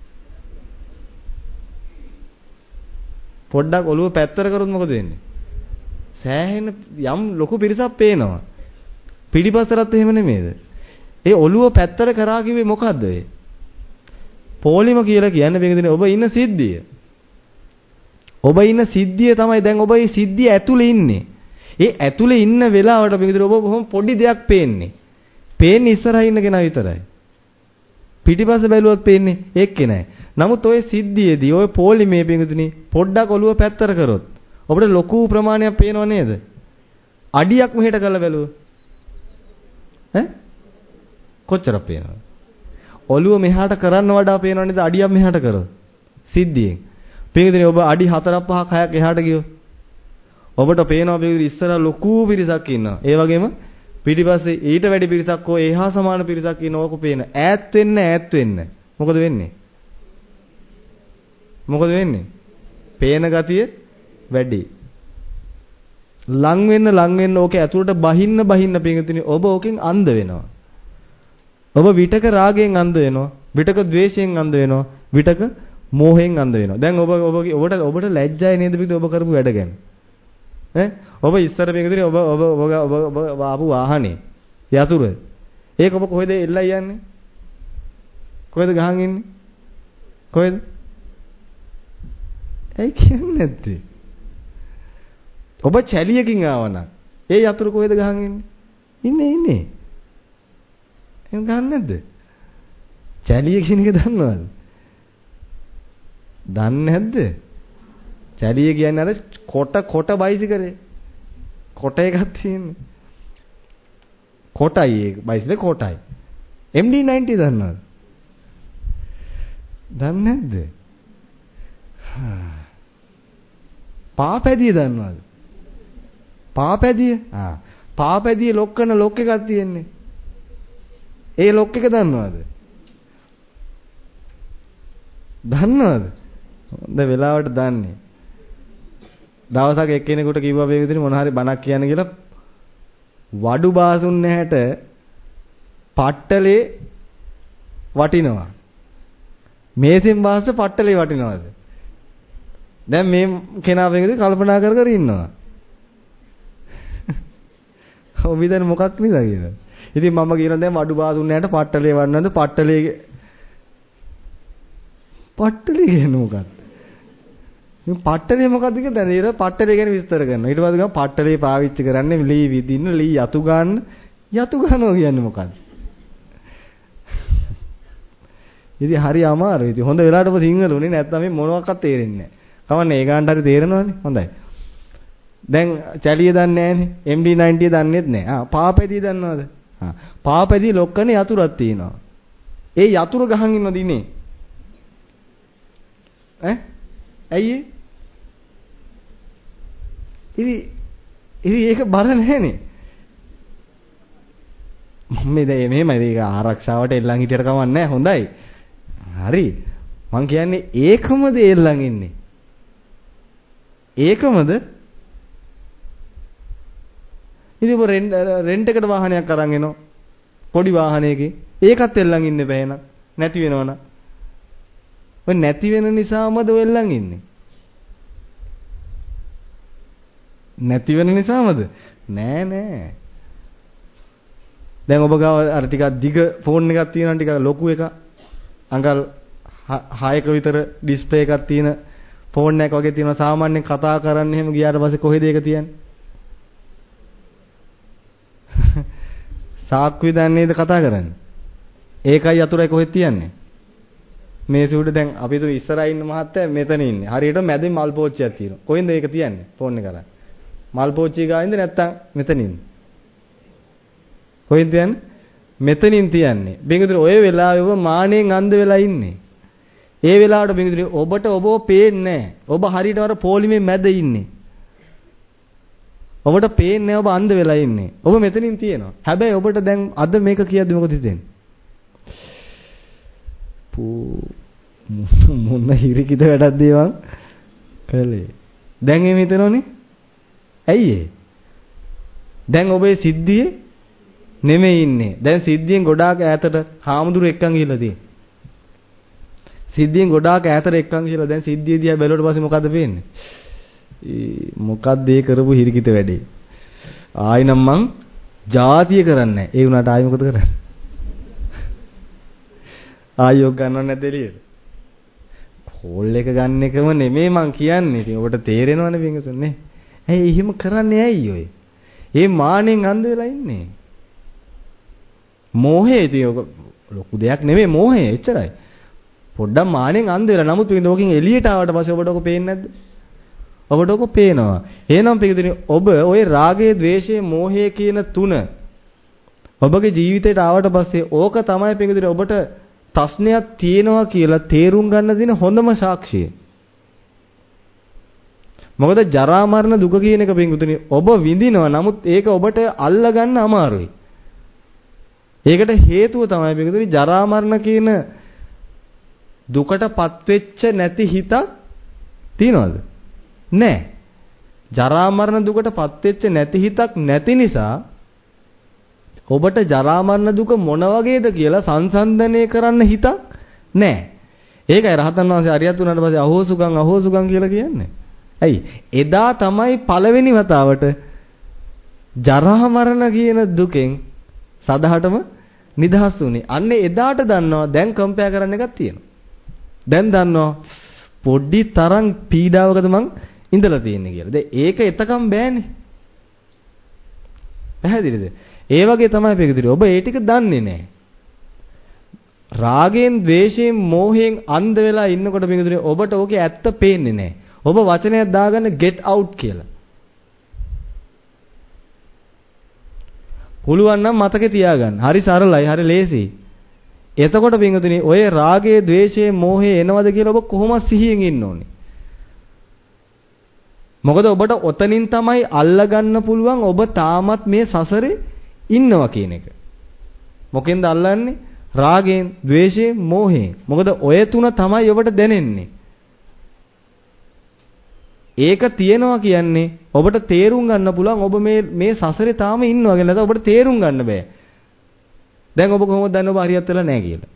Speaker 1: පොඩ්ඩක් ඔළුව පැත්තට කරොත් මොකද වෙන්නේ? සෑහෙන යම් ලොකු පිරිසක් පේනවා. පිටිපස්සටත් එහෙම නෙමෙයිද? ඒ ඔළුව පැත්තට කරා කිව්වේ මොකද්ද ඒ? පොලිම කියලා කියන්නේ මේකදී ඔබ ඉන්න සිද්ධිය. ඔබ ඉන්න සිද්ධිය තමයි දැන් ඔබ මේ සිද්ධිය ඇතුලේ ඉන්නේ. ඒ ඇතුලේ ඉන්න වෙලාවට මේකදී ඔබ බොහොම පොඩි දෙයක් පේන්නේ. පේන්නේ ඉස්සරහා ඉන්න කෙනා විතරයි. පිටිපස්ස බැලුවොත් පේන්නේ එක්කේ නැහැ. නමුත් ওই සිද්ධියේදී ওই පොලිමේ මේකදී පොඩ්ඩක් ඔළුව පැත්තට කරොත් ඔබට ලොකු ප්‍රමාණයක් පේනව නේද? අඩියක් මෙහෙට කරලා බැලුවොත් කොච්චරක් පේනවද? ඔළුව මෙහාට කරන්න වඩා පේනව නේද අඩියක් මෙහාට කරොත් සිද්ධියෙන්. පිටින් ඔබ අඩි 4ක් 5ක් 6ක් එහාට ගියොත් ඔබට පේනවා පිටින් ඉස්සර ලොකු පිරිසක් ඉන්නවා. ඒ වගේම පිටිපස්සේ ඊට වැඩි පිරිසක් හෝ එහා සමාන පිරිසක් ඉන්නවක පේන. ඈත් වෙන්න. මොකද වෙන්නේ? පේන ගතිය වැඩි. ලං වෙන්න ඕකේ ඇතුළට බහින්න පිටින් ඔබ ඕකෙන් අන්ධ වෙනවා. ඔබ විතක රාගයෙන් අන්ධ වෙනවා. විතක ද්වේෂයෙන් අන්ධ වෙනවා. විතක මෝහයෙන් අන්ධ වෙනවා. දැන් ඔබට ලැජ්ජයි නේද පිටු ඔබ කරපු වැඩ ගැන? ඔබ ඉස්සර මේකදී ඔබ ආපු වාහනේ යතුරු ඒක ඔබ කොහෙද එල්ලයි යන්නේ? කොහෙද ගහන් ඉන්නේ? කොහෙද? ඒ කියන්නේ නැත්තේ. ඔබ චැලියකින් ආවනම් ඒ යතුරු කොහෙද ගහන් ඉන්නේ? ඉන්නේ. එහෙම ගහන්නේ නැද්ද? චැලිය කියන එක දන්නවද? දන්නේ නැද්ද? චැලිය කියන්නේ අර කොට බයිසිකලේ. කොට එකක් තියෙන්නේ. කොටයි ඒ බයිසිකලේ කොටයි. MD90 දන්නවද? දන්නේ නැද්ද? පාපැදිය දන්නවද? පාපැදිය? පාපැදිය ලොක් කරන ලොක් එකක් තියෙන්නේ. ඒ ලොක් එක දන්නවද? දන්නවද? හොඳ වෙලාවට දන්නේ. දවසක් එක්කෙනෙකුට කිව්වා මේ විදිහට මොන හරි බණක් කියන්න කියලා වඩු බාසුන් නැහැට පට්ටලේ වටිනවා. මේසෙන් බාස්ස පට්ටලේ වටිනවද? දැන් මේ කෙනා මේකද කල්පනා කර කර ඉන්නවා. ඔබ හිතන්නේ මොකක් නිසාද කියලා. ඉතින් මම කියනවා දැන් වඩු බාසුන් නැහැට පට්ටලේ වන්නද පට්ටලේ කියන්නේ මොකක්ද? මේ පට්ටලේ මොකද්ද කියලා දැන් ඊට පට්ටලේ ගැන විස්තර කරනවා. ඊට පස්සේ ගම පට්ටලේ පාවිච්චි කරන්නේ ලී විදින්න ලී යතු ගන්නවා කියන්නේ මොකද්ද? ඉතින් හරි අමාරුයි. ඉතින් හොඳ වෙලාවට ඔබ සිංහල උනේ නැත්නම් මේ මොනවක්වත් තේරෙන්නේ නැහැ. කවන්නේ ඒ ගානට හරි තේරෙනවනේ. හොඳයි. දැන් චැලිය දන්නේ නැහනේ. MD90 දන්නේත් නැහැ. පාපැදිය දන්නවද? පාපැදිය ලොක්කනේ යතුරක් තියෙනවා. ඒ යතුරු ගහන් ඉන්නවද ඉන්නේ? ඇයි ඉතින් ඒක බර නැහනේ. මේ දැන් මෙහෙමයි ඒක ආරක්ෂාවට එල්ලන් හිටියට කමක් නැහැ. හොඳයි. හරි. මං කියන්නේ ඒකමද එල්ලන් ඉන්නේ. ඒකමද? ඉතින් ඔබ රෙන්ට් එකට වාහනයක් අරන් එනවා. පොඩි වාහනයකින්. ඒකත් එල්ලන් ඉන්න බෑ නේද? නැති වෙනවනම්. ඔය නැති වෙන නිසාමද ඔය එල්ලන් ඉන්නේ? නැති වෙන නිසාමද? නෑ. දැන් ඔබ ගාව අර ටිකක් දිග ෆෝන් එකක් තියෙනවා ටිකක් ලොකු එකක්. අඟල් 6ක විතර ඩිස්ප්ලේ එකක් තියෙන ෆෝන් එකක් වගේ තියෙනවා. සාමාන්‍යයෙන් කතා කරන්න එහෙම ගියාට පස්සේ කොහෙද ඒක තියන්නේ? සාක්කුවේ දැන් නේද කතා කරන්නේ? ඒකයි අතුරයි කොහෙද තියන්නේ? මේ සුඩ දැන් අපි තු ඉස්සරහා ඉන්න මහත්තයා මෙතන ඉන්නේ. හරියට මැදින් මල් පෝච්චියක් තියෙනවා. කොහෙන්ද ඒක තියන්නේ? ෆෝන් එක අරන්. මල් පෝච්චිය ගාවින්ද නැත්තම් මෙතනින්? කොහෙන්ද තියන්නේ? මෙතනින් තියන්නේ. බින්දුර ඔය වෙලාවේ ඔබ මානෙන් අන්ධ වෙලා ඉන්නේ. ඒ වෙලාවට බින්දුර ඔබට ඔබව පේන්නේ නැහැ. ඔබ හරියට අර පොලිමේ මැද ඉන්නේ. ඔබට පේන්නේ නැහැ ඔබ අන්ධ වෙලා ඉන්නේ. ඔබ මෙතනින් තියෙනවා. හැබැයි ඔබට දැන් අද මේක කියද්දි මොකද හිතෙන්නේ? මොන හිරිකිද වැඩක්ද ඒවා කළේ. දැන් එහෙම හිතනෝනේ. ඇයි ඒ? දැන් ඔබේ සිද්ධියේ නෙමෙයි ඉන්නේ. දැන් සිද්ධියෙන් ගොඩාක් ඈතට හාමුදුරු එක්කන් ගිහලා තියෙන්නේ. සිද්ධියෙන් ගොඩාක් ඈතට එක්කන් ගිහලා දැන් සිද්ධිය දිහා බැලුවට පස්සේ මොකද පේන්නේ? මොකක්ද ඒ කරපු හිරිකිත වැඩේ? ආයිනම් මං ජාතිය කරන්නේ නැහැ. ඒ වුණාට ආයි මොකද කරන්නේ? ආයෝග ගන්නව නැද්ද එළියට? කෝල් එක ගන්න එකම නෙමෙයි මං කියන්නේ. ඉතින් ඔබට තේරෙනවනේ පින්වතුනි. ඇයි එහෙම කරන්නේ ඇයි ඔය? ඒ මානෙන් අන්ධ වෙලා ඉන්නේ. මෝහය ඉතින් ඔක ලොකු දෙයක් නෙමෙයි මෝහය එච්චරයි. පොඩ්ඩක් මානෙන් අන්ධ වෙලා. නමුත් පින්වතුනි ඔකින් එළියට ආවට පස්සේ ඔබට ඔක පේන්නේ නැද්ද? ඔබට ඔක පේනවා. එහෙනම් පින්වතුනි ඔබ ওই රාගය, ద్వේෂය, මෝහය කියන තුන ඔබගේ ජීවිතයට ආවට පස්සේ ඕක තමයි පින්වතුනි ඔබට ප්‍රශ්නයක් තියෙනවා කියලා තේරුම් ගන්න දින හොඳම සාක්ෂිය. මොකද ජරා මරණ දුක කියන එක පින්වතුනි ඔබ විඳිනවා. නමුත් ඒක ඔබට අල්ල ගන්න අමාරුයි. ඒකට හේතුව තමයි පින්වතුනි ජරා මරණ කියන දුකටපත් වෙච්ච නැති හිතක් තියනවද? නැහැ. ජරා මරණ දුකටපත් වෙච්ච නැති හිතක් නැති නිසා ඔබට ජරා මරණ දුක මොන වගේද කියලා සංසන්දනය කරන්න හිතක් නැහැ. ඒකයි රහතන් වහන්සේ අරියත් උනාට පස්සේ අහෝසුගම් කියලා කියන්නේ. ඇයි? එදා තමයි පළවෙනි වතාවට ජරා මරණ කියන දුකෙන් සදහටම නිදහස් වුනේ. අන්න එදාට දන්නවා දැන් කම්පෙයාර් කරන්න එකක් තියෙනවා. දැන් දන්නවා පොඩි තරම් පීඩාවකද මං ඉඳලා තියෙන්නේ කියලා. දැන් ඒක එතකම් බෑනේ. පැහැදිලිද? ඒ වගේ තමයි පිටුදුරි. ඔබ ඒ ටික දන්නේ නැහැ. රාගයෙන්, ද්වේෂයෙන්, මෝහයෙන් අන්ධ වෙලා ඉන්නකොට පිටුදුරි ඔබට ඕකේ ඇත්ත පේන්නේ නැහැ. ඔබ වචනයක් දාගන්න get out කියලා. පුළුවන් නම් මතකේ තියාගන්න. හරි සරලයි, හරි ලේසියි. එතකොට පිටුදුරි ඔය රාගයේ, ද්වේෂයේ, මෝහයේ එනවද කියලා ඔබ කොහොමද සිහියෙන් ඉන්න ඕනේ. මොකද ඔබට ඔතනින් තමයි අල්ලගන්න පුළුවන් ඔබ තාමත් මේ සසරේ ඉන්නවා කියන එක. මොකෙන්ද අල්ලන්නේ? රාගයෙන්, ද්වේෂයෙන්, මෝහයෙන්. මොකද ඔය තුන තමයි ඔබට දැනෙන්නේ. ඒක තියෙනවා කියන්නේ ඔබට තේරුම් ගන්න පුළුවන් ඔබ මේ සසරේ තාම ඉන්නවා කියලා. නැත්නම් ඔබට තේරුම් ගන්න බෑ. දැන් ඔබ කොහොමද දන්නේ ඔබ හරියට වෙලා නැහැ කියලා?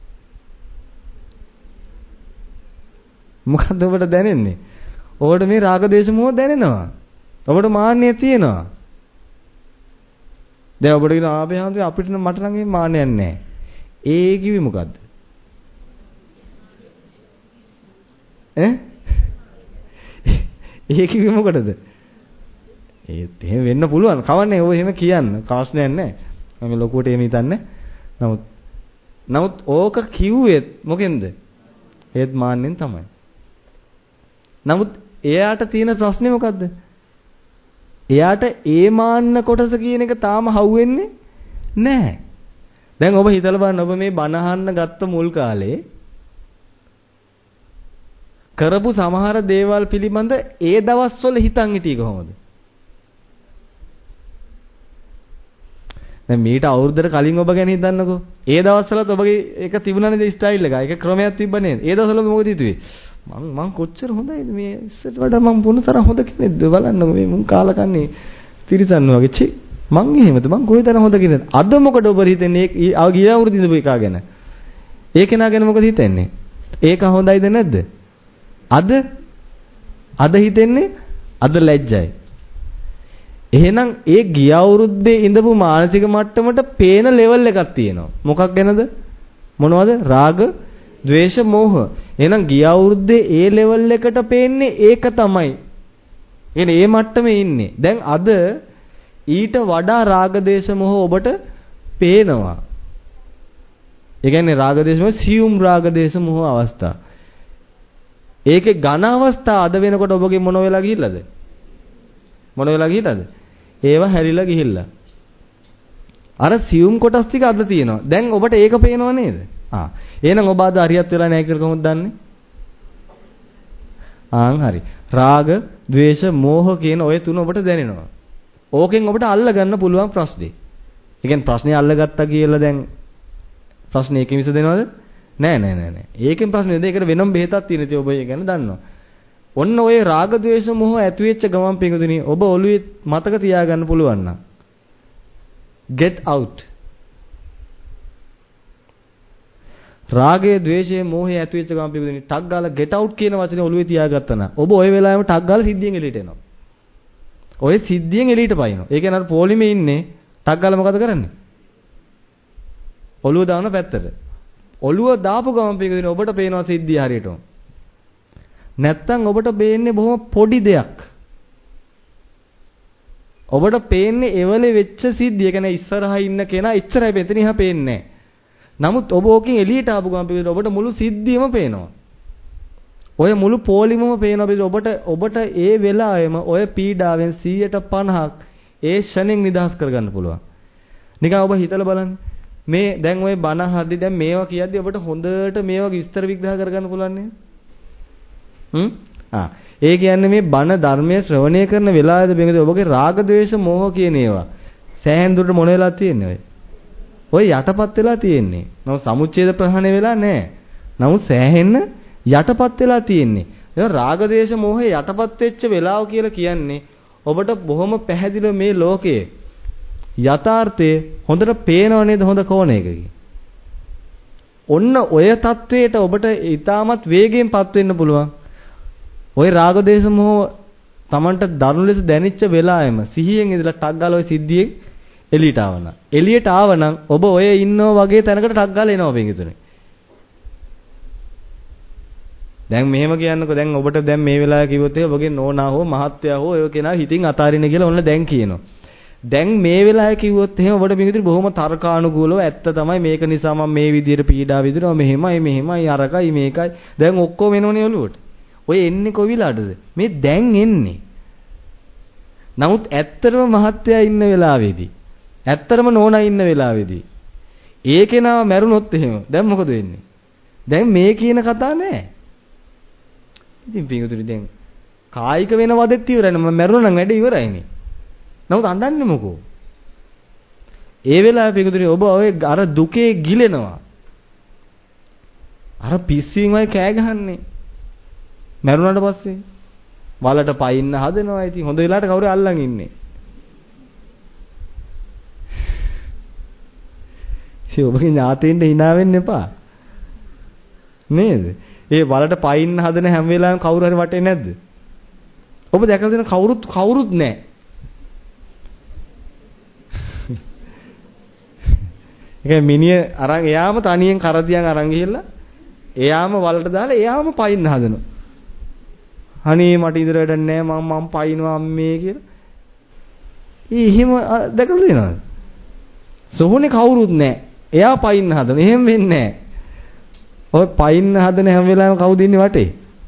Speaker 1: මොකද්ද ඔබට දැනෙන්නේ? ඔබට මේ රාග දේශ මොහ දැනෙනවා. ඔබට මාන්නය තියෙනවා. දැන් ඔබට කියන ආපේ අපිට මට නම් මේ මාන්නයක් නැහැ. ඒ කිවි මොකද්ද? ඒ කිවි මොකටද? එහෙම වෙන්න පුළුවන්. කවන්නේ ඔය එහෙම කියන්න. කාස්නයක් නැහැ. මම ලොකුවට එහෙම හිතන්නේ. නමුත් ඕක කිව්වෙත් මොකෙන්ද? ඒත් මාන්නෙන් තමයි. නමුත් එයාට තියෙන ප්‍රශ්නේ මොකද්ද? එයාට ඒ මාන්න කොටස කියන එක තාම හවුවෙන්නේ නැහැ. දැන් ඔබ හිතලා බලන්න ඔබ මේ බණ අහන්න ගත්ත මුල් කාලේ කරපු සමහර දේවල් පිළිබඳ ඒ දවස්වල හිතන් හිටියේ කොහොමද? දැන් මීට අවුරුද්දකට කලින් ඔබ ගැන හිතන්නකෝ. ඒ දවස්වලත් ඔබගේ ඒක තිබුණා නේද ස්ටයිල් එක. ඒක ක්‍රමයක් තිබ්බ නේද? ඒ දවස්වල මොකද හිතුවේ? මං කොච්චර හොඳයිද මේ ඉස්සරට වඩා මං මොන තරම් හොඳ කෙනෙක්ද බලන්නකෝ මේ මුන් කාලකන්නේ තිරිසන්න වගේ චි මං එහෙමද මං කොයිතරම් හොඳ කෙනෙක්ද අද මොකද ඔබ හිතන්නේ ගිය අවුරුදු ඉඳපු එකා ගැන ඒ කෙනා ගැන මොකද හිතන්නේ ඒක හොඳයිද නැද්ද අද හිතෙන්නේ අද ලැජ්ජයි එහෙනම් ඒ ගිය අවුරුද්දේ ඉඳපු මානසික මට්ටමට පේන ලෙවල් එකක් තියෙනවා මොකක් ගැනද මොනවද රාග ද්වේෂ මෝහ එහෙනම් ගිය අවුරුද්දේ ඒ ලෙවල් එකට පේන්නේ ඒක තමයි. එහෙනම් ඒ මට්ටමේ ඉන්නේ. දැන් අද ඊට වඩා රාග දේශ මොහ ඔබට පේනවා. ඒ කියන්නේ රාග දේශ මොහ සියුම් රාග දේශ මොහ අවස්ථා. ඒකේ ඝන අවස්ථා අද වෙනකොට ඔබගේ මොන වෙලා ගිහිල්ලාද? මොන වෙලා ගිහිල්ලාද? ඒවා හැරිලා ගිහිල්ලා. අර සියුම් කොටස් ටික අද තියෙනවා. දැන් ඔබට ඒක පේනව නේද? එහෙනම් ඔබ අද හරියට වෙලා නැහැ කියලා කොහොමද දන්නේ? හරි. රාග, ద్వේෂ, මෝහ කියන ඔය තුන ඔබට දැනෙනවා. ඕකෙන් ඔබට අල්ල ගන්න පුළුවන් ප්‍රශ්නේ. ඒ කියන්නේ ප්‍රශ්නේ අල්ලගත්තා කියලා දැන් ප්‍රශ්නේ ඒකෙ විසඳෙනවද? නෑ. ඒකෙන් ප්‍රශ්නේ නේද? ඒකට වෙනම බෙහෙතක් තියෙන ඉතින් ඔබ ඒක ගැන දන්නවා. ඔන්න ඔය රාග, ద్వේෂ, මෝහ ඇති වෙච්ච ගමන් පිඟුදුනි ඔබ ඔළුවේ මතක තියාගන්න පුළුවන් නම් get out රාගය, ద్వේෂය, මෝහය ඇති වෙච්ච ගමන් පිළිදෙනි ටක් ගාලා get out කියන වචනේ ඔළුවේ තියාගත්තා නම් ඔබ ওই වෙලාවෙම ටක් ගාලා සිද්ධියෙන් එළියට එනවා. ඔය සිද්ධියෙන් එළියට පයින්නවා. ඒ කියන්නේ අර පොලිමේ ඉන්නේ ටක් ගාලා මොකද කරන්නේ? ඔළුව දාන පැත්තට. ඔළුව දාපු ගමන් පිළිදෙනි ඔබට පේනවා සිද්ධිය හරියටම. නැත්තම් ඔබට පේන්නේ බොහොම පොඩි දෙයක්. ඔබට පේන්නේ එවලේ වෙච්ච සිද්ධිය. ඒ කියන්නේ ඉස්සරහා ඉන්න කෙනා ඉච්චරයි මෙතන ඉහා පේන්නේ නැහැ. නමුත් ඔබ ඕකෙන් එළියට ආපු ගමන් පිළිදෙන ඔබට මුළු සිද්ධියම පේනවා. ඔය මුළු පොලිමම පේනවා පිළිදෙන ඔබට ඒ වෙලාවෙම ඔය පීඩාවෙන් 150ක් ඒ ෂණෙන් නිදහස් කරගන්න පුළුවන්. නිකන් ඔබ හිතලා බලන්න. මේ දැන් ඔය බණ හදි දැන් මේවා කියද්දි ඔබට හොඳට මේවා විස්තර විග්‍රහ කරගන්න පුළුවන් නේද? ඒ කියන්නේ මේ බණ ධර්මයේ ශ්‍රවණය කරන වෙලාවේදී බෙන්ගදී ඔබගේ රාග ద్వේෂ මෝහ කියන ඒවා සෑහෙන දුරට මොන වෙලාවද තියෙන්නේ ඔය යටපත් වෙලා තියෙන්නේ. නමුත් සමුච්ඡේද ප්‍රහාණය වෙලා නැහැ. නමුත් සෑහෙන්න යටපත් වෙලා තියෙන්නේ. ඒක රාග දේශ මොහේ යටපත් වෙච්ච වෙලාව කියලා කියන්නේ ඔබට බොහොම පැහැදිලිව මේ ලෝකයේ යථාර්ථය හොඳට පේනව නේද හොඳ කෝණයකකින්. ඔන්න ඔය தത്വයට ඔබට ඊටමත් වේගයෙන්පත් වෙන්න පුළුවන්. ඔය රාග දේශ මොහ Tamanට දරුණු ලෙස දැනෙච්ච වෙලාවෙම සිහියෙන් ඉඳලා ටක් ගාලා ඔය සිද්ධියෙන් එළියට ආවනම්. එළියට ආවනම් ඔබ ඔය ඉන්නෝ වගේ තැනකට ටක් ගාලා එනවා පිංගුතුනේ. දැන් මෙහෙම කියන්නකෝ දැන් ඔබට දැන් මේ වෙලාවේ කිව්වොත් ඔබගේ නෝනා හෝ මහත්තයා හෝ ඔය කෙනා හිතින් අතාරින්න කියලා ඔන්න දැන් කියනවා. දැන් මේ වෙලාවේ කිව්වොත් එහෙම ඔබට පිංගුතුනේ බොහොම තර්කානුකූලව ඇත්ත තමයි මේක නිසා මම මේ විදියට පීඩා විඳිනවා මෙහෙමයි අරකයි මේකයි දැන් ඔක්කොම එනෝනේ ඔලුවට. ඔය එන්නේ කොවිලාටද? මේ දැන් එන්නේ. නමුත් ඇත්තටම මහත්තයා ඉන්න වෙලාවේදී ඇත්තටම නෝනා ඉන්න වෙලාවේදී ඒ කෙනාව මැරුණොත් එහෙම දැන් මොකද වෙන්නේ? දැන් මේ කියන කතා නෑ. ඉතින් පිටුතුනි දැන් කායික වෙන වදෙත් ඉවරයි. මම මැරුණා නම් වැඩ ඉවරයිනේ. නමුත් අඬන්නේ මොකෝ? ඒ වෙලාවේ පිටුතුනි ඔබ ඔය අර දුකේ ගිලෙනවා. අර පිස්සුවෙන් වයි කෑ ගහන්නේ. මැරුණාට පස්සේ වලට පයින්න හදනවා. ඉතින් හොඳ වෙලාවට කවුරු අල්ලන් ඉන්නේ. ඒ ඔබගේ ඥාතීන්ට hina වෙන්න එපා. නේද? ඒ වලට පයින්න හදන හැම වෙලාවෙම කවුරු හරි වටේ නැද්ද? ඔබ දැකලා දෙන කවුරුත් නැහැ. ඒක මිනිය අරන් එයාම තනියෙන් කරදියන් අරන් ගිහිල්ලා එයාම වලට දාලා එයාම පයින්න හදනවා. අනේ මට ඉදර වැඩක් නැහැ මම පයින්නවා අම්මේ කියලා. එහෙම දැකලා දෙනවද? සෝහනේ කවුරුත් නැහැ. එයා පයින්න හදන. එහෙම වෙන්නේ නැහැ. ඔය පයින්න හදන හැම වෙලාවෙම කවුද ඉන්නේ වටේ?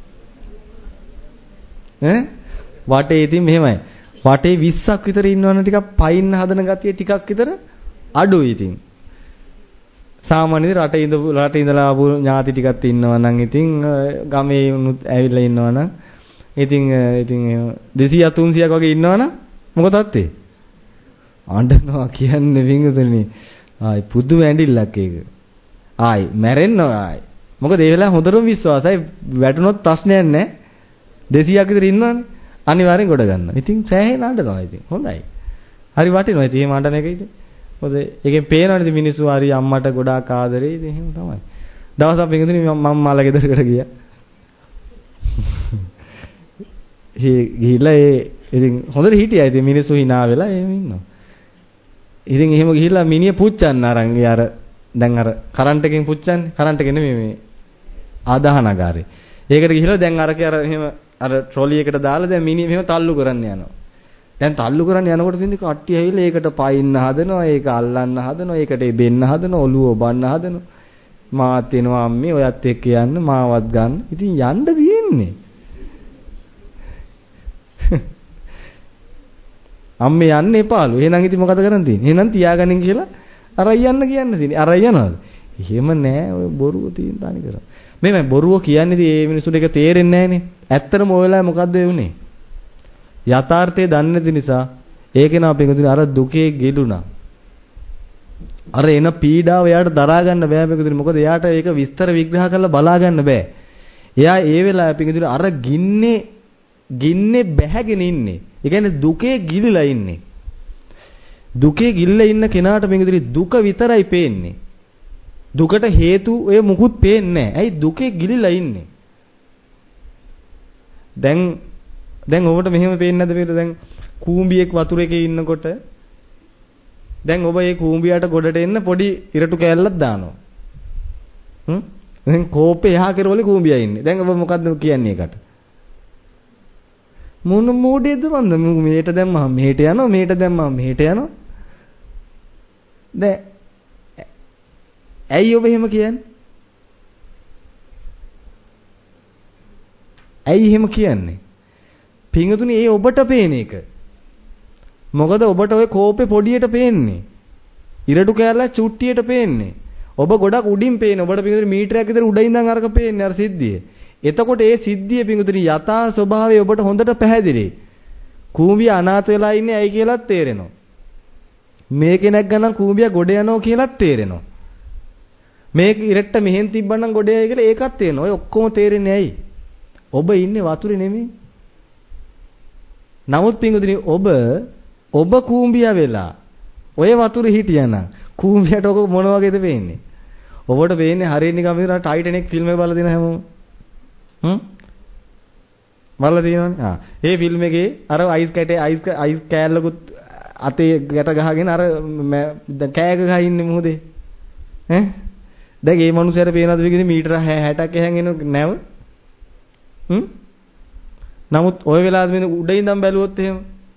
Speaker 1: වටේ ඉතින් මෙහෙමයි. වටේ 20ක් විතර ඉන්නවනේ ටිකක් පයින්න හදන ගතිය ටිකක් විතර අඩුයි ඉතින්. සාමාන්‍යයෙන් රට ඉඳලා ආපු ඥාති ටිකක් ඉන්නවා නම් ඉතින් ගමේ උනුත් ඇවිල්ලා ඉන්නවා නම් ඉතින් 200 300ක් වගේ ඉන්නවා නම් මොකද තත්ත්වේ? අඬනවා කියන්නේ වින්දුනේ. ආයි පුදුම ඇඬිල්ලක් ඒක. ආයි මැරෙන්නවා ආයි. මොකද ඒ වෙලාව හොඳටම විශ්වාසයි වැටුනොත් ප්‍රශ්නයක් නැහැ. 200ක් විතර ඉන්නවනේ. අනිවාර්යෙන් ගොඩ ගන්න. ඉතින් සෑහෙන අඬනවා ඉතින්. හොඳයි. හරි වටිනවා ඉතින් එහෙම අඬන එක ඉතින්. මොකද ඒකෙන් පේනවනේ මිනිස්සු හරි අම්මට ගොඩාක් ආදරේ ඉතින් එහෙම තමයි. දවසක් පිටුනේ මම මාලා ගෙදරකට ගියා. ගිහිල්ලා ඉතින් හොඳට හිටියා. ඉතින් මිනිස්සු hina වෙලා එහෙම ඉන්නවා. ඉතින් එහෙම ගිහිල්ලා මිනිහ පුච්චන්න අරන් අර දැන් අර කරන්ට් එකෙන් පුච්චන්නේ. කරන්ට් එකේ නෙමෙයි මේ ආදාහනගාරේ. ඒකට ගිහිල්ලා දැන් අරකේ අර එහෙම අර ට්‍රොලි එකට දාලා දැන් මිනිහ මෙහෙම තල්ලු කරන්න යනවා. දැන් තල්ලු කරන්න යනකොට තින්දි කට්ටිය ඇවිල්ලා ඒකට පයින්න හදනවා, ඒක අල්ලන්න හදනවා, ඒකට බෙන්න හදනවා, ඔළුව ඔබන්න හදනවා. මාත් එනවා අම්මේ ඔයත් එක්ක යන්න මාවත් ගන්න. ඉතින් යන්න තියෙන්නේ. අම්මේ යන්න එපාලු. එහෙනම් ඉතින් මොකද කරන්න තියෙන්නේ? එහෙනම් තියාගනින් කියලා අරයි යන්න කියන්න තියෙන්නේ. අරයි යනවාද? එහෙම නෑ ඔය බොරුව තියෙන තනි කරා. මේ බොරුව කියන්නේ ඉතින් මේ මිනිස්සුන්ට ඒක තේරෙන්නේ නෑනේ. ඇත්තටම ඔය වෙලාවේ මොකද්ද වෙන්නේ? යථාර්ථය දන්නේ නැති නිසා ඒක නා පිටුතුනේ අර දුකේ ගෙඩුණා. අර එන පීඩාව එයාට දරා ගන්න බෑ පිටුතුනේ. මොකද එයාට ඒක විස්තර විග්‍රහ කරලා බලා ගන්න බෑ. එයා ඒ වෙලාවේ පිටුතුනේ අර ගින්නේ බැහැගෙන ඉන්නේ. ඒ කියන්නේ දුකේ ගිලිලා ඉන්නේ. දුකේ ගිල්ල ඉන්න කෙනාට පිටුතුනේ දුක විතරයි පේන්නේ. දුකට හේතු ඔය මුකුත් පේන්නේ නැහැ. ඇයි දුකේ ගිලිලා ඉන්නේ? දැන් ඔබට මෙහෙම පේන්නේ නැද්ද පිටු දැන් කූඹියෙක් වතුර එකේ ඉන්නකොට දැන් ඔබ මේ කූඹියට ගොඩට එන්න පොඩි ඉරටු කෑල්ලක් දානවා. දැන් කෝපේ එහා කෙරවලේ කූඹියා ඉන්නේ. දැන් ඔබ මොකද්ද කියන්නේ ඒකට? මොන මොඩේද මන්ද මේට දැම්මම මෙහෙට යනවා මෙහෙට දැම්මම මෙහෙට යනවා. දැන් ඇයි ඔබ එහෙම කියන්නේ? ඇයි එහෙම කියන්නේ? පින්වතුනි ඒ ඔබට පේන එක. මොකද ඔබට ওই කෝපේ පොඩියට පේන්නේ. ඉරටු කෑල්ල චුට්ටියට පේන්නේ. ඔබ ගොඩක් උඩින් පේන. ඔබට පින්වතුනි මීටරයක් විතර උඩ ඉඳන් අරක පේන්නේ අර සිද්ධිය. එතකොට ඒ සිද්ධිය පින්වතුනි යථා ස්වභාවය ඔබට හොඳට පැහැදිලි. කූඹිය අනාථ වෙලා ඉන්නේ ඇයි කියලාත් තේරෙනවා. මේ කෙනෙක් ගණන් කූඹිය ගොඩ යනවා කියලාත් තේරෙනවා. මේක ඉරට්ට මෙහෙන් තිබ්බනම් ගොඩ යයි කියලා ඒකත් තේරෙනවා. ඔය ඔක්කොම තේරෙන්නේ ඇයි? ඔබ ඉන්නේ වතුරේ නෙමෙයි. නමුත් පින්වතුනි ඔබ කූඹියා වෙලා ඔය වතුරේ හිටියානම් කූඹියට ඔක මොන වගේද වෙන්නේ? ඔබට වෙන්නේ හරියට නිකන් මේ ටයිටැනික් ෆිල්ම් එක බලලා දින හැමෝම. බලලා තියෙනවනේ. ඒ ෆිල්ම් එකේ අර අයිස් කෑල්ලකුත් අතේ ගැට ගහගෙන අර කෑග ගහ ඉන්නේ මොහොතේ ඈ දැන් මේ මනුස්සයාට පේනවද විදිහේ මීටර 60ක් එහෙන් එන නැව නමුත් ওই වෙලාවේ මේ උඩ ඉඳන් බැලුවොත් එහෙම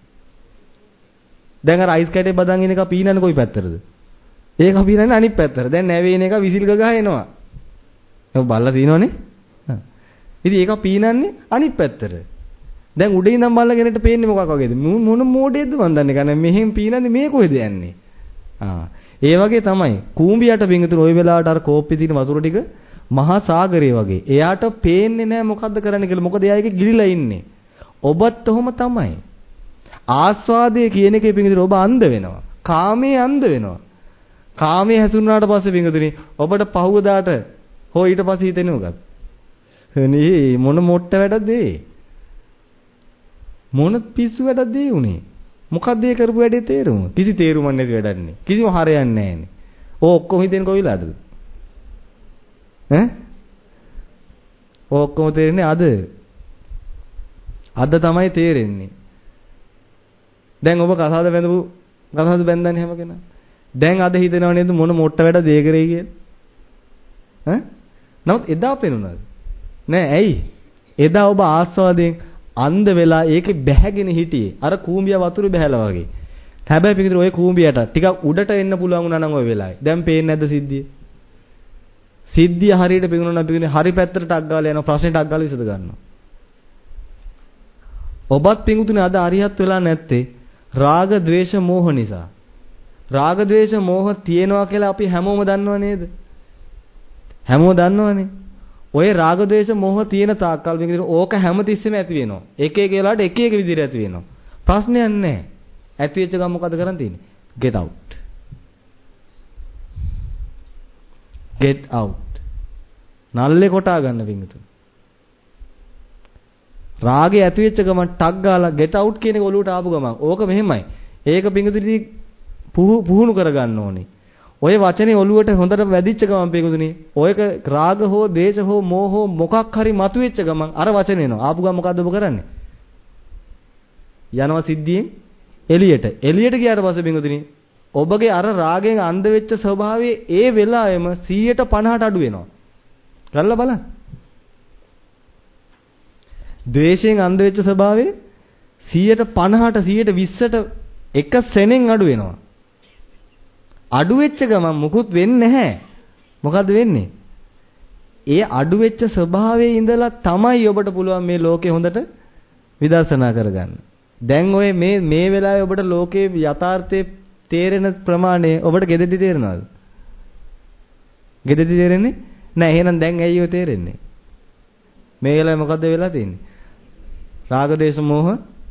Speaker 1: දැන් අර අයිස් කැටේ බදන් ඉන එක පීනන්නේ කොයි පැත්තටද ඒක පීනන්නේ අනිත් පැත්තට දැන් නැවේ ඉන එක විසිල් ගහ එනවා ඒක බල්ලා තිනවනේ ඉතින් ඒක පීනන්නේ අනිත් පැත්තට දැන් උඩ ඉඳන් බල්ලා කෙනෙක්ට පේන්නේ මොකක් වගේද මොන මෝඩයේද මන් දන්නේ නැහැ මෙහෙන් පීනන්නේ මේ කොහෙද යන්නේ ඒ වගේ තමයි කූඹියට බින්දුන ওই වෙලාවට අර කෝප්පේ තියෙන වතුර ටික මහා සාගරය වගේ එයාට පේන්නේ නැහැ මොකද්ද කරන්න කියලා මොකද එයා ඒකේ ගිලිලා ඉන්නේ ඔබත් ඔහොම තමයි ආස්වාදයේ කියන එකේ බින්දුන ඔබ අන්ධ වෙනවා කාමයේ අන්ධ වෙනවා කාමයේ හැසුරුනාට පස්සේ බින්දුනේ ඔබට පහුවදාට හෝ ඊට පස්සේ හිතෙන්නේ මොකක්ද නේ මොන මොට්ට වැඩද ඒ මොන පිස්සු වැඩද ඒ උනේ මොකක්ද ඒ කරපු වැඩේ තේරුම කිසි තේරුමක් නැති වැඩක් නේ කිසිම හරයක් නැහැ නේ ඔක්කොම හිතෙන් කොවිලාද ඈ ඔක්කොම තේරෙන්නේ අද තමයි තේරෙන්නේ දැන් ඔබ කසාද බැඳන්නේ හැම කෙනා දැන් අද හිතනව නේද මොන මොට්ට වැඩ දේ කරේ කියලා නමුත් එදා පෙනුනද නෑ ඇයි එදා ඔබ ආස්වාදයෙන් අන්ධ වෙලා ඒකේ බැහැගෙන හිටියේ අර කූඹිය වතුර බැහැලා වගේ හැබැයි පිටින් ඔය කූඹියට ටිකක් උඩට එන්න පුළුවන් වුණා නම් ඔය වෙලාවේ දැන් පේන්නේ නැද්ද සිද්ධිය හරියට පිටුනන පිටුනේ හරි පැත්තට ටක් ගාලා යනවා ප්‍රශ්නෙට ටක් ගාලා විසඳ ගන්නවා ඔබත් පිටුනේ අද අරියත් වෙලා නැත්තේ රාග ద్వේෂ මෝහ නිසා රාග ద్వේෂ මෝහ තියෙනවා කියලා අපි හැමෝම දන්නව නේද හැමෝම දන්නවනේ ඔය රාග ద్వේෂ මෝහ තියෙන තාක්කල් මේක ඕක හැමතිස්සෙම ඇති වෙනවා එක එක වෙලාවට එක එක විදිහට ඇති වෙනවා ප්‍රශ්නයක් නැහැ ඇති වෙච්ච ගමන් මොකද කරන් තියෙන්නේ get out නල්ලේ කොටා ගන්න පිංගුතුන් රාගේ ඇති වෙච්ච ගමන් ටක් ගාලා get out කියන එක ඔලුවට ආපු ගමන් ඕක මෙහෙමයි ඒක පිංගුතුනි පුහුණු කරගන්න ඕනේ ඔය වචනේ ඔලුවට හොඳට වැදිච්ච ගමන් පිංගුතුනි ඔයක රාග හෝ දේශ හෝ මෝහ හෝ මොකක් හරි මතුවෙච්ච ගමන් අර වචනේ එනවා ආපු ගමන් මොකද්ද ඔබ කරන්නේ යනවා සිද්ධියෙන් එළියට ගියාට පස්සේ පිංගුතුනි ඔබගේ අර රාගයෙන් අන්ධ වෙච්ච ස්වභාවයේ ඒ වෙලාවෙම 150ට අඩු වෙනවා. කරලා බලන්න. ද්වේෂයෙන් අන්ධ වෙච්ච ස්වභාවයේ 150ට 120ට එක සෙනෙන් අඩු වෙනවා. අඩු වෙච්ච ගමන් මුකුත් වෙන්නේ නැහැ. මොකද්ද වෙන්නේ? ඒ අඩු වෙච්ච ස්වභාවයේ ඉඳලා තමයි ඔබට පුළුවන් මේ ලෝකේ හොඳට විදර්ශනා කරගන්න. දැන් ඔය මේ වෙලාවේ ඔබට ලෝකේ යථාර්ථයේ තේරෙන ප්‍රමාණය ඔබට ගෙදෙද්දි තේරෙනවද? ගෙදෙද්දි තේරෙන්නේ නැහැ. එහෙනම් දැන් ඇයි ඔය තේරෙන්නේ? මේ වෙලාවේ මොකද්ද වෙලා තියෙන්නේ? රාග දේශ මොහ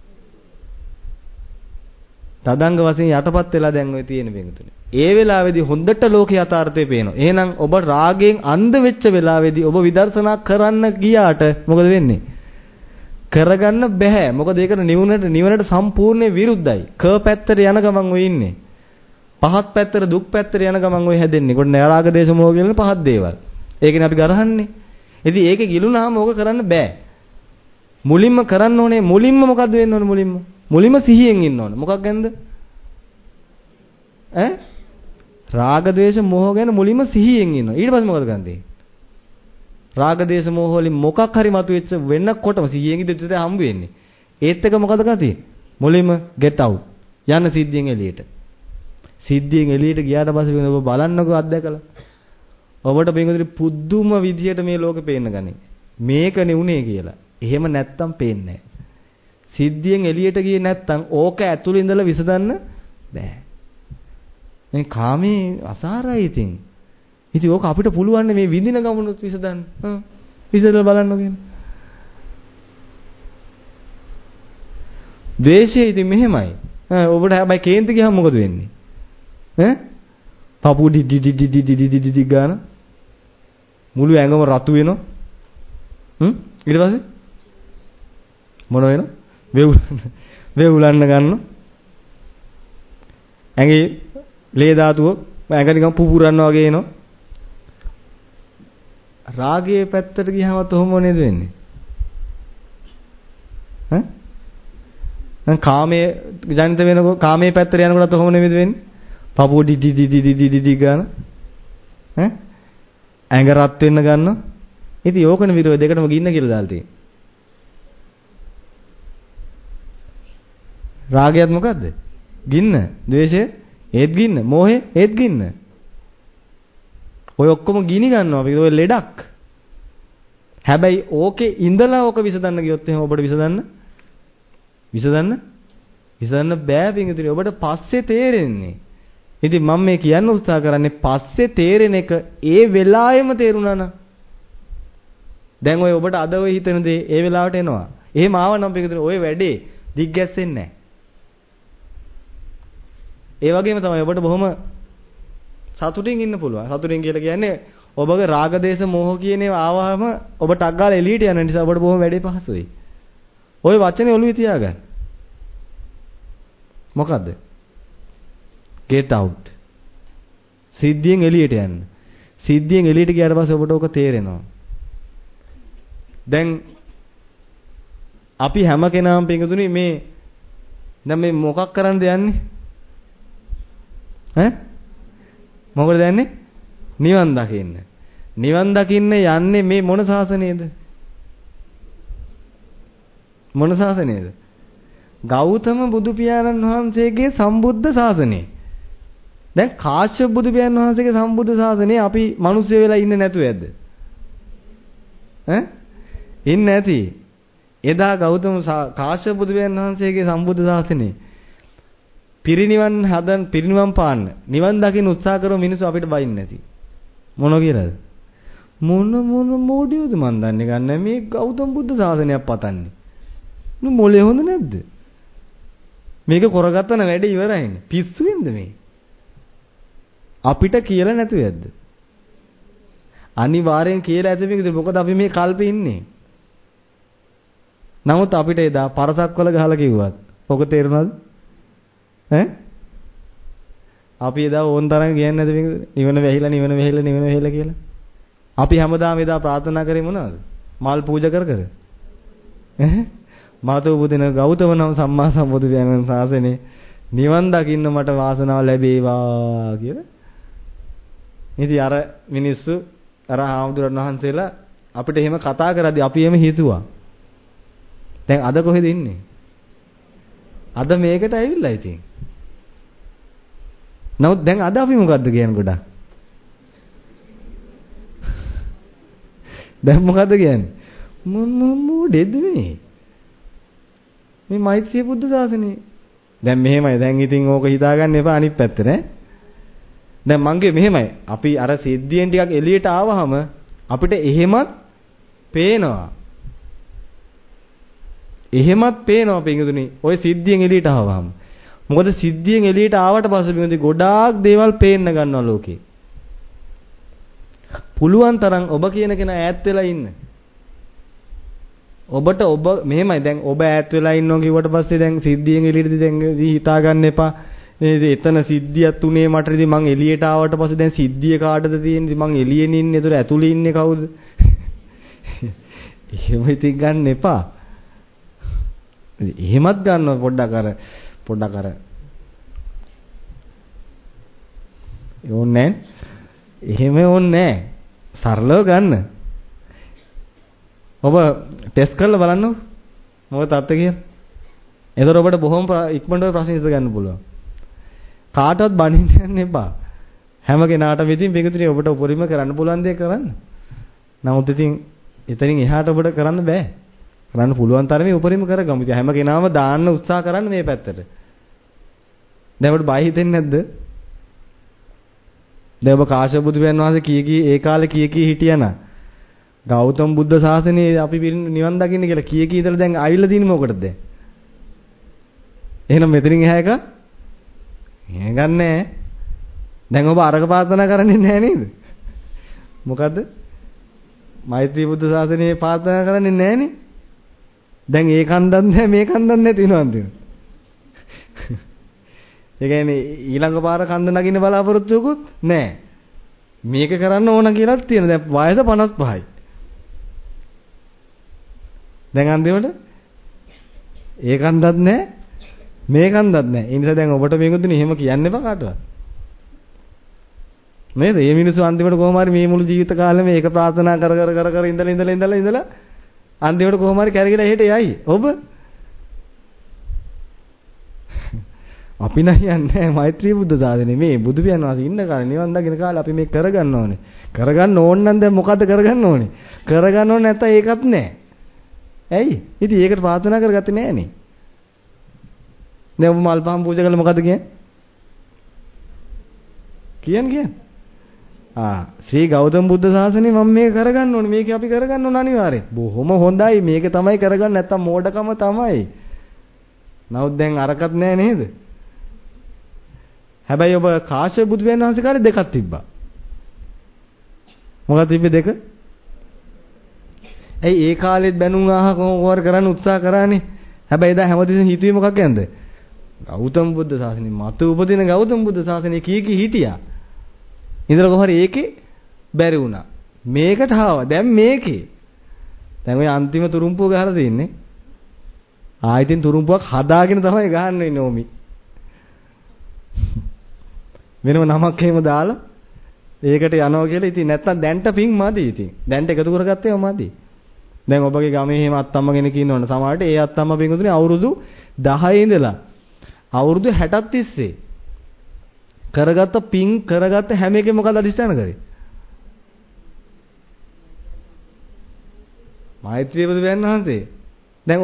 Speaker 1: තදංග වශයෙන් යටපත් වෙලා දැන් ඔය තියෙන බෙන්තුනේ. ඒ වෙලාවේදී හොඳට ලෝකේ යථාර්ථය පේනවා. එහෙනම් ඔබ රාගයෙන් අන්ධ වෙච්ච වෙලාවේදී ඔබ විදර්ශනා කරන්න ගියාට මොකද වෙන්නේ? කරගන්න බෑ. මොකද ඒකට නිවනට සම්පූර්ණ විරුද්ධයි. ක පැත්තට යන ගමන් ඔය ඉන්නේ. පහත් පැත්තට දුක් පැත්තට යන ගමන් ඔය හැදෙන්නේ. කොට නරාග දේශ මොහ කියන පහත් දේවල්. ඒකනේ අපි ගරහන්නේ. ඉතින් ඒකේ ගිලුනාම ඕක කරන්න බෑ. මුලින්ම කරන්න ඕනේ මොකද්ද වෙන්න ඕනේ මුලින්ම සිහියෙන් ඉන්න ඕනේ. මොකක් ගැනද? රාග දේශ මොහ ගැන මුලින්ම සිහියෙන් ඉන්නවා. ඊට පස්සේ මොකද කරන්නේ? රාග දේශ මොහ වලින් මොකක් හරි මතුවෙච්ච වෙන්නකොටම සිහියෙන් ඉඳිද්දී හම්බ වෙන්නේ. ඒත් එක මොකද කරන්නේ? මුලින්ම get out. යන්න සිද්ධියෙන් එළියට. සිද්ධියෙන් එළියට ගියාට පස්සේ ඔබ බලන්නකෝ අත්දැකලා. ඔබට බින්දුරි පුදුම විදියට මේ ලෝකෙ පේන්න ගන්නේ. මේකනේ උනේ කියලා. එහෙම නැත්තම් පේන්නේ නැහැ. සිද්ධියෙන් එළියට ගියේ නැත්තම් ඕක ඇතුළේ ඉඳලා විසඳන්න බෑ. මේ කාමේ අසාරයි ඉතින්. ඉතින් ඕක අපිට පුළුවන් මේ විඳින ගමනොත් විසඳන්න. විසඳලා බලන්න කියන. ද්වේෂය ඉතින් මෙහෙමයි. ඔබට හැබැයි කේන්ති ගියාම මොකද වෙන්නේ? පපු ඩි ගාන මුළු ඇඟම රතු වෙනවා. ඊට පස්සේ මොන වෙනව? වේවුලන්න ගන්නවා. ඇඟේ ලේ ධාතුව ඇඟ නිකන් පුපුරනවා වගේ එනවා. රාගයේ පැත්තට ගියාමත් ඔහොම නේද වෙන්නේ? දැන් කාමයේ ජනිත වෙනකොට කාමයේ පැත්තට යනකොටත් කොහොම නෙමෙයිද වෙන්නේ? පපුව ඩි ඩි ඩි ගාන ඈ ඇඟ රත් වෙන්න ගන්නවා. ඉතින් යෝකන විරෝධ දෙකටම ගින්න කියලා දාලා තියෙනවා. රාගයත් මොකද්ද? ගින්න. ද්වේෂය ඒත් ගින්න. මෝහය ඒත් ගින්න. ඔය ඔක්කොම ගිනි ගන්නවා අපි ඔය ලෙඩක්. හැබැයි ඕකේ ඉඳලා ඕක විසඳන්න ගියොත් එහෙනම් ඔබට විසඳන්න බෑ පිටින්. ඔබට පස්සේ තේරෙන්නේ. ඉතින් මම මේ කියන්න උත්සාහ කරන්නේ පස්සේ තේරෙන එක ඒ වෙලාවෙම තේරුණා නම්. දැන් ඔය ඔබට අද ඔය හිතන දේ ඒ වෙලාවට එනවා. එහෙම ආවනම් පිටින් ඔය වැඩේ දිග්ගැස්සෙන්නේ නැහැ. ඒ වගේම තමයි ඔබට බොහොම සතුටින් ඉන්න පුළුවන්. සතුටින් කියලා කියන්නේ ඔබගේ රාග දේශ මොහ කියන ඒවා ආවම ඔබට අග්ගාල එළියට යන නිසා ඔබට බොහොම වැඩේ පහසුයි. ওই වචනේ ඔළුවේ තියාගන්න. මොකද්ද? get out. සිද්ධියෙන් එළියට යන්න. සිද්ධියෙන් එළියට ගියාට පස්සේ ඔබට ඕක තේරෙනවා. දැන් අපි හැම කෙනාම පිටුතුනි මේ දැන් මේ මොකක් කරන්නද යන්නේ? ඈ මොකටද යන්නේ? නිවන් දකින්න. නිවන් දකින්න යන්නේ මේ මොන ශාසනයේද? මොන ශාසනයේද? ගෞතම බුදු පියාණන් වහන්සේගේ සම්බුද්ධ ශාසනය. දැන් කාශ්‍යප බුදු පියාණන් වහන්සේගේ සම්බුද්ධ ශාසනය අපි මිනිස්සු වෙලා ඉන්නේ නැතුව ඇද්ද? ඈ? ඉන්නේ නැති. එදා ගෞතම කාශ්‍යප බුදු පියාණන් වහන්සේගේ සම්බුද්ධ ශාසනය පිරිනිවන් පාන්න නිවන් දකින්න උත්සාහ කරන මිනිස්සු අපිට බයින්නේ නැති. මොන කියලාද? මොන මොඩියෝද මන් දන්නේ ගන්න මේ ගෞතම බුද්ධ ශාසනයක් පතන්නේ. මොලේ හොඳ නැද්ද? මේක කරගත්තන වැඩේ ඉවරයිනේ. පිස්සු වෙන්ද මේ? අපිට කියලා නැතුව ඇද්ද? අනිවාර්යෙන් කියලා ඇති මේකද? මොකද අපි මේ කල්පේ ඉන්නේ. නමුත් අපිට එදා පරසක් වල ගහලා කිව්වත් ඔක තේරුණාද? ඈ? අපි එදා ඕන් තරම් කියන්නේ නැද මේකද? නිවන වැහිලා කියලා. අපි හැමදාම එදා ප්‍රාර්ථනා කරේ මොනවද? මල් පූජා කර. ඈ? මාතෝ බුදින ගෞතම නම් සම්මා සම්බුදු පියාණන් ශාසනේ නිවන් දකින්න මට වාසනාව ලැබේවා කියලා. ඉතින් අර මිනිස්සු අර හාමුදුරන් වහන්සේලා අපිට එහෙම කතා කරද්දී අපි එහෙම හිතුවා. දැන් අද කොහෙද ඉන්නේ? අද මේකට ඇවිල්ලා ඉතින්. නමුත් දැන් අද අපි මොකද්ද කියන්නේ ගොඩක්? දැන් මොකද්ද කියන්නේ? මොඩෙද මේ? මේ මෛත්‍රී බුද්ධ ශාසනේ. දැන් මෙහෙමයි. දැන් ඉතින් ඕක හිතාගන්න එපා අනිත් පැත්ත නේ. දැන් මංගේ මෙහෙමයි. අපි අර සිද්ධියෙන් ටිකක් එළියට ආවහම අපිට එහෙමත් පේනවා. පින්දුනි. ওই සිද්ධියෙන් එළියට ආවහම. මොකද සිද්ධියෙන් එළියට ආවට පස්සේ පින්දුනි ගොඩාක් දේවල් පේන්න ගන්නවා ලෝකේ. පුළුවන් තරම් ඔබ කියන කෙනා ඈත් වෙලා ඉන්න. ඔබට ඔබ මෙහෙමයි දැන් ඔබ ඈත් වෙලා ඉන්නවා කිව්වට පස්සේ දැන් සිද්ධියෙන් එළියටදී දැන් හිතා ගන්න එපා. එතන සිද්ධියක් තුනේ මට ඉතින් මං එළියට ආවට පස්සේ දැන් සිද්ධිය කාටද තියෙන්නේ? මං එළියෙන් ඉන්නේ. ඒතර ඇතුලේ ඉන්නේ කවුද? එහෙම ඉතින් ගන්න එපා. එහෙමත් ගන්නවා පොඩ්ඩක් අර. ඕනේ නැහැ. එහෙම ඕනේ නැහැ. සරලව ගන්න. ඔබ ටෙස්ට් කරලා බලන්න මොකද තාත්තේ කියලා. එතකොට ඔබට බොහොම ඉක්මනට ප්‍රශ්න විසඳ ගන්න පුළුවන්. කාටවත් බනින්න යන්න එපා. හැම කෙනාටම ඉතින් පිටුතුනේ ඔබට උපරිම කරන්න පුළුවන් දේ කරන්න. නමුත් ඉතින් එතනින් එහාට ඔබට කරන්න බෑ. කරන්න පුළුවන් තරමේ උපරිම කරගමු. ඉතින් හැම කෙනාම දාන්න උත්සාහ කරන්න මේ පැත්තට. දැන් ඔබට බය හිතෙන්නේ නැද්ද? දැන් ඔබ කාශ්‍යප බුදු පියාණන් වහන්සේ ඒ කාලේ කී හිටියනා ගෞතම බුද්ධ ශාසනයේ අපි නිවන් දකින්න කියලා කී ඉඳලා දැන් ආවිල්ලා තියෙන්නේ මොකටද දැන්? එහෙනම් මෙතනින් එහා එක ගන්නෑ. දැන් ඔබ අරක ප්‍රාර්ථනා කරන්නේ නැහැ නේද? මොකද්ද? මෛත්‍රී බුද්ධ ශාසනයේ ප්‍රාර්ථනා කරන්නේ නැහනේ. දැන් ඒ කන්දක් නැහැ මේ කන්දක් නැති වෙනවද? ඒ කියන්නේ ඊළඟ පාර කන්ද නගින්න බලාපොරොත්තුකුත් නැහැ. මේක කරන්න ඕන කියලා තියෙන. දැන් වයස 55යි. දැන් අන්තිමට ඒ කන්දක් නැහැ මේකන්දත් නැහැ. ඒ නිසා දැන් ඔබට මේකෙන්දුනේ එහෙම කියන්න එපා කාටවත්. නේද? මේ මිනිස්සු අන්තිමට කොහොම හරි මේ මුළු ජීවිත කාලෙම මේක ප්‍රාර්ථනා කර ඉඳලා අන්තිමට කොහොම හරි කැරකිලා එහෙට යයි. ඔබ අපි නෑ මෛත්‍රී බුද්ධ සාධනේ මේ බුදු පියාණන් වහන්සේ ඉන්න කාලේ නිවන් දකින්න කාලේ අපි මේක කරගන්න ඕනේ. කරගන්න ඕන නම් දැන් මොකද්ද කරගන්න ඕනේ? කරගන්න ඕනේ නැත්නම් ඒකත් නෑ. ඇයි? ඉතින් ඒකට ප්‍රාර්ථනා කරගත්තේ නෑනේ. දැන් ඔබ මල් පහන් පූජා කළා මොකද්ද කියන්නේ? කියන්නේ. ශ්‍රී ගෞතම බුද්ධ ශාසනය මම මේක කරගන්න ඕනේ. මේක අපි කරගන්න ඕන අනිවාර්යෙන්. බොහොම හොඳයි. මේක තමයි කරගන්න නැත්නම් මෝඩකම තමයි. නමුත් දැන් අරකට නෑ නේද? හැබැයි ඔබ කාශ්‍යප බුදු වහන්සේ කාලේ දෙකක් තිබ්බා. මොකක්ද තිබ්බේ දෙක? ඇයි ඒ කාලෙත් බැනුම් ආහ කොහොම කරන්න උත්සාහ කරානේ. හැබැයි එදා හැමතිස්සෙම හිතුවේ මොකක් ගැනද? ගෞතම බුද්ධ ශාසනය මත උපදින ගෞතම බුද්ධ ශාසනය කී හිටියා. ඉඳලා කොහොම හරි ඒකේ බැරි වුණා. මේකට ආවා. දැන් මේකේ. දැන් ඔය අන්තිම තුරුම්පුව ගහලා තින්නේ. ආයෙත් තුරුම්පුවක් හදාගෙන තමයි ගහන්න වෙන්නේ ඕමි. වෙනම නමක් එහෙම දාලා ඒකට යනවා කියලා ඉතින් නැත්තම් දැන්ට පිං මදි ඉතින්. දැන්ට එකතු කරගත්තේම මදි. දැන් ඔබගේ ගමේ එහෙම අත්තම්ම කෙනෙක් ඉන්නවනේ. සමහරට ඒ අත්තම්ම පිංගුතුනේ අවුරුදු 10 ඉඳලා අවුරුදු 60ක් තිස්සේ කරගත්ත පිං කරගත්ත හැම එකෙම මොකද අදිස්ථාන කරේ? මෛත්‍රී බුදු වහන්සේ. දැන්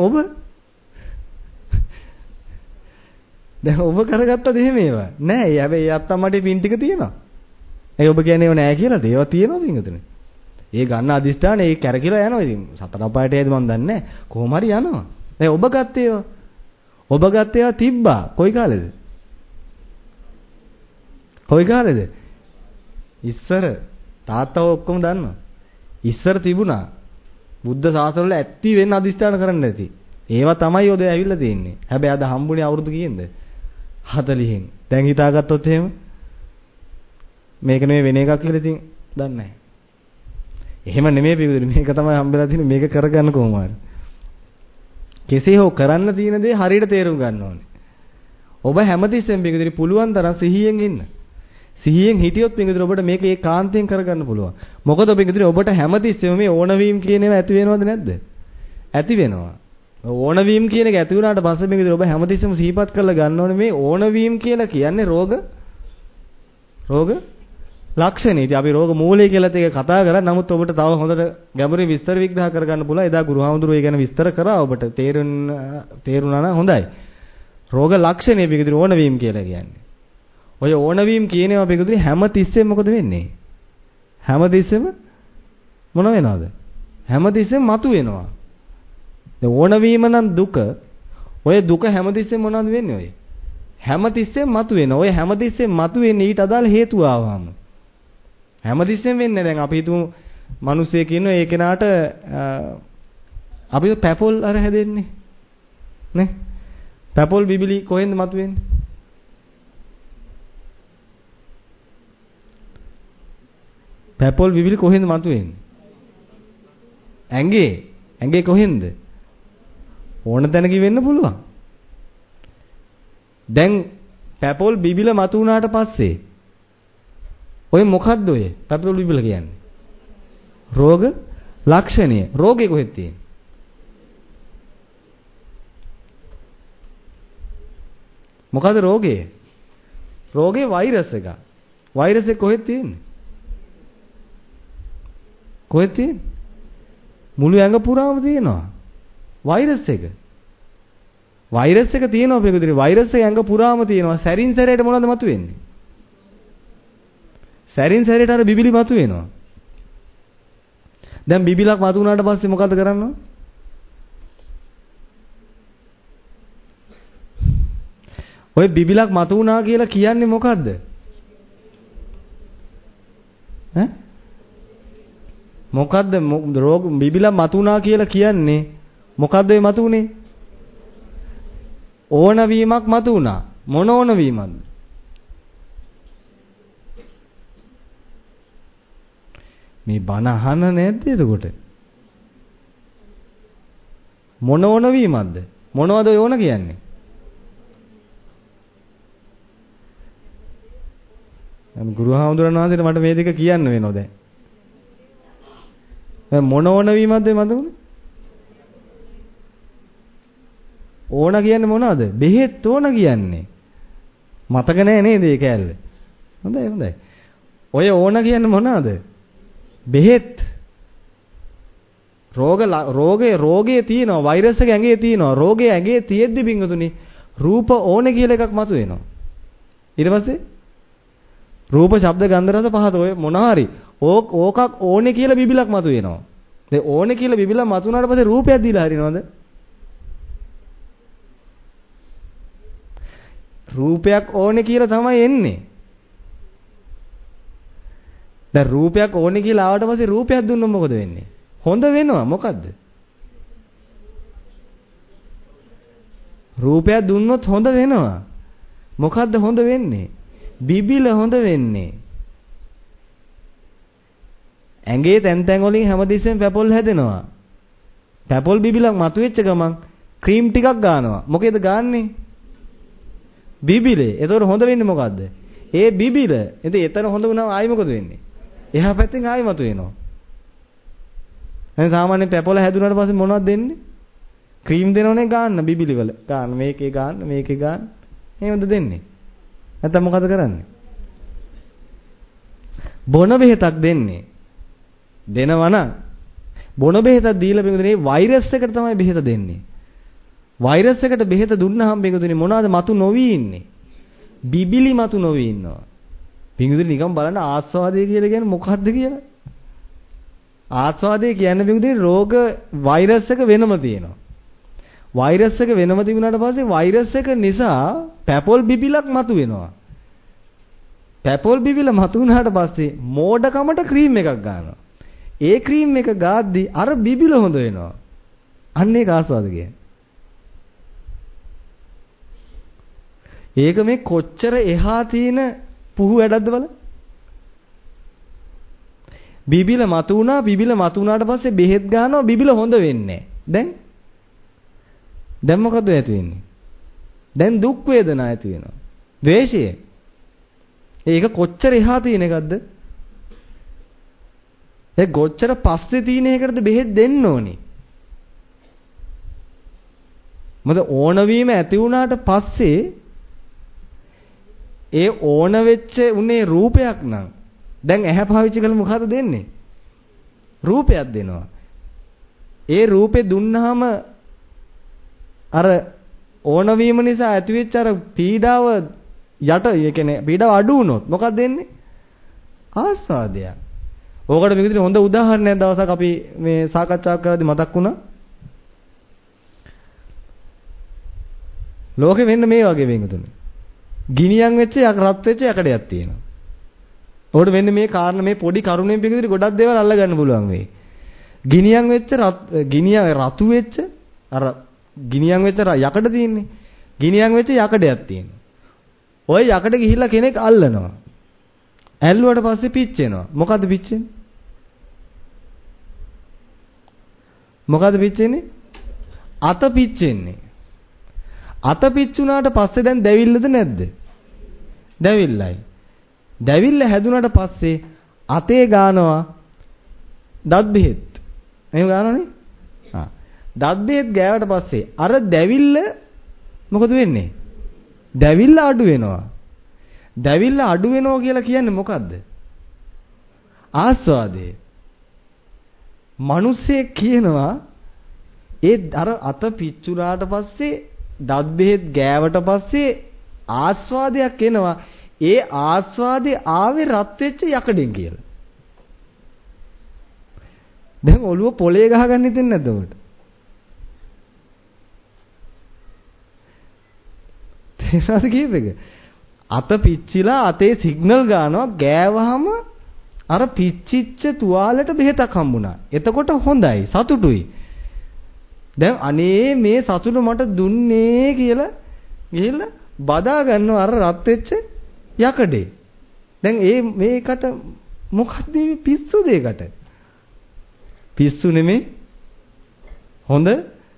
Speaker 1: ඔබ කරගත්තද එහෙම ඒවා? නෑ. හැබැයි අත්තම්මට පින් ටික තියෙනවා. ඒ ඔබ කියන්නේ ඒව නෑ කියලාද? ඒවා තියෙනවා පින්ගතුනේ. ඒ ගන්න අදිෂ්ඨාන ඒ කැරකිලා යනවා. ඉතින් සතර අපායට යයිද මන් දන්නේ නෑ. කොහොම හරි යනවා. දැන් ඔබ ගත්තේ ඒවා. ඔබ ගත්තේ ඒවා තිබ්බා. කොයි කාලෙද? කොයි කාලෙද? ඉස්සර තාත්තා ඔක්කොම දන්නවා. ඉස්සර තිබුණා. බුද්ධ ශාසනවල ඇත්ති වෙන්න අදිෂ්ඨාන කරන්න නැති. ඒවා තමයි ඔද ඇවිල්ලා තියෙන්නේ. හැබැයි අද හම්බුනේ අවුරුදු කීයෙන්ද? 40න්. දැන් හිතාගත්තොත් එහෙම මේක නෙමෙයි වෙන එකක් කියලා ඉතින් දන්නේ නැහැ. එහෙම නෙමෙයි පිළිතුරු. මේක තමයි හම්බෙලා තියෙන්නේ. මේක කරගන්න කොහොම හරි. කෙසේ හෝ කරන්න තියෙන දේ හරියට තේරුම් ගන්න ඕනේ. ඔබ හැමතිස්සෙම පිළිතුරු පුළුවන් තරම් සිහියෙන් ඉන්න. සිහියෙන් හිටියොත් පිළිතුරු ඔබට මේක ඒකාන්තයෙන් කරගන්න පුළුවන්. මොකද පිළිතුරු ඔබට හැමතිස්සෙම මේ ඕනවීම කියන ඒවා ඇති වෙනවද නැද්ද? ඇති වෙනවා. ඕනවීම කියන එක ඇති වුණාට පස්සේ මේකද ඔබ හැමතිස්සෙම සිහිපත් කරලා ගන්න ඕනේ මේ ඕනවීම කියලා කියන්නේ රෝග ලක්ෂණ. ඉතින් අපි රෝග මූලය කියලාත් ඒක කතා කරා. නමුත් ඔබට තව හොඳට ගැඹුරින් විස්තර විග්‍රහ කරගන්න පුළුවන්. එදා ගුරුහාමුදුරුවෝ ඒ ගැන විස්තර කරා ඔබට තේරුණා නම් හොඳයි. රෝග ලක්ෂණය පිළිගිර ඕනවීම කියලා කියන්නේ. ඔය ඕනවීම කියනවා පිළිගිර හැමතිස්සෙම මොකද වෙන්නේ? හැමතිස්සෙම මොන වෙනවද? හැමතිස්සෙම මතු වෙනවා. දැන් ඕනවීම නම් දුක. ඔය දුක හැමතිස්සෙම මොනවද වෙන්නේ ඔය? හැමතිස්සෙම මතු වෙන. ඔය හැමතිස්සෙම මතු වෙන්නේ ඊට අදාළ හේතුව ආවම. හැමතිස්සෙම වෙන්නේ දැන් අපි හිතමු මිනිස්සෙක් ඉන්නවා ඒ කෙනාට අපි පැපොල් අර හැදෙන්නේ නේ? පැපොල් බිබිලි කොහෙන්ද මතු වෙන්නේ? පැපොල් බිබිලි කොහෙන්ද මතු වෙන්නේ? ඇඟේ කොහෙන්ද? ඕන තැනක වෙන්න පුළුවන්. දැන් පැපොල් බිබිල මතු වුණාට පස්සේ ඔය මොකද්ද ඔය පැපොල් බිබිල කියන්නේ? රෝග ලක්ෂණය. රෝගේ කොහෙද තියෙන්නේ? මොකද්ද රෝගේ? රෝගේ වෛරස් එක. වෛරස් එක කොහෙද තියෙන්නේ? කොහෙද තියෙන්නේ? මුළු ඇඟ පුරාම තියෙනවා. වෛරස් එක. වෛරස් එක තියෙනවා පිටුදිරේ. වෛරස් එක ඇඟ පුරාම තියෙනවා. සැරින් සැරේට මොනවද මතුවෙන්නේ? සැරින් සැරේට අර බිබිලි මතුවෙනවා. දැන් බිබිලක් මතු වුණාට පස්සේ මොකද කරන්නේ? ඔය බිබිලක් මතු වුණා කියලා කියන්නේ මොකද්ද? ඈ? මොකද්ද රෝග බිබිලක් මතු වුණා කියලා කියන්නේ මොකද්ද ඒ මතු උනේ? ඕනවීමක් මතු වුණා. මොන ඕනවීමක්ද? මේ බණ අහන්න නැද්ද එතකොට? මොන ඕනවීමක්ද? මොනවද ඔය ඕන කියන්නේ? ගුරු හාමුදුරන් වහන්සේට මට මේ දෙක කියන්න වෙනව දැන්. මොන ඕන වීමක්ද මතුනේ? ඕන කියන්නේ මොනවද? බෙහෙත් ඕන කියන්නේ. මතක නැහැ නේද ඒ කෑල්ල? හොඳයි හොඳයි. ඔය ඕන කියන්නේ මොනවද? බෙහෙත්. රෝගේ තියෙනවා, වෛරස් එක ඇඟේ තියෙනවා. රෝගේ ඇඟේ තියෙද්දි බින්දුනි රූප ඕනේ කියලා එකක් මතුවෙනවා. ඊට පස්සේ රූප, ශබ්ද, ගන්ධ, රස, පහත ඔය මොනවා හරි ඕකක් ඕනේ කියලා බිබිලක් මතුවෙනවා. දැන් ඕනේ කියලා බිබිලක් මතුනාට පස්සේ රූපයක් දීලා හරිනවද? රූපයක් ඕනේ කියලා තමයි එන්නේ. දැන් රූපයක් ඕනේ කියලා ආවට පස්සේ රූපයක් දුන්නොත් මොකද වෙන්නේ? හොඳ වෙනවා. මොකද්ද? රූපයක් දුන්නොත් හොඳ වෙනවා. මොකද්ද හොඳ වෙන්නේ? බිබිල හොඳ වෙන්නේ. ඇඟේ තැන් තැන් වලින් හැමදෙස්සෙම පැපොල් හැදෙනවා. පැපොල් බිබිලක් මතුවෙච්ච ගමන් ක්‍රීම් ටිකක් ගන්නවා. මොකේද ගන්නෙ? බිබිලේ. එතකොට හොඳ වෙන්නේ මොකද්ද? ඒ බිබිල. ඉතින් එතන හොඳ වුණාම ආයි මොකද වෙන්නේ? එහා පැත්තෙන් ආයි මතුවෙනවා. දැන් සාමාන්‍ය පැපොල හැදුනාට පස්සේ මොනවද දෙන්නේ? ක්‍රීම් දෙනවනේ ගන්න බිබිලි වල. ගන්න මේකේ ගන්න මේකේ ගන්න. එහෙමද දෙන්නේ? නැත්නම් මොකද කරන්නේ? බොන බෙහෙතක් දෙන්නේ. දෙනවනම් බොන බෙහෙතක් දීලා බින්දුනේ වෛරස් එකට තමයි බෙහෙත දෙන්නේ. වෛරස් එකට බෙහෙත දුන්නාම බින්දුනේ මොනවාද මතු නොවි ඉන්නේ? බිබිලි මතු නොවි ඉන්නවා. බින්දුනේ නිකන් බලන්න ආස්වාදය කියලා කියන්නේ මොකක්ද කියලා? ආස්වාදය කියන්නේ බින්දුනේ රෝග වෛරස් එක වෙනම තියෙනවා. වෛරස් එක වෙනම තිබුණාට පස්සේ වෛරස් එක නිසා පැපොල් බිබිලක් මතු වෙනවා. පැපොල් බිබිල මතු වුණාට පස්සේ මෝඩකමට ක්‍රීම් එකක් ගන්නවා. ඒ ක්‍රීම් එක ගාද්දි අර බිබිල හොඳ වෙනවා. අන්න ඒක ආස්වාද කියන්නේ. ඒක මේ කොච්චර එහා තියෙන පුහු වැඩක්ද බලන්න. බිබිල මතු වුණාට පස්සේ බෙහෙත් ගන්නවා බිබිල හොඳ වෙන්නේ නැහැ. දැන් මොකද ඇති වෙන්නේ? දැන් දුක් වේදනා ඇති වෙනවා. ද්වේෂය. ඒක කොච්චර එහා තියෙන එකක්ද? ඒ කොච්චර පස්සේ තියෙන එකකටද බෙහෙත් දෙන්න ඕනේ? මොකද ඕන වීම ඇති වුණාට පස්සේ ඒ ඕන වෙච්ච උනේ රූපයක් නම් දැන් ඇහැ පාවිච්චි කළා මොකද දෙන්නේ? රූපයක් දෙනවා. ඒ රූපේ දුන්නාම අර ඕන වීම නිසා ඇතිවෙච්ච අර පීඩාව ඒ කියන්නේ පීඩාව අඩු වුණොත් මොකක්ද දෙන්නේ? ආස්වාදයක්. ඕකට මේක විදිහට හොඳ උදාහරණයක් දවසක් අපි මේ සාකච්ඡා කරද්දී මතක් වුණා. ලෝකෙ වෙන්න මේ වගේ වෙන්තුනේ. ගිනියම් වෙච්ච රත් වෙච්ච යකඩයක් තියෙනවා. ඕකට වෙන්න මේ කාරණා මේ පොඩි කරුණෙන් පිටින් ගොඩක් දේවල් අල්ල ගන්න පුළුවන් වෙයි. ගිනියම් වෙච්ච රතු වෙච්ච අර ගිනියම් වෙච්ච යකඩ තියෙන්නේ. ගිනියම් වෙච්ච යකඩයක් තියෙනවා. ওই යකඩ ගිහිල්ලා කෙනෙක් අල්ලනවා. ඇල්ලුවට පස්සේ පිච්චෙනවා. මොකද්ද පිච්චෙන්නේ? මොකද්ද පිච්චෙන්නේ? අත පිච්චෙන්නේ. අත පිච්චුණාට පස්සේ දැන් දැවිල්ලද නැද්ද? දැවිල්ලයි. දැවිල්ල හැදුනට පස්සේ අතේ ගානවා දත් බෙහෙත්. එහෙම ගන්නවනේ? දත් බෙහෙත් ගෑවට පස්සේ අර දැවිල්ල මොකද වෙන්නේ? දැවිල්ල අඩු වෙනවා. දැවිල්ල අඩු වෙනවා කියලා කියන්නේ මොකද්ද? ආස්වාදේ. මිනිස්සේ කියනවා ඒ අර අත පිච්චුනාට පස්සේ දත් බෙහෙත් ගෑවට පස්සේ ආස්වාදයක් එනවා. ඒ ආස්වාදේ ආවේ රත් වෙච්ච යකඩෙන් කියලා. දැන් ඔළුව පොලේ ගහගන්න හිතෙන්නේ නැද්ද ඔකට? තේසාද කීපෙක? අත පිච්චිලා අතේ සිග්නල් ගන්නවා ගෑවහම අර පිච්චිච්ච තුවාලෙට බෙහෙතක් හම්බුණා. එතකොට හොඳයි සතුටුයි. දැන් අනේ මේ සතුට මට දුන්නේ කියලා ගිහිල්ලා බදා ගන්නවා අර රත් වෙච්ච යකඩේ. දැන් මේකට මොකක්ද මේ පිස්සු දෙයකට? පිස්සු නෙමේ.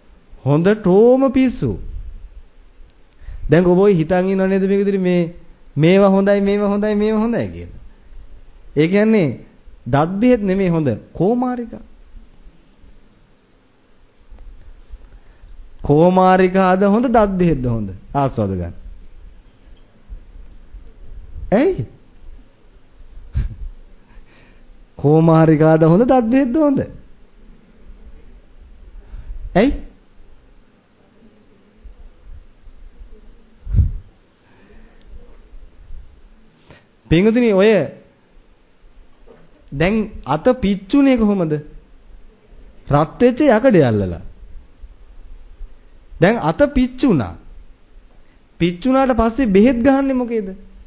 Speaker 1: හොඳ ටෝම පිස්සු. දැන් ඔබ හිතන් ඉන්නව නේද මේක විදිහට මේ මේවා හොඳයි මේවා හොඳයි මේවා හොඳයි කියලා. ඒ කියන්නේ දත් බෙහෙත් නෙමෙයි හොඳ කෝමාරිකා. කෝමාරිකාද හොඳ දත් බෙහෙත්ද හොඳ ආස්වාද ගන්න. ඇයි? කෝමාරිකාද හොඳ දත් බෙහෙත්ද හොඳ? ඇයි? පින්වතුනි ඔය දැන් අත පිච්චුනේ කොහොමද? රත් වෙච්ච යකඩේ අල්ලලා. දැන් අත පිච්චුණා. පිච්චුණාට පස්සේ බෙහෙත් ගහන්නේ මොකේද?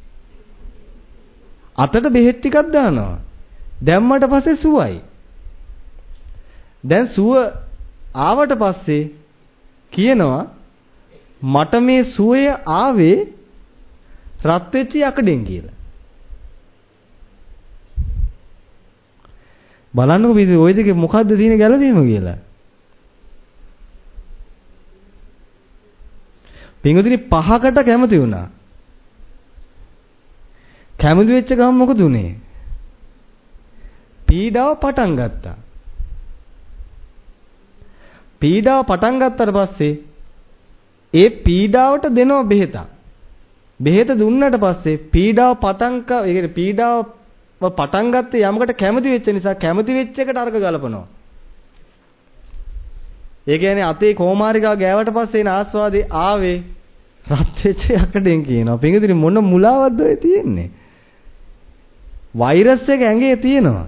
Speaker 1: අතට බෙහෙත් ටිකක් දානවා. දැම්මට පස්සේ සුවයි. දැන් සුව ආවට පස්සේ කියනවා මට මේ සුවය ආවේ රත් වෙච්ච යකඩෙන් කියලා. බලන්නකෝ මේ ওই දෙකේ මොකද්ද තියෙන ගැළපීම කියලා. පින්වතුනි පහකට කැමති වුණා. කැමති වෙච්ච ගමන් මොකද උනේ? පීඩාව පටන් ගත්තා. පීඩාව පටන් ගත්තට පස්සේ ඒ පීඩාවට දෙනව බෙහෙතක්. බෙහෙත දුන්නට පස්සේ පීඩාව පීඩාව පටන් ගත්තේ යමකට කැමති වෙච්ච නිසා කැමති වෙච්ච එකට අර්ග ගලපනවා. ඒ කියන්නේ අතේ කෝමාරිකා ගෑවට පස්සේ එන ආස්වාදේ ආවේ රත් වෙච්ච යකඩෙන් කියනවා. පින්විතනි මොන මුලාවක්ද ඔය තියෙන්නේ? වෛරස් එක ඇඟේ තියෙනවා.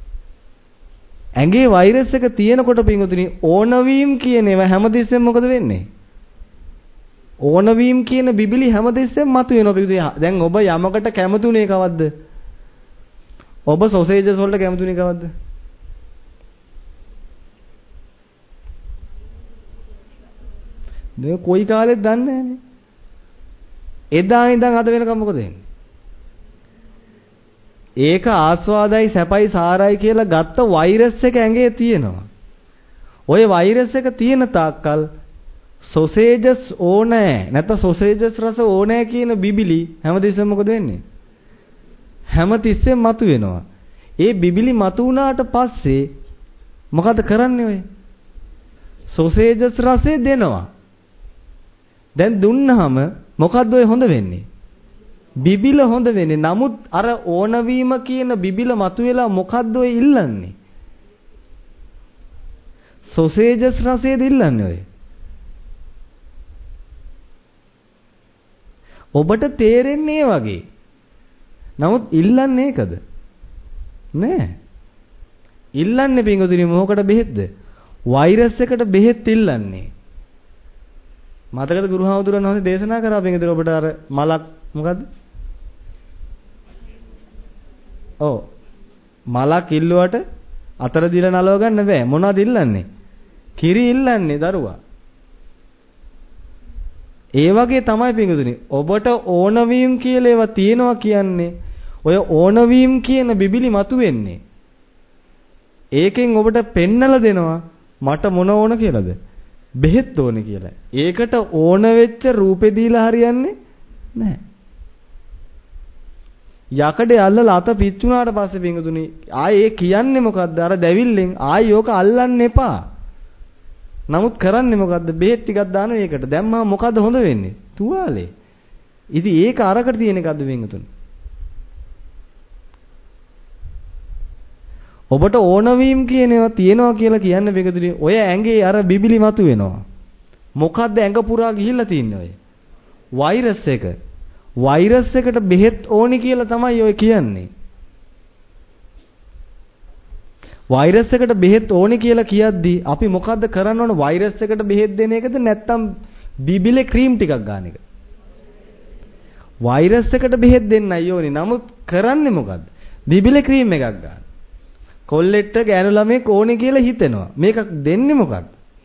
Speaker 1: ඇඟේ වෛරස් එක තියෙනකොට පින්විතනි ඕනවීම් කියන ඒවා හැමතිස්සෙම මොකද වෙන්නේ? ඕනවීම් කියන බිබිලි හැමතිස්සෙම මතුවෙනවා පින්විතනි. දැන් ඔබ යමකට කැමතුනේ කවද්ද? ඔබ සොසේජස් වලට කැමතුනේ කවද්ද? දැන් කොයි කාලෙත් දන්නේ නැහනේ. එදා ඉඳන් අද වෙනකම් මොකද වෙන්නේ? ඒක ආස්වාදයි සැපයි සාරයි කියලා ගත්ත වෛරස් එක ඇඟේ තියෙනවා. ওই වෛරස් එක තියෙන තාක්කල් සොසේජස් ඕනේ නැත්නම් සොසේජස් රස ඕනේ කියන බිබිලි හැමතිස්සෙම මොකද වෙන්නේ? හැමතිස්සෙම මතු වෙනවා. ඒ බිබිලි මතු වුණාට පස්සේ මොකද කරන්නේ ඔය? සොසේජස් රසය දෙනවා. දැන් දුන්නාම මොකද්ද ඔය හොඳ වෙන්නේ? බිබිල හොඳ වෙන්නේ. නමුත් අර ඕනවීම කියන බිබිල මතුවෙලා මොකද්ද ඔය ඉල්ලන්නේ? සොසේජස් රසයද ඉල්ලන්නේ ඔය? ඔබට තේරෙන්නේ වගේ. නමුත් ඉල්ලන්නේ ඒකද? නෑ. ඉල්ලන්නේ පින්වතුනි මොකකට බෙහෙත්ද? වෛරස් එකට බෙහෙත් ඉල්ලන්නේ. මතකද ගුරුහාමුදුරන් වහන්සේ දේශනා කරා පින්වතුනි ඔබට අර මලක් මොකද්ද? ඔව්. මලක් ඉල්ලුවට අතර දිලා නලව ගන්න බෑ. මොනවද ඉල්ලන්නේ? කිරි ඉල්ලන්නේ දරුවා. ඒ වගේ තමයි පින්වතුනි. ඔබට ඕනවීම් කියලා ඒවා තියෙනවා කියන්නේ ඔය ඕනවීම් කියන බිබිලි මතුවෙන්නේ. ඒකෙන් ඔබට පෙන්නලා දෙනවා මට මොන ඕන කියලාද? බෙහෙත් ඕනේ කියලා. ඒකට ඕන වෙච්ච රූපේ දීලා හරියන්නේ නැහැ. යකඩේ අල්ලලා අත පිච්චුණාට පස්සේ පින්වතුනි ආයේ ඒ කියන්නේ මොකද්ද? අර දැවිල්ලෙන් ආයේ ඕක අල්ලන්න එපා. නමුත් කරන්නේ මොකද්ද? බෙහෙත් ටිකක් දානවා ඒකට. දැම්මම මොකද්ද හොඳ වෙන්නේ? තුවාලේ. ඉතින් ඒක අරකට තියෙන එකක්ද පින්වතුනි? ඔබට ඕනවීම් කියන ඒවා තියෙනවා කියලා කියන්නේ පින්වතුනි ඔය ඇඟේ අර බිබිලි මතු වෙනවා. මොකද්ද ඇඟ පුරා ගිහිල්ලා තින්නේ ඔය? වෛරස් එක. වෛරස් එකට බෙහෙත් ඕනි කියලා තමයි ඔය කියන්නේ. වෛරස් එකට බෙහෙත් ඕනි කියලා කියද්දි අපි මොකද්ද කරන්න ඕන? වෛරස් එකට බෙහෙත් දෙන එකද නැත්නම් බිබිලේ ක්‍රීම් ටිකක් ගන්න එක? වෛරස් එකට බෙහෙත් දෙන්නයි ඕනි. නමුත් කරන්නේ මොකද්ද? බිබිලේ ක්‍රීම් එකක් ගන්න. කොල්ලෙට්ට ගෑනු ළමෙක් ඕනි කියලා හිතෙනවා. මේක දෙන්නේ මොකද්ද?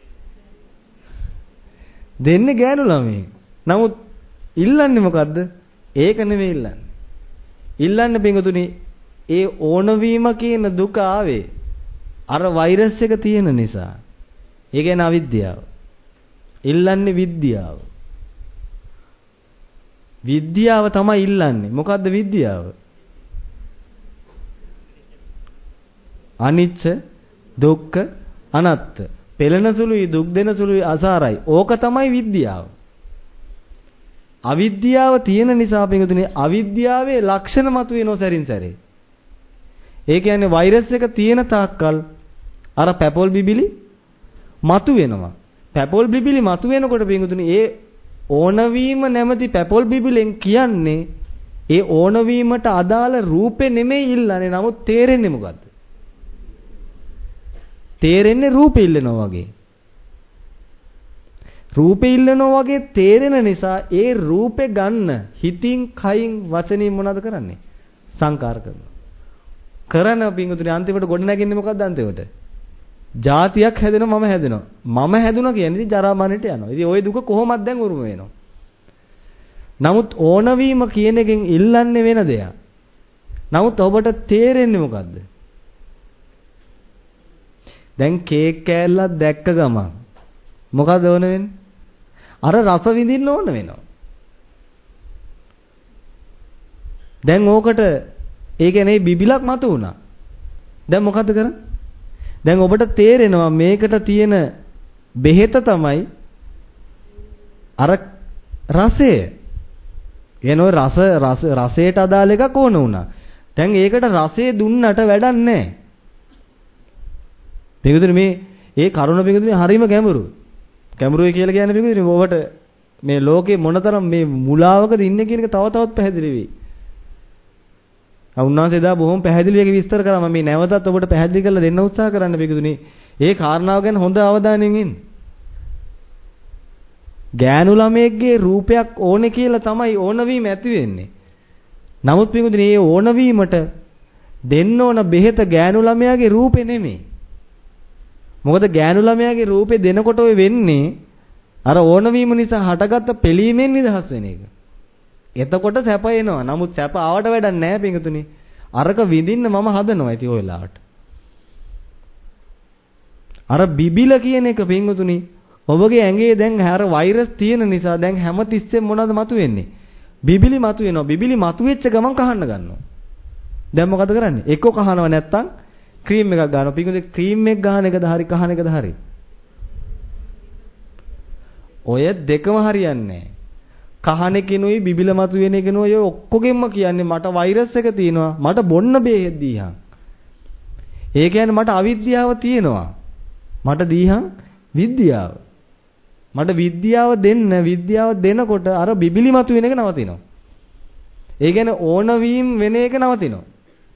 Speaker 1: දෙන්නේ ගෑනු ළමෙක්. නමුත් ඉල්ලන්නේ මොකද්ද? ඒක නෙමෙයි ඉල්ලන්නේ. ඉල්ලන්නේ පින්වතුනි ඒ ඕනවීම කියන දුක ආවේ අර වෛරස් එක තියෙන නිසා. ඒ කියන්නේ අවිද්‍යාව. ඉල්ලන්නේ විද්‍යාව. විද්‍යාව තමයි ඉල්ලන්නේ. මොකද්ද විද්‍යාව? අනිච්ච, දුක්ඛ, අනාත්ත. පෙළෙන සුළුයි, දුක් දෙන සුළුයි, අසාරයි. ඕක තමයි විද්‍යාව. අවිද්‍යාව තියෙන නිසා පිටුනේ අවිද්‍යාවේ ලක්ෂණ මතුවෙනෝ සැරින් සැරේ. ඒ කියන්නේ වෛරස් එක තියෙන තාක්කල් අර පැපොල් බිබිලි මතුවෙනවා. පැපොල් බිබිලි මතුවෙනකොට පිටුනේ ඒ ඕනවීම නැමැති පැපොල් බිබිලෙන් කියන්නේ ඒ ඕනවීමට අදාළ රූපේ නෙමෙයි ඉල්ලන්නේ. නමුත් තේරෙන්නේ මොකද්ද? තේරෙන්නේ රූපේ ඉල්ලනවා වගේ. රූපේ ඉල්ලනවා වගේ තේරෙන නිසා ඒ රූපේ ගන්න හිතින්, කයින්, වචනින් මොනවද කරන්නේ? සංකාර කරනවා. කරන පිංගුතුනේ අන්තිමට ගොඩ නැගින්නේ මොකද්ද අන්තිමට? જાතියක් හැදෙනවා, මම හැදෙනවා. මම හැදුණා කියන්නේ ඉතින් ජරා මරණයට යනවා. ඉතින් ওই දුක කොහොමද දැන් උරුම වෙනවා? නමුත් ඕනවීම කියන එකෙන් ඉල්ලන්නේ වෙන දෙයක්. නමුත් ඔබට තේරෙන්නේ මොකද්ද? දැන් කේක් කෑල්ලක් දැක්ක ගමන් මොකද ඕන වෙන්නේ? අර රස විඳින්න ඕන වෙනවා. දැන් ඕකට ඒ කියන්නේ බිබිලක් මතු වුණා. දැන් මොකද කරන්නේ? දැන් ඔබට තේරෙනවා මේකට තියෙන බෙහෙත තමයි අර රසය. එනෝ රසයට අදාළ එකක් ඕන වුණා. දැන් ඒකට රසය දුන්නට වැඩක් නැහැ. පිටුදුනේ මේ ඒ කරුණ පිටුදුනේ හරීම ගැඹුරුයි. ගැඹුරුයි කියලා කියන්නේ පිටුදුනේ ඔබට මේ ලෝකේ මොනතරම් මේ මුලාවකද ඉන්නේ කියන එක තව තවත් පැහැදිලි වෙයි. උන්වහන්සේ දා බොහොම පැහැදිලිව ඒක විස්තර කරා. මම මේ නැවතත් ඔබට පැහැදිලි කරලා දෙන්න උත්සාහ කරන්න පිටුදුනේ. ඒ කාරණාව ගැන හොඳ අවධානයෙන් ඉන්න. ගෑනු ළමයෙක්ගේ රූපයක් ඕනේ කියලා තමයි ඕනවීම ඇති වෙන්නේ. නමුත් පිටුදුනේ මේ ඕනවීමට දෙන්න ඕන බෙහෙත ගෑනු ළමයාගේ රූපේ නෙමෙයි. මොකද ගෑනු ළමයාගේ රූපේ දෙනකොට ඔය වෙන්නේ අර ඕනවීම නිසා හටගත්ත පිළීමෙන් නිදහස් වෙන එක. එතකොට සැප එනවා. නමුත් සැප ආවට වැඩක් නැහැ පිටුතුනි. අරක විඳින්න මම හදනවා ඉතින් ඔය වෙලාවට. අර බිබිල කියන එක පිටුතුනි ඔබගේ ඇඟේ දැන් අර වෛරස් තියෙන නිසා දැන් හැමතිස්සෙම මොනවද මතුවෙන්නේ? බිබිලි මතුවෙනවා. බිබිලි මතුවෙච්ච ගමන් කහන්න ගන්නවා. දැන් මොකද කරන්නේ? එක්ක කහනව නැත්තම් ක්‍රීම් එකක් ගන්නවා. පිටුතුනි ක්‍රීම් එක ගන්න එකද හරි කහන එකද හරි? ඔය දෙකම හරියන්නේ නැහැ. කහන කෙනුයි බිබිල මතු වෙන කෙනුයි ඔය ඔක්කොගෙම කියන්නේ මට වෛරස් එක තියෙනවා. මට බොන්න බෙහෙත් දීහන්. ඒ කියන්නේ මට අවිද්‍යාව තියෙනවා. මට දීහන් විද්‍යාව. මට විද්‍යාව දෙනකොට අර බිබිලි මතු වෙන එක නවතිනවා. ඒ කියන්නේ ඕනවීම වෙන එක නවතිනවා.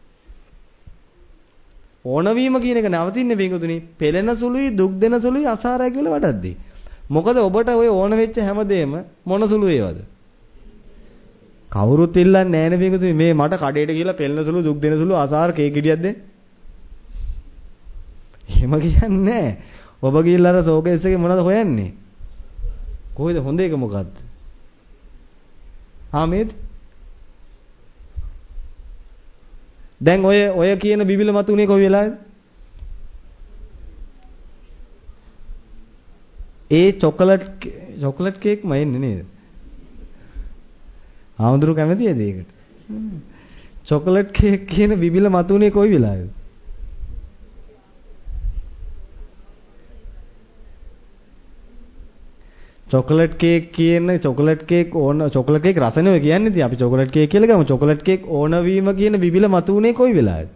Speaker 1: ඕනවීම කියන එක නවතින්නේ පිටුතුනි පෙළෙන සුළුයි, දුක් දෙන සුළුයි, අසාරයි කියලා වඩද්දී. මොකද ඔබට ওই ඕන වෙච්ච හැමදේම මොන සුළු ඒවද? කවුරුත් ඉල්ලන්නේ නැහැ නේ පිටුතුනි මේ මට කඩේට ගිහලා පෙළෙන සුළු, දුක් දෙන සුළු, අසාර කේක් ගෙඩියක් දෙන්න. එහෙම කියන්නේ නැහැ. ඔබ ගිහලා අර ෂෝකේස් එකේ මොනවද හොයන්නේ? කොහෙද හොඳ එක මොකද්ද? ආමේද? දැන් ඔය කියන බිබිල මතුනේ කොයි වෙලාවේද? ඒ චොකලට් කේක්ම එන්නේ නේද? ආමුදුරු කැමතිද ඒකට? චොකලට් කේක් කියන බිබිල මතුනේ කොයි වෙලාවේද? චොකලට් කේක් කියන චොකලට් කේක් රසනේ ඔය කියන්නේ ඉතින් අපි චොකලට් කේක් කියලා ගමු. චොකලට් කේක් ඕනවීම කියන බිබිල මතුනේ කොයි වෙලාවේද?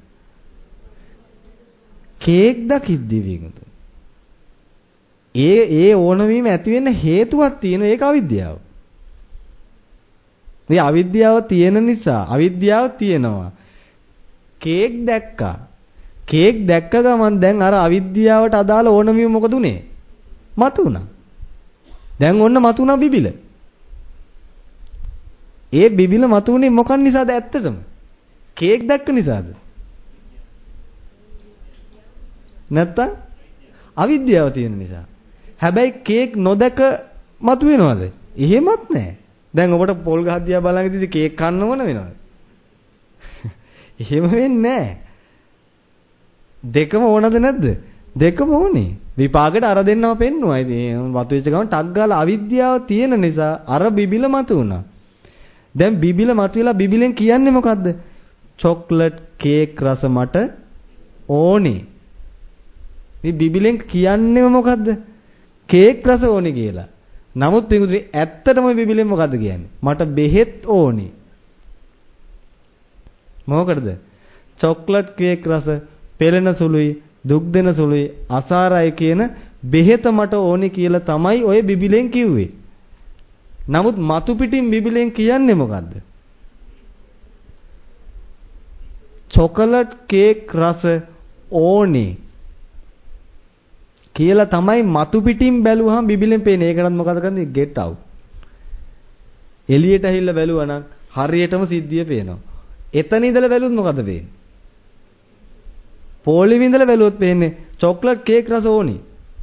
Speaker 1: කේක් දකිද්දි විගුතු. ඒ ඕනවීම ඇති වෙන්න හේතුවක් තියෙන ඒක අවිද්‍යාව. මේ අවිද්‍යාව තියෙන නිසා අවිද්‍යාව තියෙනවා. කේක් දැක්කා. කේක් දැක්ක ගමන් දැන් අර අවිද්‍යාවට අදාළ ඕනවීම මොකද උනේ? මතුණා. දැන් ඔන්න මතුණා බිබිල. ඒ බිබිල මතුනේ මොකක් නිසාද ඇත්තටම? කේක් දැක්ක නිසාද? නැත්තම් අවිද්‍යාව තියෙන නිසා. හැබැයි කේක් නොදක මතුවෙනවද? එහෙමත් නැහැ. දැන් ඔබට පොල් ගහ දිහා බලන් ඉඳි කේක් කන්න ඕන වෙනවද? එහෙම වෙන්නේ නැහැ. දෙකම ඕනද නැද්ද? දෙකම ඕනේ. විපාකෙට අර දෙන්නව පෙන්නුවා. ඉතින් වතු වෙච්ච ගමන් ටක් ගාලා අවිද්‍යාව තියෙන නිසා අර බිබිල මතු වුණා.
Speaker 2: දැන් බිබිල මතුවලා බිබිලෙන් කියන්නේ මොකද්ද? චොක්ලට් කේක් රස මට ඕනේ. මේ බිබිලෙන් කියන්නේම මොකද්ද? කේක් රස ඕනේ කියලා. නමුත් පිටුදුනි ඇත්තටම බිබිලෙන් මොකද්ද කියන්නේ? මට බෙහෙත් ඕනේ. මොකටද? චොක්ලට් කේක් රස පෙළෙන සුළුයි, දුක් දෙන සුළුයි, අසාරයි කියන බෙහෙත මට ඕනේ කියලා තමයි ඔය බිබිලෙන් කිව්වේ. නමුත් මතු පිටින් බිබිලෙන් කියන්නේ මොකද්ද? චොකලට් කේක් රස ඕනේ කියලා තමයි මතු පිටින් බැලුවහම බිබිලෙන් පේන්නේ. ඒකටත් මොකද කරන්නේ? get out. එළියට ඇහිල්ලා බැලුවා නම් හරියටම සිද්ධිය පේනවා. එතන ඉඳලා බැලුවොත් මොකද වෙන්නේ? පොලිමේ ඉඳලා බැලුවොත් පේන්නේ චොකලට් කේක් රස ඕනේ.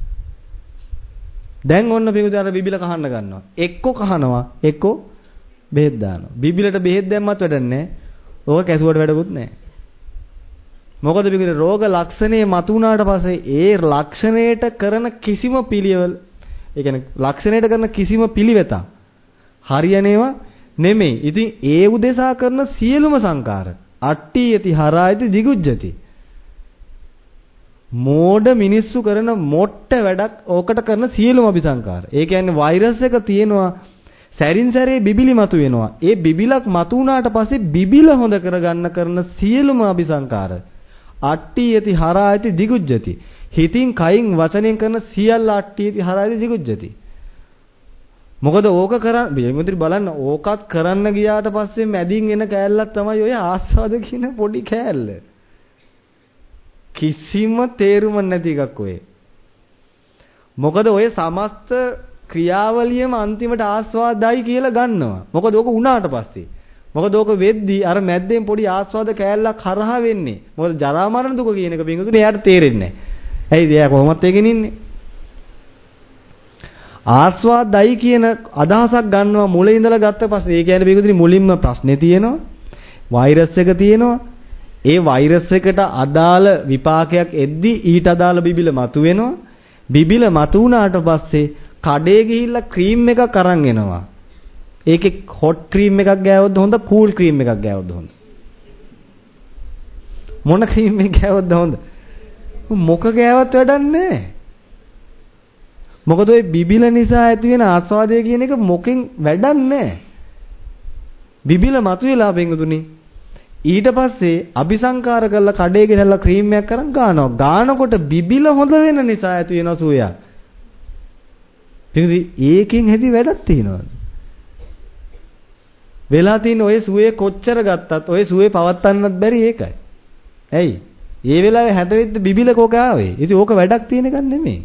Speaker 2: දැන් ඔන්න පිටුදාර බිබිල කහන්න ගන්නවා. එක්කෝ කහනවා, එක්කෝ බෙහෙත් දානවා. බිබිලට බෙහෙත් දැම්මත් වැඩක් නැහැ. ඕක කැසුවට වැඩකුත් නැහැ. මොකද පිටුදාර රෝග ලක්ෂණේ මතු වුණාට පස්සේ ඒ ලක්ෂණයට කරන කිසිම පිළිවෙල, ඒ කියන්නේ ලක්ෂණයට කරන කිසිම පිළිවෙතක් හරියනේවා නෙමෙයි. ඉතින් ඒ උදෙසා කරන සියලුම සංකාර අට්ටි යති හරායති දිගුජ්ජති. මෝඩ මිනිස්සු කරන මොට්ට වැඩක් ඕකට කරන සියලුම අபிසංකාර. ඒ කියන්නේ වෛරස් එක තියෙනවා සැරින් සැරේ බිබිලි මතු වෙනවා. ඒ බිබිලක් මතු වුණාට පස්සේ බිබිල හොඳ කරගන්න කරන සියලුම අபிසංකාර අට්ටි යති හරායති දිගුජ්ජති. හිතින් කයින් වචනෙන් කරන සියල්ල අට්ටි යති හරායති දිගුජ්ජති. මොකද ඕක කරන් බලන්න ඕකත් කරන්න ගියාට පස්සේ මැදින් එන කෑල්ලක් තමයි ඔය ආස්වාද කියන පොඩි කෑල්ල. කිසිම තේරුම නැති එකක් ඔය. මොකද ඔය සමස්ත ක්‍රියාවලියම අන්තිමට ආස්වාදයි කියලා ගන්නවා. මොකද ඕක උනාට පස්සේ. මොකද ඕක වෙද්දී අර මැද්දෙන් පොඩි ආස්වාද කෑල්ලක් හරහා වෙන්නේ. මොකද ජරා මරණ දුක කියන එක බින්දුනේ එයාට තේරෙන්නේ නැහැ. ඇයිද එයා කොහොමද ඒකෙන් ඉන්නේ? ආස්වාදයි කියන අදහසක් ගන්නවා මුලින් ඉඳලා ගත්ත පස්සේ. ඒ කියන්නේ බින්දුනේ මුලින්ම ප්‍රශ්නේ තියෙනවා. වෛරස් එක තියෙනවා. ඒ වෛරස් එකට අදාළ විපාකයක් එද්දි ඊට අදාළ බිබිල මතු වෙනවා. බිබිල මතු වුණාට පස්සේ කඩේ ගිහිල්ලා ක්‍රීම් එකක් අරන් එනවා. ඒකේ හොට් ක්‍රීම් එකක් ගෑවොත් හොඳ, කූල් ක්‍රීම් එකක් ගෑවොත් හොඳ. මොන ක්‍රීම් එකක් ගෑවොත් හොඳ? මොක ගෑවත් වැඩක් නැහැ. මොකද ওই බිබිල නිසා ඇති වෙන ආස්වාදය කියන එක මොකෙන් වැඩක් නැහැ. බිබිල මතුවලා බෙන්ගුතුනි ඊට පස්සේ අபிසංකාර කරලා කඩේ ගෙනල්ලා ක්‍රීම් එකක් කරන් ගන්නවා. ගානකොට බිබිල හොඳ වෙන නිසා ඇති වෙන සුවයක්. ඉතින් ඒකෙන් හැදි වැඩක් තියනවාද? වෙලා තියෙන ඔය සුවේ කොච්චර ගත්තත් ඔය සුවේ පවත්වන්නත් බැරි ඒකයි. ඇයි? ඒ වෙලාවේ හැදෙද්ද බිබිල කොක ආවේ. ඉතින් ඕක වැඩක් තියෙන එකක් නෙමෙයි.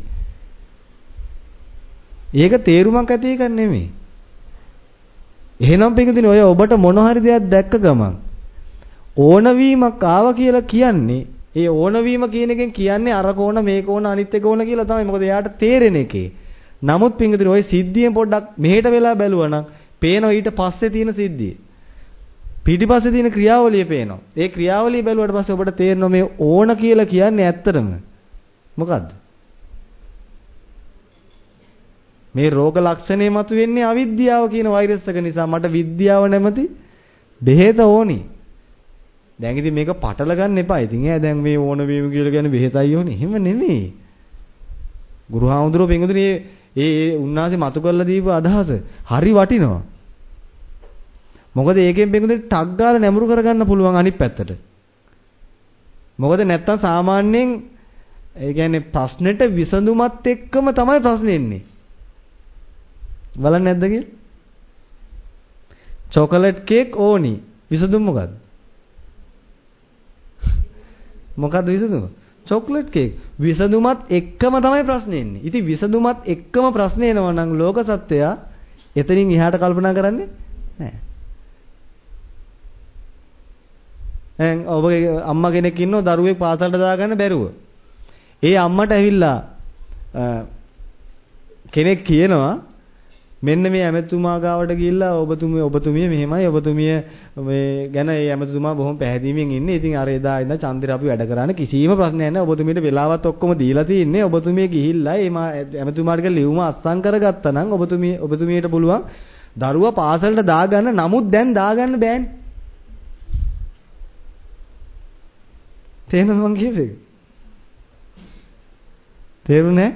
Speaker 2: ඒක තේරුමක් ඇති එකක් නෙමෙයි. එහෙනම් පිටින් ඔය ඔබට මොන හරි දෙයක් දැක්ක ගමන් ඕනවීමක් ආවා කියලා කියන්නේ ඒ ඕනවීම කියන එකෙන් කියන්නේ අර කෝණ මේ කෝණ අනිත් එක ඕන කියලා තමයි. මොකද එයාට තේරෙන එකේ. නමුත් පිටින් ඔය සිද්ධියෙන් පොඩ්ඩක් මෙහෙට වෙලා බැලුවා නම් පේනවා ඊට පස්සේ තියෙන සිද්ධිය. පිටිපස්සේ තියෙන ක්‍රියාවලිය පේනවා. ඒ ක්‍රියාවලිය බැලුවාට පස්සේ ඔබට තේරෙනවා මේ ඕන කියලා කියන්නේ ඇත්තටම මොකද්ද? මේ රෝග ලක්ෂණේ මතුවෙන්නේ අවිද්‍යාව කියන වෛරස් එක නිසා. මට විද්‍යාව නැමැති බෙහෙත ඕනි. දැන් ඉතින් මේක පටල ගන්න එපා. ඉතින් දැන් මේ ඕන වීම කියලා කියන්නේ බෙහෙතයි ඕනේ. එහෙම නෙමෙයි. ගුරුහාමුදුරුවෝ පින්වතුනි ඒ උන්වහන්සේ මතු කරලා දීපු අදහස හරි වටිනවා. මොකද ඒකෙන් පින්වතුනි ටක් ගාලා නැඹුරු කරගන්න පුළුවන් අනිත් පැත්තට. මොකද නැත්තම් සාමාන්‍යයෙන් ඒ කියන්නේ ප්‍රශ්නෙට විසඳුමත් එක්කම තමයි ප්‍රශ්නේ එන්නේ. බලන්න නැද්ද කියලා? චොකලට් කේක් ඕනි. විසඳුම මොකද්ද? මොකද්ද විසඳුම? Chocolate cake. විසඳුමත් එක්කම තමයි ප්‍රශ්නේ එන්නේ. ඉතින් විසඳුමත් එක්කම ප්‍රශ්නේ එනවා නම් ලෝක සත්‍යය එතනින් එහාට කල්පනා කරන්නේ නැහැ. දැන් ඔබගේ අම්මා කෙනෙක් ඉන්නව දරුවෙක් පාසලට දාගන්න බැරුව. ඒ අම්මට ඇවිල්ලා කෙනෙක් කියනවා මෙන්න මේ ඇමතුමා ගාවට ගිහිල්ලා ඔබතුමිය මෙහෙමයි ඔබතුමිය මේ ගැන ඒ ඇමතුමා බොහොම පැහැදිලිමින් ඉන්නේ. ඉතින් අර එදා ඉඳන් චන්දිර අපි වැඩ කරන්නේ කිසිම ප්‍රශ්නයක් නැහැ. ඔබතුමියට වෙලාවත් ඔක්කොම දීලා තියෙන්නේ. ඔබතුමිය ගිහිල්ලා ඒ ඇමතුමාට ලියුම අස්සම් කරගත්තා නම් ඔබතුමියට පුළුවන් දරුවා පාසලට දාගන්න නමුත් දැන් දාගන්න බෑනේ. තේරෙනවද මං කියපේ? තේරුණේ?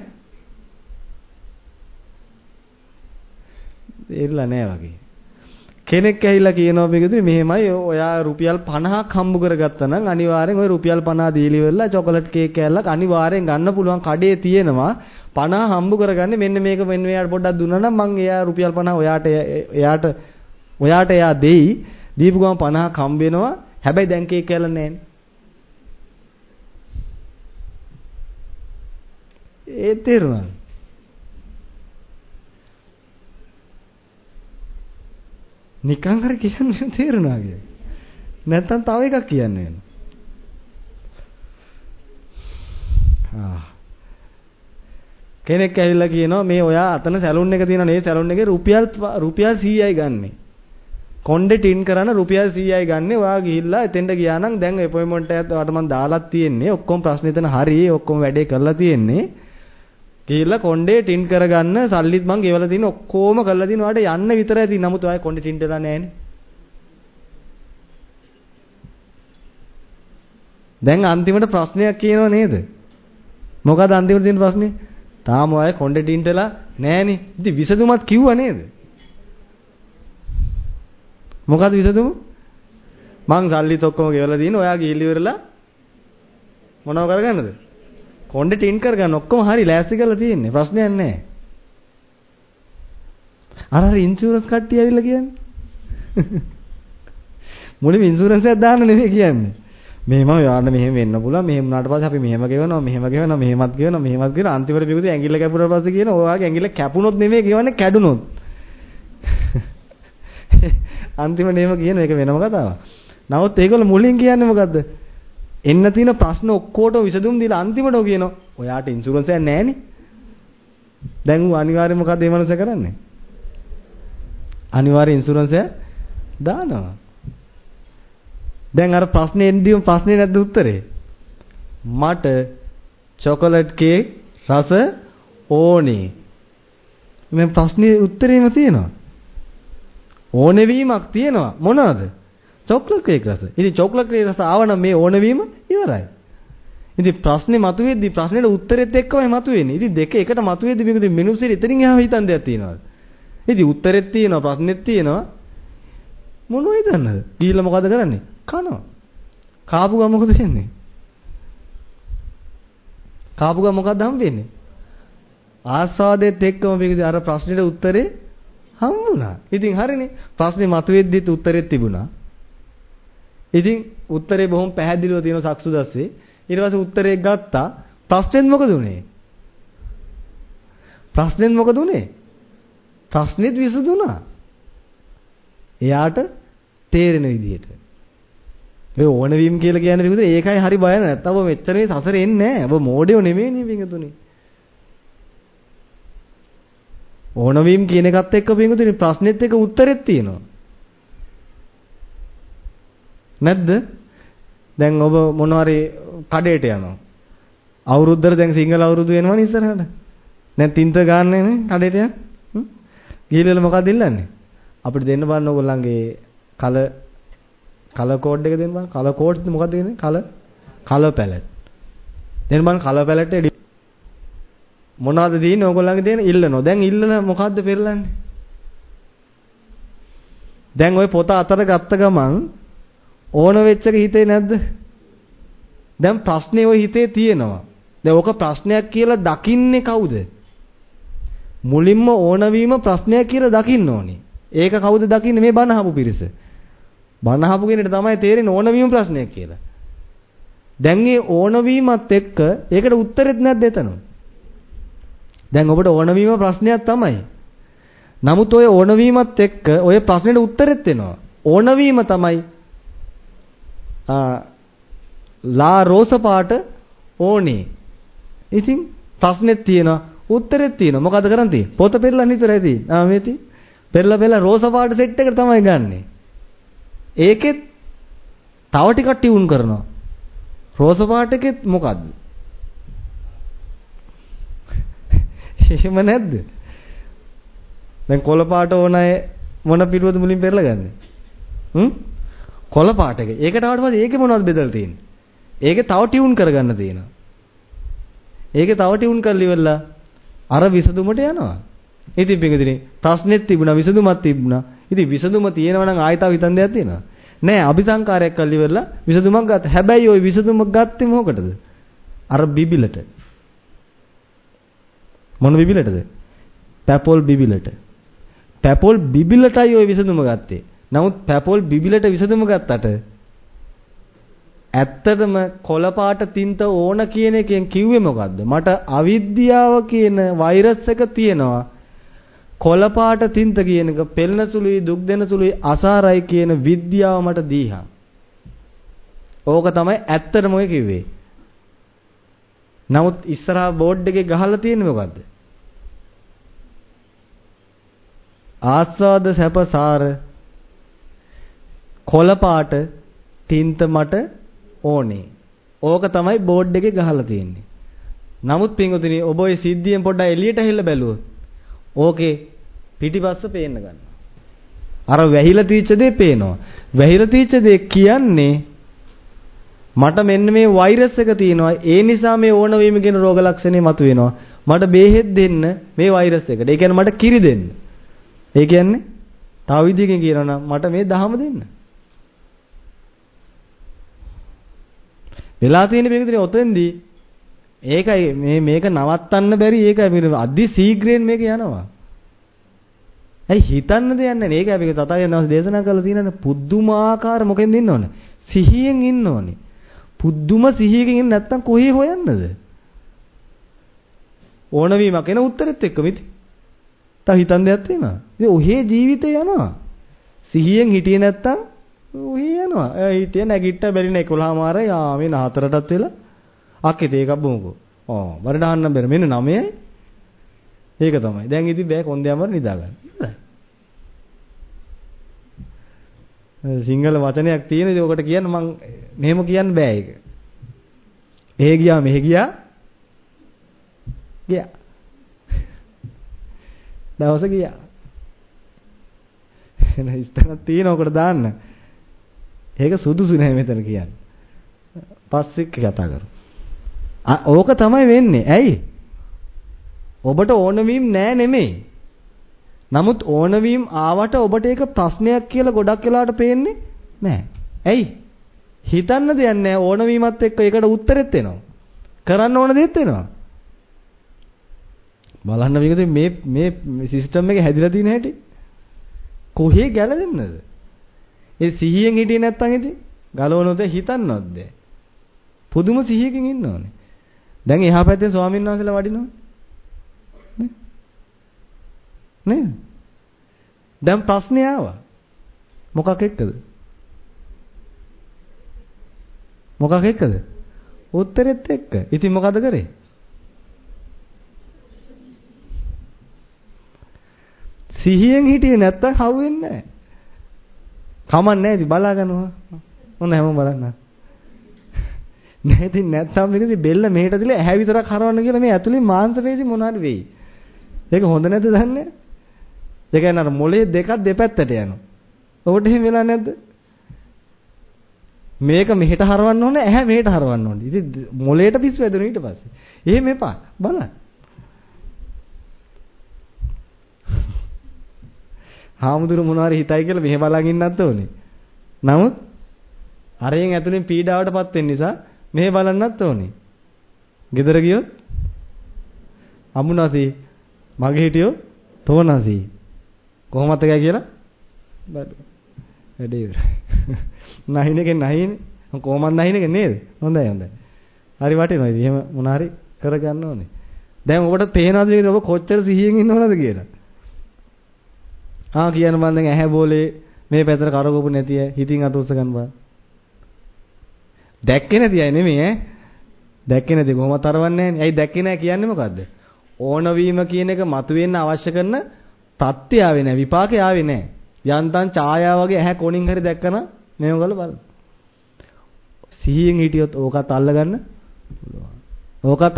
Speaker 2: තේරිලා නෑ වගේ. කෙනෙක් ඇවිල්ලා කියනවා මේකදී මෙහෙමයි ඔයා රුපියල් 50ක් හම්බ කරගත්තා නම් අනිවාර්යෙන් ඔය රුපියල් 50 දීලි වෙලා චොකලට් කේක් කෑල්ලක් අනිවාර්යෙන් ගන්න පුළුවන් කඩේ තියෙනවා 50 හම්බ කරගන්නේ මෙන්න මේක මෙන්න එයාට පොඩ්ඩක් දුන්නා නම් මං එයා රුපියල් 50 ඔයාට එයා දෙයි දීපු ගමන් 50ක් හම්බ වෙනවා හැබැයි දැන් කේක් කෑල්ල නෑනේ ඒ තේරුණා නිකන් හරි කියන්නේ තේරුණා කියලා. නැත්තම් තව එකක් කියන්න වෙනවා. කෙනෙක් ඇවිල්ලා කියනවා මේ ඔයා අතන සැලුන් එක තියෙනවා නේ සැලුන් එකේ රුපියල් 100යි ගන්නෙ. කොණ්ඩේ ටින් කරන රුපියල් 100යි ගන්නෙ. ඔයා ගිහිල්ලා එතෙන්ට ගියා නම් දැන් අපොයින්ට්මන්ට් එකත් ඔයාට මම දාලා තියෙන්නේ. ඔක්කොම ප්‍රශ්න එතන හරි. ඔක්කොම වැඩේ කරලා තියෙන්නේ. ගිහිල්ලා කොණ්ඩේ ටින් කරගන්න සල්ලිත් මං ගෙවලා තියෙන ඔක්කොම කරලා තියෙන ඔයාට යන්න විතරයි තියෙන්නේ. නමුත් ඔයා කොණ්ඩේ ටින් කරලා නැහැනේ. දැන් අන්තිමට ප්‍රශ්නයක් කියනව නේද? මොකද අන්තිමට තියෙන ප්‍රශ්නේ? තාම ඔයා කොණ්ඩේ ටින් කරලා නැහැනේ. ඉතින් විසඳුමත් කිව්වා නේද? මොකද විසඳුම? මං සල්ලිත් ඔක්කොම ගෙවලා තියෙන ඔයා ගිහිලි ඉවරලා මොනව කරගන්නද? කොණ්ඩේ ටින් කරගන්න ඔක්කොම හරි ලෑස්ති කරලා තියෙන්නේ ප්‍රශ්නයක් නැහැ. අර ඉන්ෂුරන්ස් කට්ටිය ඇවිල්ලා කියන්නේ. මුලින්ම ඉන්ෂුරන්ස් එකක් දාන්න නෙමෙයි කියන්නේ. මෙහෙම යාන්න මෙහෙම වෙන්න පුළුවන්. මෙහෙම වුණාට පස්සේ අපි මෙහෙම ගෙවනවා මෙහෙමත් ගෙවනවා අන්තිමට පිටුදී ඇඟිල්ල කැපුණාට පස්සේ කියන ඔයාගේ ඇඟිල්ල කැපුණොත් නෙමෙයි කියවන්නේ කැඩුනොත්. අන්තිමට එහෙම කියන එක වෙනම කතාවක්. නමුත් ඒගොල්ලෝ මුලින් කියන්නේ මොකද්ද? එන්න තියෙන ප්‍රශ්න ඔක්කොටම විසඳුම් දීලා අන්තිමට කියනවා ඔයාට ඉන්ෂුරන්ස් එකක් නැහැනේ. දැන් ඌ අනිවාර්යයෙන් මොකද මේ මනස කරන්නේ? අනිවාර්ය ඉන්ෂුරන්ස් එක දානවා. දැන් අර ප්‍රශ්නේ එන්දීම ප්‍රශ්නේ නැද්ද උත්තරේ? මට චොකලට් කේක් රස ඕනේ. මේ ප්‍රශ්නේ උත්තරේම තියෙනවා. ඕනේ වීමක් තියෙනවා. මොනවාද? චොක්ලට් කේක් රස. ඉතින් චොක්ලට් කේක් රස ආවනම් මේ ඕනවීම ඉවරයි. ඉතින් ප්‍රශ්නේ මතුවේදී ප්‍රශ්නෙට උත්තරෙත් එක්කමයි මතුවෙන්නේ. ඉතින් දෙක එකට මතුවේදී මේක මිනිස්සුන්ට එතනින් එහා හිතන් දෙයක් තියෙනවා. ඉතින් උත්තරෙත් තියෙනවා ප්‍රශ්නෙත් තියෙනවා. මොනවද හිතන්නද? ගිහිල්ලා මොකද කරන්නේ? කනවා. කාපු ගම මොකද වෙන්නේ? කාපු ගම මොකද්ද හම්බෙන්නේ? ආස්වාදෙත් එක්කම මේක අර ප්‍රශ්නෙට උත්තරේ හම්බුණා. ඉතින් හරිනේ. ප්‍රශ්නේ මතුවේද්දිත් උත්තරෙත් තිබුණා. ඉතින් උත්තරේ බොහොම පැහැදිලිව තියෙන සක්සුදස්සේ ඊට පස්සේ උත්තරේ ගත්තා ප්‍රශ්නෙත් මොකද උනේ ප්‍රශ්නෙත් විසඳුණා එයාට තේරෙන විදිහට මේ ඕන වීම කියලා කියන්නේ විදිහට ඒකයි හරි බය නැත්තම් ඔබ මෙච්චර මේ සසරේ එන්නේ නැහැ ඔබ මෝඩයෝ නෙමෙයිනේ පිටුනේ ඕන වීම කියන එකත් එක්ක පිටුනේ ප්‍රශ්නෙත් එක්ක උත්තරෙත් තියෙනවා නැද්ද? දැන් ඔබ මොනවාරි කඩේට යනවා. අවුරුද්දට දැන් සිංහල අවුරුදු වෙනවනේ ඉස්සරහට. දැන් තින්ත ගන්නනේ නේ කඩේට යන. ගිහිල්ලා මොකක්ද ඉල්ලන්නේ? අපිට දෙන්න බලන්න ඕගොල්ලන්ගේ කලර් කෝඩ් එක දෙන්න බලන්න. කලර් කෝඩ්ද මොකක්ද කියන්නේ? Colour palette. දෙන්න බලන්න කලර් පැලට් එක මොනවද දෙන්නේ ඕගොල්ලන්ගේ දෙන ඉල්ලනවා. දැන් ඉල්ලන මොකද්ද පෙරලන්නේ? දැන් ওই පොත අතර ගත්ත ගමන් ඕන වෙච්ච එක හිතේ නැද්ද? දැන් ප්‍රශ්නේ ඔය හිතේ තියෙනවා. දැන් ඕක ප්‍රශ්නයක් කියලා දකින්නේ කවුද? මුලින්ම ඕන වීම ප්‍රශ්නයක් කියලා දකින්න ඕනේ. ඒක කවුද දකින්නේ? මේ බණ අහපු පිරිස. බණ අහපු කෙනෙක්ට තමයි තේරෙන්නේ ඕන වීම ප්‍රශ්නයක් කියලා. දැන් මේ ඕන වීමත් එක්ක ඒකට උත්තරෙත් නැද්ද එතන? දැන් ඔබට ඕන වීම ප්‍රශ්නයක් තමයි. නමුත් ඔය ඕන වීමත් එක්ක ඔය ප්‍රශ්නෙට උත්තරෙත් එනවා. ඕන වීම තමයි ලා රෝස පාට ඕනේ. ඉතින් ප්‍රශ්නෙත් තියෙනවා උත්තරෙත් තියෙනවා. මොකද කරන්නේ? පොත පෙරලන්න විතරයි තියෙන්නේ. මේ තියෙන්නේ. පෙරලා රෝස පාට සෙට් එකට තමයි ගන්නෙ. ඒකෙත් තව ටිකක් ටියුන් කරනවා. රෝස පාට එකෙත් මොකද්ද? එහෙම නැද්ද? දැන් කොළ පාට ඕන අය මොන පිටුවද මුලින් පෙරලා ගන්නෙ? කොළ පාට එක. ඒකට ආවට පස්සේ ඒකේ මොනවද බෙදලා තියෙන්නේ? ඒකේ තව ටියුන් කරගන්න තියෙනවා. ඒකේ තව ටියුන් කරලි ඉවරලා අර විසඳුමට යනවා. ඉතින් පිටුදිනේ ප්‍රශ්නෙත් තිබුණා විසඳුමක් තිබුණා. ඉතින් විසඳුම තියෙනවා නම් ආයෙතාව හිතන් දෙයක් තියෙනවා. නෑ අபிසංකාරයක් කරලි ඉවරලා විසඳුමක් ගත්ත. හැබැයි ওই විසඳුම ගත්තේ මොකටද? අර බිබිලට. මොන බිබිලටද? පැපොල් බිබිලට. පැපොල් බිබිලටයි ওই විසඳුම ගත්තේ. නමුත් පැපොල් බිබිලට විසඳුම ගත්තට ඇත්තටම කොළපාට තින්ත ඕන කියන එකෙන් කිව්වේ මොකද්ද? මට අවිද්‍යාව කියන වෛරස් එක තියෙනවා. කොළපාට තින්ත කියන එක පෙළෙන සුළුයි දුක් දෙන සුළුයි අසාරයි කියන විද්‍යාව මට දීහා. ඕක තමයි ඇත්තටම ඔය කිව්වේ. නමුත් ඉස්සරහා බෝඩ් එකේ ගහලා තියෙන්නේ මොකද්ද? ආස්වාද සැපසාර කොළපාට තින්ත මට ඕනේ. ඕක තමයි බෝඩ් එකේ ගහලා තියෙන්නේ. නමුත් පින්වතුනි ඔබ ඔය සිද්ධියෙන් පොඩ්ඩක් එළියට හෙල්ල බැලුවොත් ඕකේ පිටිපස්ස පේන්න ගන්නවා. අර වැහිලා තීච්ච දේ පේනවා. වැහිලා තීච්ච දේ කියන්නේ මට මෙන්න මේ වෛරස් එක තියෙනවා. ඒ නිසා මේ ඕන වීම කියන රෝග ලක්ෂණේ මතුවෙනවා. මට බෙහෙත් දෙන්න මේ වෛරස් එකට. ඒ කියන්නේ මට කිරි දෙන්න. ඒ කියන්නේ තව විදිහකින් කියනවා නම් මට මේ දහම දෙන්න. වෙලා තියෙන බෙහෙතේ ඔතෙන්දී ඒකයි මේක නවත්තන්න බැරි ඒකයි අදි සීග්‍රේන් මේක යනවා. ඇයි හිතන්න දෙයක් නැහැ. ඒකයි මේක තථාගතයන් වහන්සේ දේශනා කරලා තියෙනනේ පුදුමාකාර මොකෙන්ද ඉන්න ඕනේ? සිහියෙන් ඉන්න ඕනේ. පුදුම සිහියකින් ඉන්න නැත්තම් කොහේ හොයන්නද? ඕන වීමක් එන උත්තරෙත් එක්කම ඉතින්. තා හිතන් දෙයක් තියෙනවා. ඉතින් ඔහේ ජීවිතේ යනවා. සිහියෙන් හිටියේ නැත්තම් ඔහේ යනවා. හිටිය නැගිට්ට බැරි නේ 11:00 යා මේ 4:00ටත් වෙලා අක්කේ තේ එකක් බොමුකෝ. මට දාන්න බැර මෙන්න 9යි. ඒක තමයි. දැන් ඉතින් බෑ කොන්දේම නිදා ගන්න. ඉවරයි. සිංහල වචනයක් තියෙන ඉතින් ඔකට කියන්න මම මෙහෙම කියන්න බෑ ඒක. මෙහෙ ගියා මෙහෙ ගියා. ගියා. දවස ගියා. එන ඉස්තනක් තියෙන ඔකට දාන්න. ඒක සුදුසු නෑ මෙතන කියන්නේ. පස්සේ කතා කරමු. ඕක තමයි වෙන්නේ. ඇයි? ඔබට ඕන වීම නෑ නෙමෙයි. නමුත් ඕන වීම ආවට ඔබට ඒක ප්‍රශ්නයක් කියලා ගොඩක් වෙලාවට පේන්නේ නෑ. ඇයි? හිතන්න දෙයක් නෑ ඕන වීමත් එක්ක ඒකට උත්තරෙත් එනවා. කරන්න ඕන දේත් එනවා. බලන්න මේ සිස්ටම් එක හැදිලා තියෙන හැටි. කොහේ ගැලවෙන්නද? ඒ සිහියෙන් හිටියේ නැත්තම් ඉතින් ගලවනොත් හිතන්නවත් බෑ. පුදුම සිහියකින් ඉන්න ඕනේ. දැන් එහා පැත්තේ ස්වාමීන් වහන්සේලා වඩිනවා. නේ? දැන් ප්‍රශ්නේ ආවා. මොකක් එක්කද? මොකක් එක්කද? උත්තරෙත් එක්ක. ඉතින් මොකද කරේ? සිහියෙන් හිටියේ නැත්තම් හවුවෙන්නේ නැහැ. කමන්නේ ඉතින් බලා ගන්නවා. මොන හැමෝම බලන්න. නෑ ඉතින් නැත්තම් මේකදී බෙල්ල මෙහෙට දිලා ඇහැ විතරක් හරවන්න කියලා මේ ඇතුලේ මාංශ පේශි මොනවාරි වෙයි. ඒක හොඳ නැද්ද දන්නේ? ඒ කියන්නේ අර මොලේ දෙකක් දෙපැත්තට යනවා. ඔකට එහෙම වෙලා නැද්ද? මේක මෙහෙට හරවන්න ඕනේ ඇහැ මෙහෙට හරවන්න ඕනේ. ඉතින් මොලේට පිස්සු වැදුණා ඊට පස්සේ. එහෙම එපා බලන්න. හාමුදුරු මොනවාරි හිතයි කියලා මෙහෙ බලන් ඉන්නත් ඕනේ. නමුත් අරයෙන් ඇතුලෙන් පීඩාවටපත් වෙන නිසා මෙහෙ බලන්නත් ඕනේ. ගෙදර ගියොත් අමුණසි මගේ හිටියෝ තෝනසි කොහොමද ගෑ කියලා බඩ වැඩේ ඉවරයි. නැහිනකෙන් නැහිනේ කොහොමද නැහිනක නේද? හොඳයි හොඳයි. හරි වටිනවා. ඉතින් එහෙම මොන හරි කරගන්න ඕනේ. දැන් ඔබට පේනවද මේක ඔබ කොච්චර සිහියෙන් ඉන්නවද කියලා? කියන මන් දැන් ඇහැ බෝලේ මේ පැත්තට කරකවපු නැති අය හිතින් අත උස්ස ගන්න බෑ. දැක්කේ නැති අය නෙමෙයි ඈ. දැක්කේ නැති කොහොමද තරවන්නේ නැහැ. ඇයි දැක්කේ නැහැ කියන්නේ මොකද්ද? ඕන වීම කියන එක මතුවෙන්න අවශ්‍ය කරන ප්‍රත්‍ය ආවේ නැහැ. විපාකේ ආවේ නැහැ. යන්තම් ඡායාව වගේ ඇහැ කොණින් හරි දැක්කම මේව ගල බලන්න. සිහියෙන් හිටියොත් ඕකත් අල්ලගන්න පුළුවන්. ඕකත්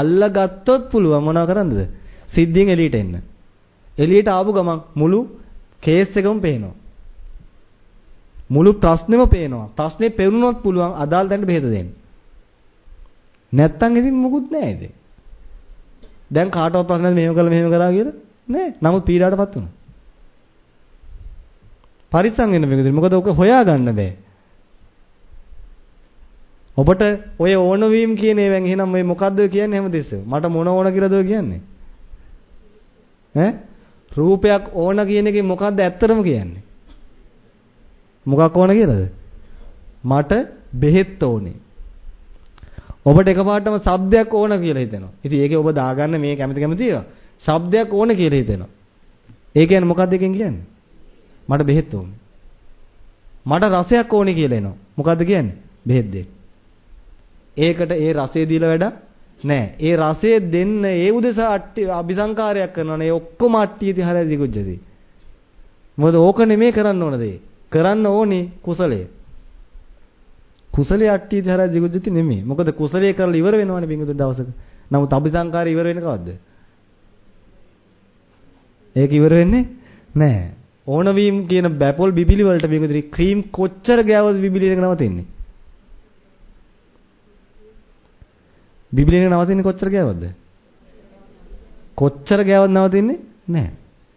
Speaker 2: අල්ලගත්තොත් පුළුවන් මොනවා කරන්නද? සිද්ධියෙන් එළියට එන්න. එළියට ආපු ගමන් මුළු කේස් එකම පේනවා. මුළු ප්‍රශ්නෙම පේනවා. ප්‍රශ්නේ පෙරුණොත් පුළුවන් අදාළ තැනට බෙහෙත දෙන්න. නැත්තම් ඉතින් මොකුත් නැහැ ඉතින්. දැන් කාටවත් ප්‍රශ්නයක් මෙහෙම කරා කියලා නෑ. නමුත් පීඩාවටපත් වුණා. පරිස්සම් වෙන්න මේකද? මොකද ඔක හොයාගන්න බෑ. ඔබට ඔය ඕන වීම කියන ඒවෙන් එහෙනම් මේ මොකද්ද කියන්නේ හැමදෙස්සෙම? මට මොන ඕන කියලාද ඔය කියන්නේ? ඈ? රූපයක් ඕන කියන එකේ මොකද්ද ඇත්තටම කියන්නේ? මොකක් ඕන කියලාද? මට බෙහෙත් ඕනේ. ඔබට එකපාරටම ශබ්දයක් ඕන කියලා හිතෙනවා. ඉතින් ඒකේ ඔබ දාගන්න මේ කැමති ඒවා. ශබ්දයක් ඕන කියලා හිතෙනවා. ඒ කියන්නේ මොකක්ද එකෙන් කියන්නේ? මට බෙහෙත් ඕනේ. මට රසයක් ඕනේ කියලා එනවා. මොකද්ද කියන්නේ? බෙහෙත් දෙන්න. ඒකට ඒ රසය දීලා වැඩ නැහැ. ඒ රසය දෙන්න ඒ උදෙසා අபிසංකාරයක් කරනවානේ. ඒ ඔක්කොම අට්ටියති හරයි දිගුජ්ජති. මොකද ඕක නෙමෙයි කරන්න ඕන දේ. කරන්න ඕනේ කුසලය. කුසලයේ අට්ටියති හරයි දිගුජ්ජති නෙමෙයි. මොකද කුසලයේ කරලා ඉවර වෙනවනේ පිංගුතුන් දවසක. නමුත් අபிසංකාරය ඉවර වෙන්නේ කවද්ද? ඒක ඉවර වෙන්නේ නැහැ. ඕන වීම කියන බැපොල් බිබිලි වලට පිංගුතුනි ක්‍රීම් කොච්චර ගෑවද බිබිලි එක නවතින්නේ? බිබිලි එක නවතින්නේ කොච්චර ගෑවද? කොච්චර ගෑවද නවතින්නේ? නැහැ.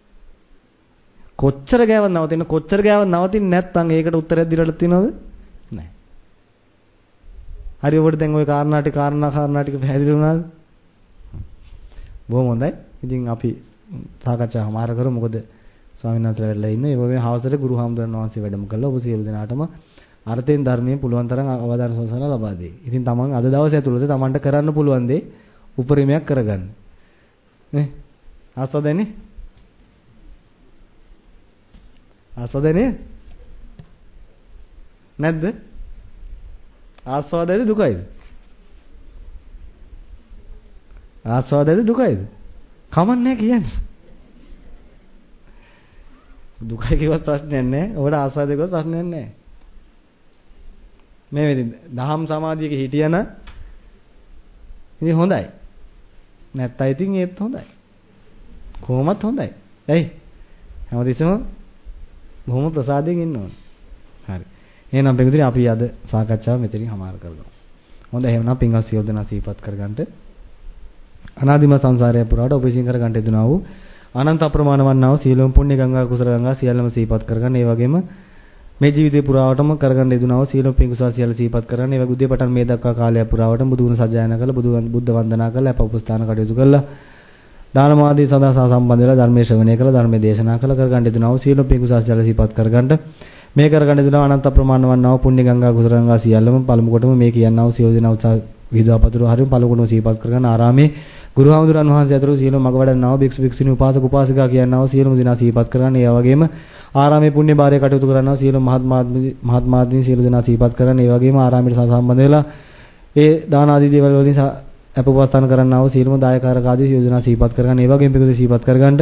Speaker 2: කොච්චර ගෑවද නවතින්නේ නැත්නම් ඒකට උත්තරයක් දීලා තියෙනවද? නැහැ. හරි ඔබට දැන් ওই කාරණා ටික පැහැදිලි වුණාද? බොහොම හොඳයි. ඉතින් අපි සාකච්ඡා හමාර කරමු. මොකද ස්වාමීන් වහන්සේලා වැඩලා ඉන්නේ. ඒ වගේ හවසට ගුරු හාමුදුරන් වහන්සේ වැඩම කළා. ඔබ සියලු දෙනාටම අර්ථයෙන් ධර්මයෙන් පුළුවන් තරම් අවදාන සංසාර ලබා දෙයි. ඉතින් තමන් අද දවසේ ඇතුළත තමන්ට කරන්න පුළුවන් දේ උපරිමයක් කරගන්න. නේ? ආස්වාදනේ? නැද්ද? ආස්වාදයේද දුකයිද? ආස්වාදයේද දුකයිද? කමන්නේ කියන්නේ. දුකයි කියවත් ප්‍රශ්නයක් නැහැ. ඔබට ආස්වාදයේ කියවත් ප්‍රශ්නයක් නැහැ. මේ වෙදින් දහම් සමාධියක හිටියන ඉතින් හොඳයි. නැත්නම් ඉතින් ඒත් හොඳයි. කොහොමත් හොඳයි. ඇයි? හැමතිස්සම බොහොම ප්‍රසාදයෙන් ඉන්න ඕන. හරි. එහෙනම් පිටුදින අපි අද සාකච්ඡාව මෙතනින් හමාර කරනවා. හොඳයි එහෙනම් පින්වත් සියලු දෙනා සිහිපත් කරගන්නට අනාදිම සංසාරය පුරාට ඔබ විසින් කරගන්න යෙදුනා වූ අනන්ත අප්‍රමාණ වන්නා වූ සීලම් පුණ්‍ය ගංගා කුසල ගංගා සියල්ලම සිහිපත් කරගන්න. ඒ වගේම මේ ජීවිතේ පුරාවටම කරගන්න යෙදුනා වූ සීලම් පින් කුසල සියල්ල සිහිපත් කරගන්න. ඒ වගේ උදේ පටන් මේ දක්වා කාලය පුරාවටම බුදු ගුණ සජ්ජායනා කරලා බුද්ධ වන්දනා කරලා අප උපස්ථාන කටයුතු කළා. දානමාදී සදා සම්බන්ධ වෙලා ධර්මයේ ශ්‍රවණය කරලා ධර්මයේ දේශනා කළා. කරගන්න යෙදුනා වූ සීලම් පින් කුසල සියල්ල සිහිපත් කරගන්න. මේ කරගන්න යෙදුනා අනන්ත අප්‍රමාණ වන්නා වූ පුණ්‍ය ගංගා කුසල ගංගා සියල්ලම පළමු කොටම මේ කියනවා වූ සියලු දෙනා උත්සාහ විදවාපතුරු හරිය පළමු කොටම සිහිපත් කරගන්න. ආරාමේ ගුරු හාමුදුරන් වහන්සේ අතර සියලු මග වඩන්නා වූ භික්ෂු භික්ෂුණී උපාසක උපාසිකා කියනවා වූ සියලුම දෙනා සිහිපත් කරගන්න. ඒ වගේම ආරාමේ පුණ්‍ය භාරය කටයුතු කරනවා සියලු මහත්මාත්මී සියලු දෙනා සිහිපත් කරගන්න. ඒ වගේම ආරාමයට සම්බන්ධ වෙලා ඒ දාන ආදී දේවල් වලින් අපවස්ථාන කරන්නා වූ සියලුම දායකාරක ආදී සියලු දෙනා සිහිපත් කරගන්න. ඒ වගේම පිටුද සිහිපත් කරගන්න.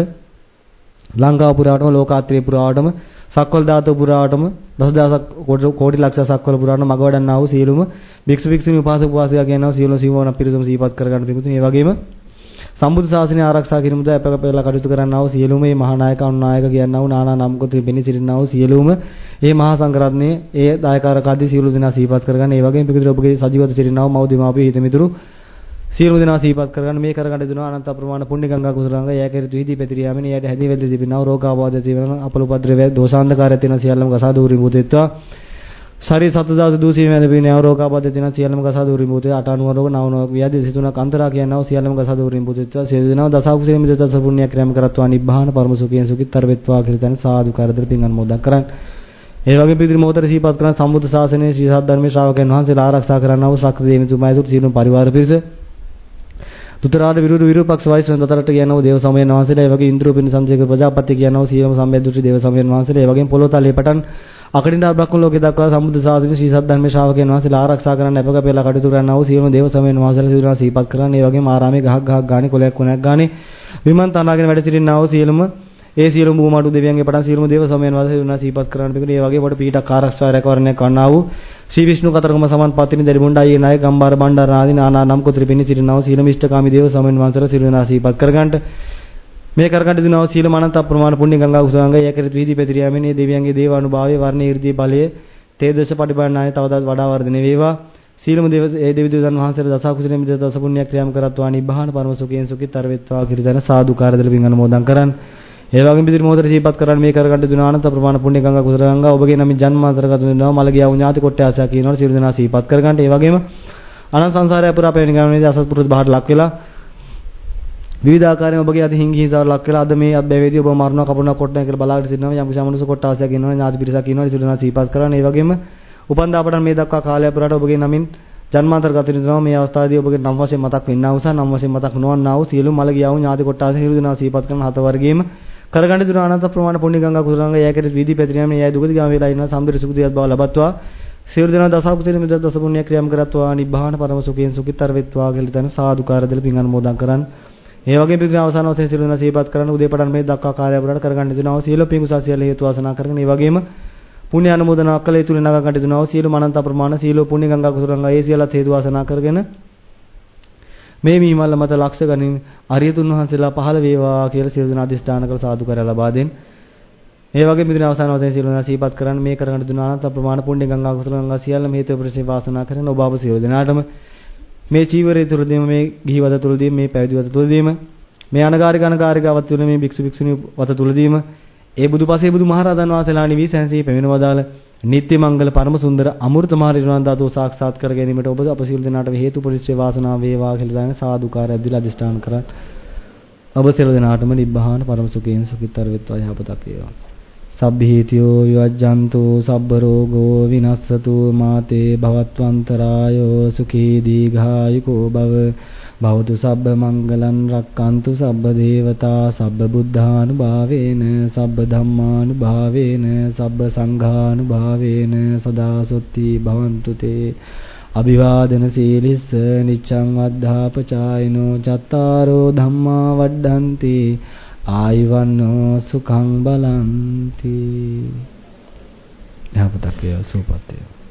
Speaker 2: ලංකාව පුරාවටම ලෝකාත්‍රේ පුරාවටම සක්වල ධාතු පුරාවටම දසදහසක් කෝටි ලක්ෂ සක්වල පුරාවටම මග වඩන්නා වූ සියලුම භික්ෂු භික්ෂුණී උපාසක උපාසිකා කියනවා සියලුම සිවණ පිරිසම සිහිපත් කරගන්න පිටුද. ඒ වගේම සම්බුද්ධ ශාසනය ආරක්ෂා කිරීමට අපකපෙලා කටයුතු කරන්නා වූ සියලුම මේ මහා නායක අනුනායක කියනවා වූ නානා නම් කොට බෙනී සිටිනා වූ සියලුම මේ මහා සංඝරත්නයේ ඒ දායකාරක ආදී සියලු දෙනා සිහිපත් කරගන්න. ඒ වගේම පිටුද ඔබගේ සජීවත සිටිනා වූ මව් දෙමාපිය හිත මිතුරු සියලු දෙනා සිහිපත් කරගන්න. මේ කරගන්න දෙනවා අනන්ත අප්‍රමාණ පුණ්‍ය ගංගා කුසල ගංගා යැකරිතු හිදී පැතිර යාමෙන යට හැදී වෙද්ද තිබෙනා රෝගාබාධ තිබෙන අපලෝපද්‍රවය දෝෂාන්ධකාරය තියෙන සියල්ලම ගසා දූරි මුදෙත්වා ශරීර සතදාස දූෂී මැද පින රෝගාබාධ තියෙන සියල්ලම ගසා දූරි මුදේ 89 රෝග 99 ව්‍යාධි 23ක් අන්තරා කියනවා සියල්ලම ගසා දූරි මුදෙත්වා සියලු දෙනා දසකුසලෙ මිදත සපුණ්‍ය ක්‍රම කරත්වා නිබ්බාන පරම සුඛයෙන් සුඛිතර වෙත්වා කිරිතන සාදු කරදර පින් අනුමෝදන් කරන්. ඒ වගේ පිළිතුරු මොහොතේ සිහිපත් කරන සම්බුද්ධ ශාසනයේ ශ්‍රී සත්‍ය ධර්මයේ ශ්‍රාවකයන් වහන්සේලා ආරක්ෂා කරන්නා වූ ශක්‍ර දේවිතුමායසුත් සියලුම පරිවාර පිරිස දුතරාට විරූපක්ෂ වෛශ්‍රව දතරට කියනවා දේව සමයන් වහන්සේලා. ඒ වගේ ඉන්ද්‍ර පින් සංජේක ප්‍රජාපති කියනවා සියලුම සම්බෙද්දුටි දේව සමයන් වහන්සේලා. ඒ වගේම පොළොතලේ පටන් අකඩින්දා බ්‍රහ්ම ලෝකේ දක්වා සම්බුද්ධ ශාසනයේ ශ්‍රී සත්‍ය ධර්මයේ ශ්‍රාවකයන් වහන්සේලා ආරක්ෂා කරන්න අපකපේලා කටයුතු කරන්නා වූ සියලුම දේව සමයන් වහන්සේලා සියලුම සිහිපත් කරන්න. ඒ වගේම ආරාමයේ ගහක් ගානේ කොලයක් කොනක් ගානේ විමන් තනාගෙන වැඩ සිටිනා වූ සියලුම ඒ සියලුම භූමාඩු දෙවියන්ගේ පටන් සියලුම දේව සමයන් වහන්සේලා සිහිපත් කරන්න පිළිගන්න. ඒ වගේ කොට පීඨක් ආරක්ෂා රැකවරණය කරන්නා වූ ශ්‍රී විෂ්ණු කතරගම සමන් පත්තිනි දෙරිමුණ්ඩායේ නායක ගම්බාර බණ්ඩාර ආදී නානා නම් කොතර පිණි සිටිනා වූ සීල මිෂ්ඨකාමී දේව සමයන් වහන්සේලා සිරුවනා සිහිපත් කරගන්නට. මේ කරකටුනව සීල මනන්ත අප්‍රමාණ පුණ්‍ය ගංගා කුසලංග ඒකරිත වීදි පෙතිර යමිනේ දෙවියන්ගේ දේවානුභාවයේ වර්ණ ඊර්දී බලයේ තේදශ පටිපන්නාය තවදත් වඩා වර්ධනය වේවා. සීලම දෙවි දෙවියන් වහන්සේලා දස කුසලෙ මිද දස පුණ්‍ය ක්‍රියාම් කරත්වා නිබ්බාන පරම සුඛයෙන් සුඛිතර වෙත්වා කිරිතන සාදුකාර දල පින් අනුමෝදන් කරන්. ඒ වගේම පිටින් මොහොතට ජීපත් කරන් මේ කරකටුන අනන්ත ප්‍රමාණ පුණ්‍ය ගංගා කුසල ගංගා ඔබගේ නමින් ජන්මාන්තරගත වෙනවා මලගියා ඥාති කොට්ටය ආශා කියනවල සියලු දෙනා සීපත් කරගන්න. ඒ වගේම අනන්ත සංසාරය පුරා පැමිණ ගමනේදී අසත්පුරුෂ බහට ලක් වෙලා විවිධාකාරයෙන් ඔබගේ අධි හිංගි හිසාවට ලක් වෙලා අද මේ අත්බැවේදී ඔබ මරණව කපනවා කොටනවා කියලා බලාගෙන සිටිනවා යම් කිසි මනුස්ස කොට්ටාසයක් ඉන්නවා ඥාති පිරිසක් ඉන්නවා සියලු දෙනා සීපත් කරන්න. ඒ වගේම උපන්දා අපට මේ දක්වා කාලය පුරාට ඔබගේ නමින් ජන්මාන්තරගත වෙනවා මේ අවස්ථාවේදී ඔබගේ නම් වශයෙන් මතක් වෙන්නා වූ සහ නම් වශයෙන් මතක් නොවන්නා වූ සියලු මලගියා වූ ඥාති කොට්ටාස සියලු දෙනා සීපත් කරන හත වර්ගයේම කරගන්න දුන අනන්ත ප්‍රමාණ පුණ්‍ය ගංගා කුසලංග යැකෙට වීදි පැතිරීම යයි දුගති ගාම වේලා ඉන්නවා සම්බිර සුඛිතියත් බව ලබත්වා සියලු දෙනා දස කුසල මිද දස පුණ්‍ය ක්‍රියාම් කරත්වා නිබ්බාන පරම සුඛයෙන් සුඛිතර වෙත්වා කියලා තන සාදුකාර දෙල පින් අනුමෝදන් කරන්. ඒ වගේම පිටින් අවසාන වශයෙන් සියලු දෙනා සීපත් කරන උදේ පටන් මේ දක්වා කාර්යය පුරාට කරගන්න දුනව සියලු පින් කුසල් සියල්ල හේතු වාසනා කරගෙන ඒ වගේම පුණ්‍ය අනුමෝදනා කළ යුතු නගා කටයුතු දුනව සියලු මනන්ත ප්‍රමාණ සියලු පුණ්‍ය ගංගා කුසලංග ඒ සියල්ලත් හේතු වාසනා කරගෙන මේ මීමල්ල මත ලක්ෂ ගණන් අරියතුන් වහන්සේලා පහළ වේවා කියලා සියලු දෙනා අධිෂ්ඨාන කර සාදුකාරය ලබා දෙන්න. ඒ වගේම පිටින් අවසාන වශයෙන් සියලු දෙනා සීපත් කරන් මේ කරගන්න දුන අනන්ත ප්‍රමාණ පුණ්‍ය ගංගා කුසලංග සියල්ලම හේතු ප්‍රසේ වාසනා කරන ඔබ අප සියලු දෙනාටම මේ චීවරය තුරදීම මේ ගිහිවත තුරදීම මේ පැවිදිවත තුරදීම මේ අනගාരികාවත් තුන මේ භික්ෂු භික්ෂුණී වත තුරදීම ඒ බුදුපසේ බුදුමහරහතන් වහන්සේලා නිවි සැනසී පැමිණවදාල නිත්‍ය මංගල පරම සුන්දර අමෘත මහ නිර්වාණ ධාතුව සාක්ෂාත් කර ගැනීමට ඔබ අප සියලු දෙනාට හේතු පරිශ්‍රේ වාසනාව වේවා කියලා දැන සාදුකාරය දීලා අධිෂ්ඨාන කරන්. ඔබ සියලු දෙනාටම නිබ්බාන පරම සුඛයෙන් සුඛිතර වෙත්වා යහපතක් වේවා. සබ්බීතියෝ විවජ්ජන්තු සබ්බ රෝගෝ විනස්සතු මාතේ භවත්වන්තරායෝ සුඛී දීඝායුකෝ භව භවතු සබ්බ මංගලං රක්칸තු සබ්බ දේවතා සබ්බ බුද්ධානුභාවේන සබ්බ ධම්මානුභාවේන සබ්බ සංඝානුභාවේන සදා සොත්ති භවන්තු තේ අභිවාදන සීලිස්ස නිච්ඡං වද්ධාපචායනෝ චත්තාරෝ ධම්මා වඩ්ඩන්ති ආයුවන්නෝ සුඛං බලන්ති. යහපතක් වේ සුවපත් වේ.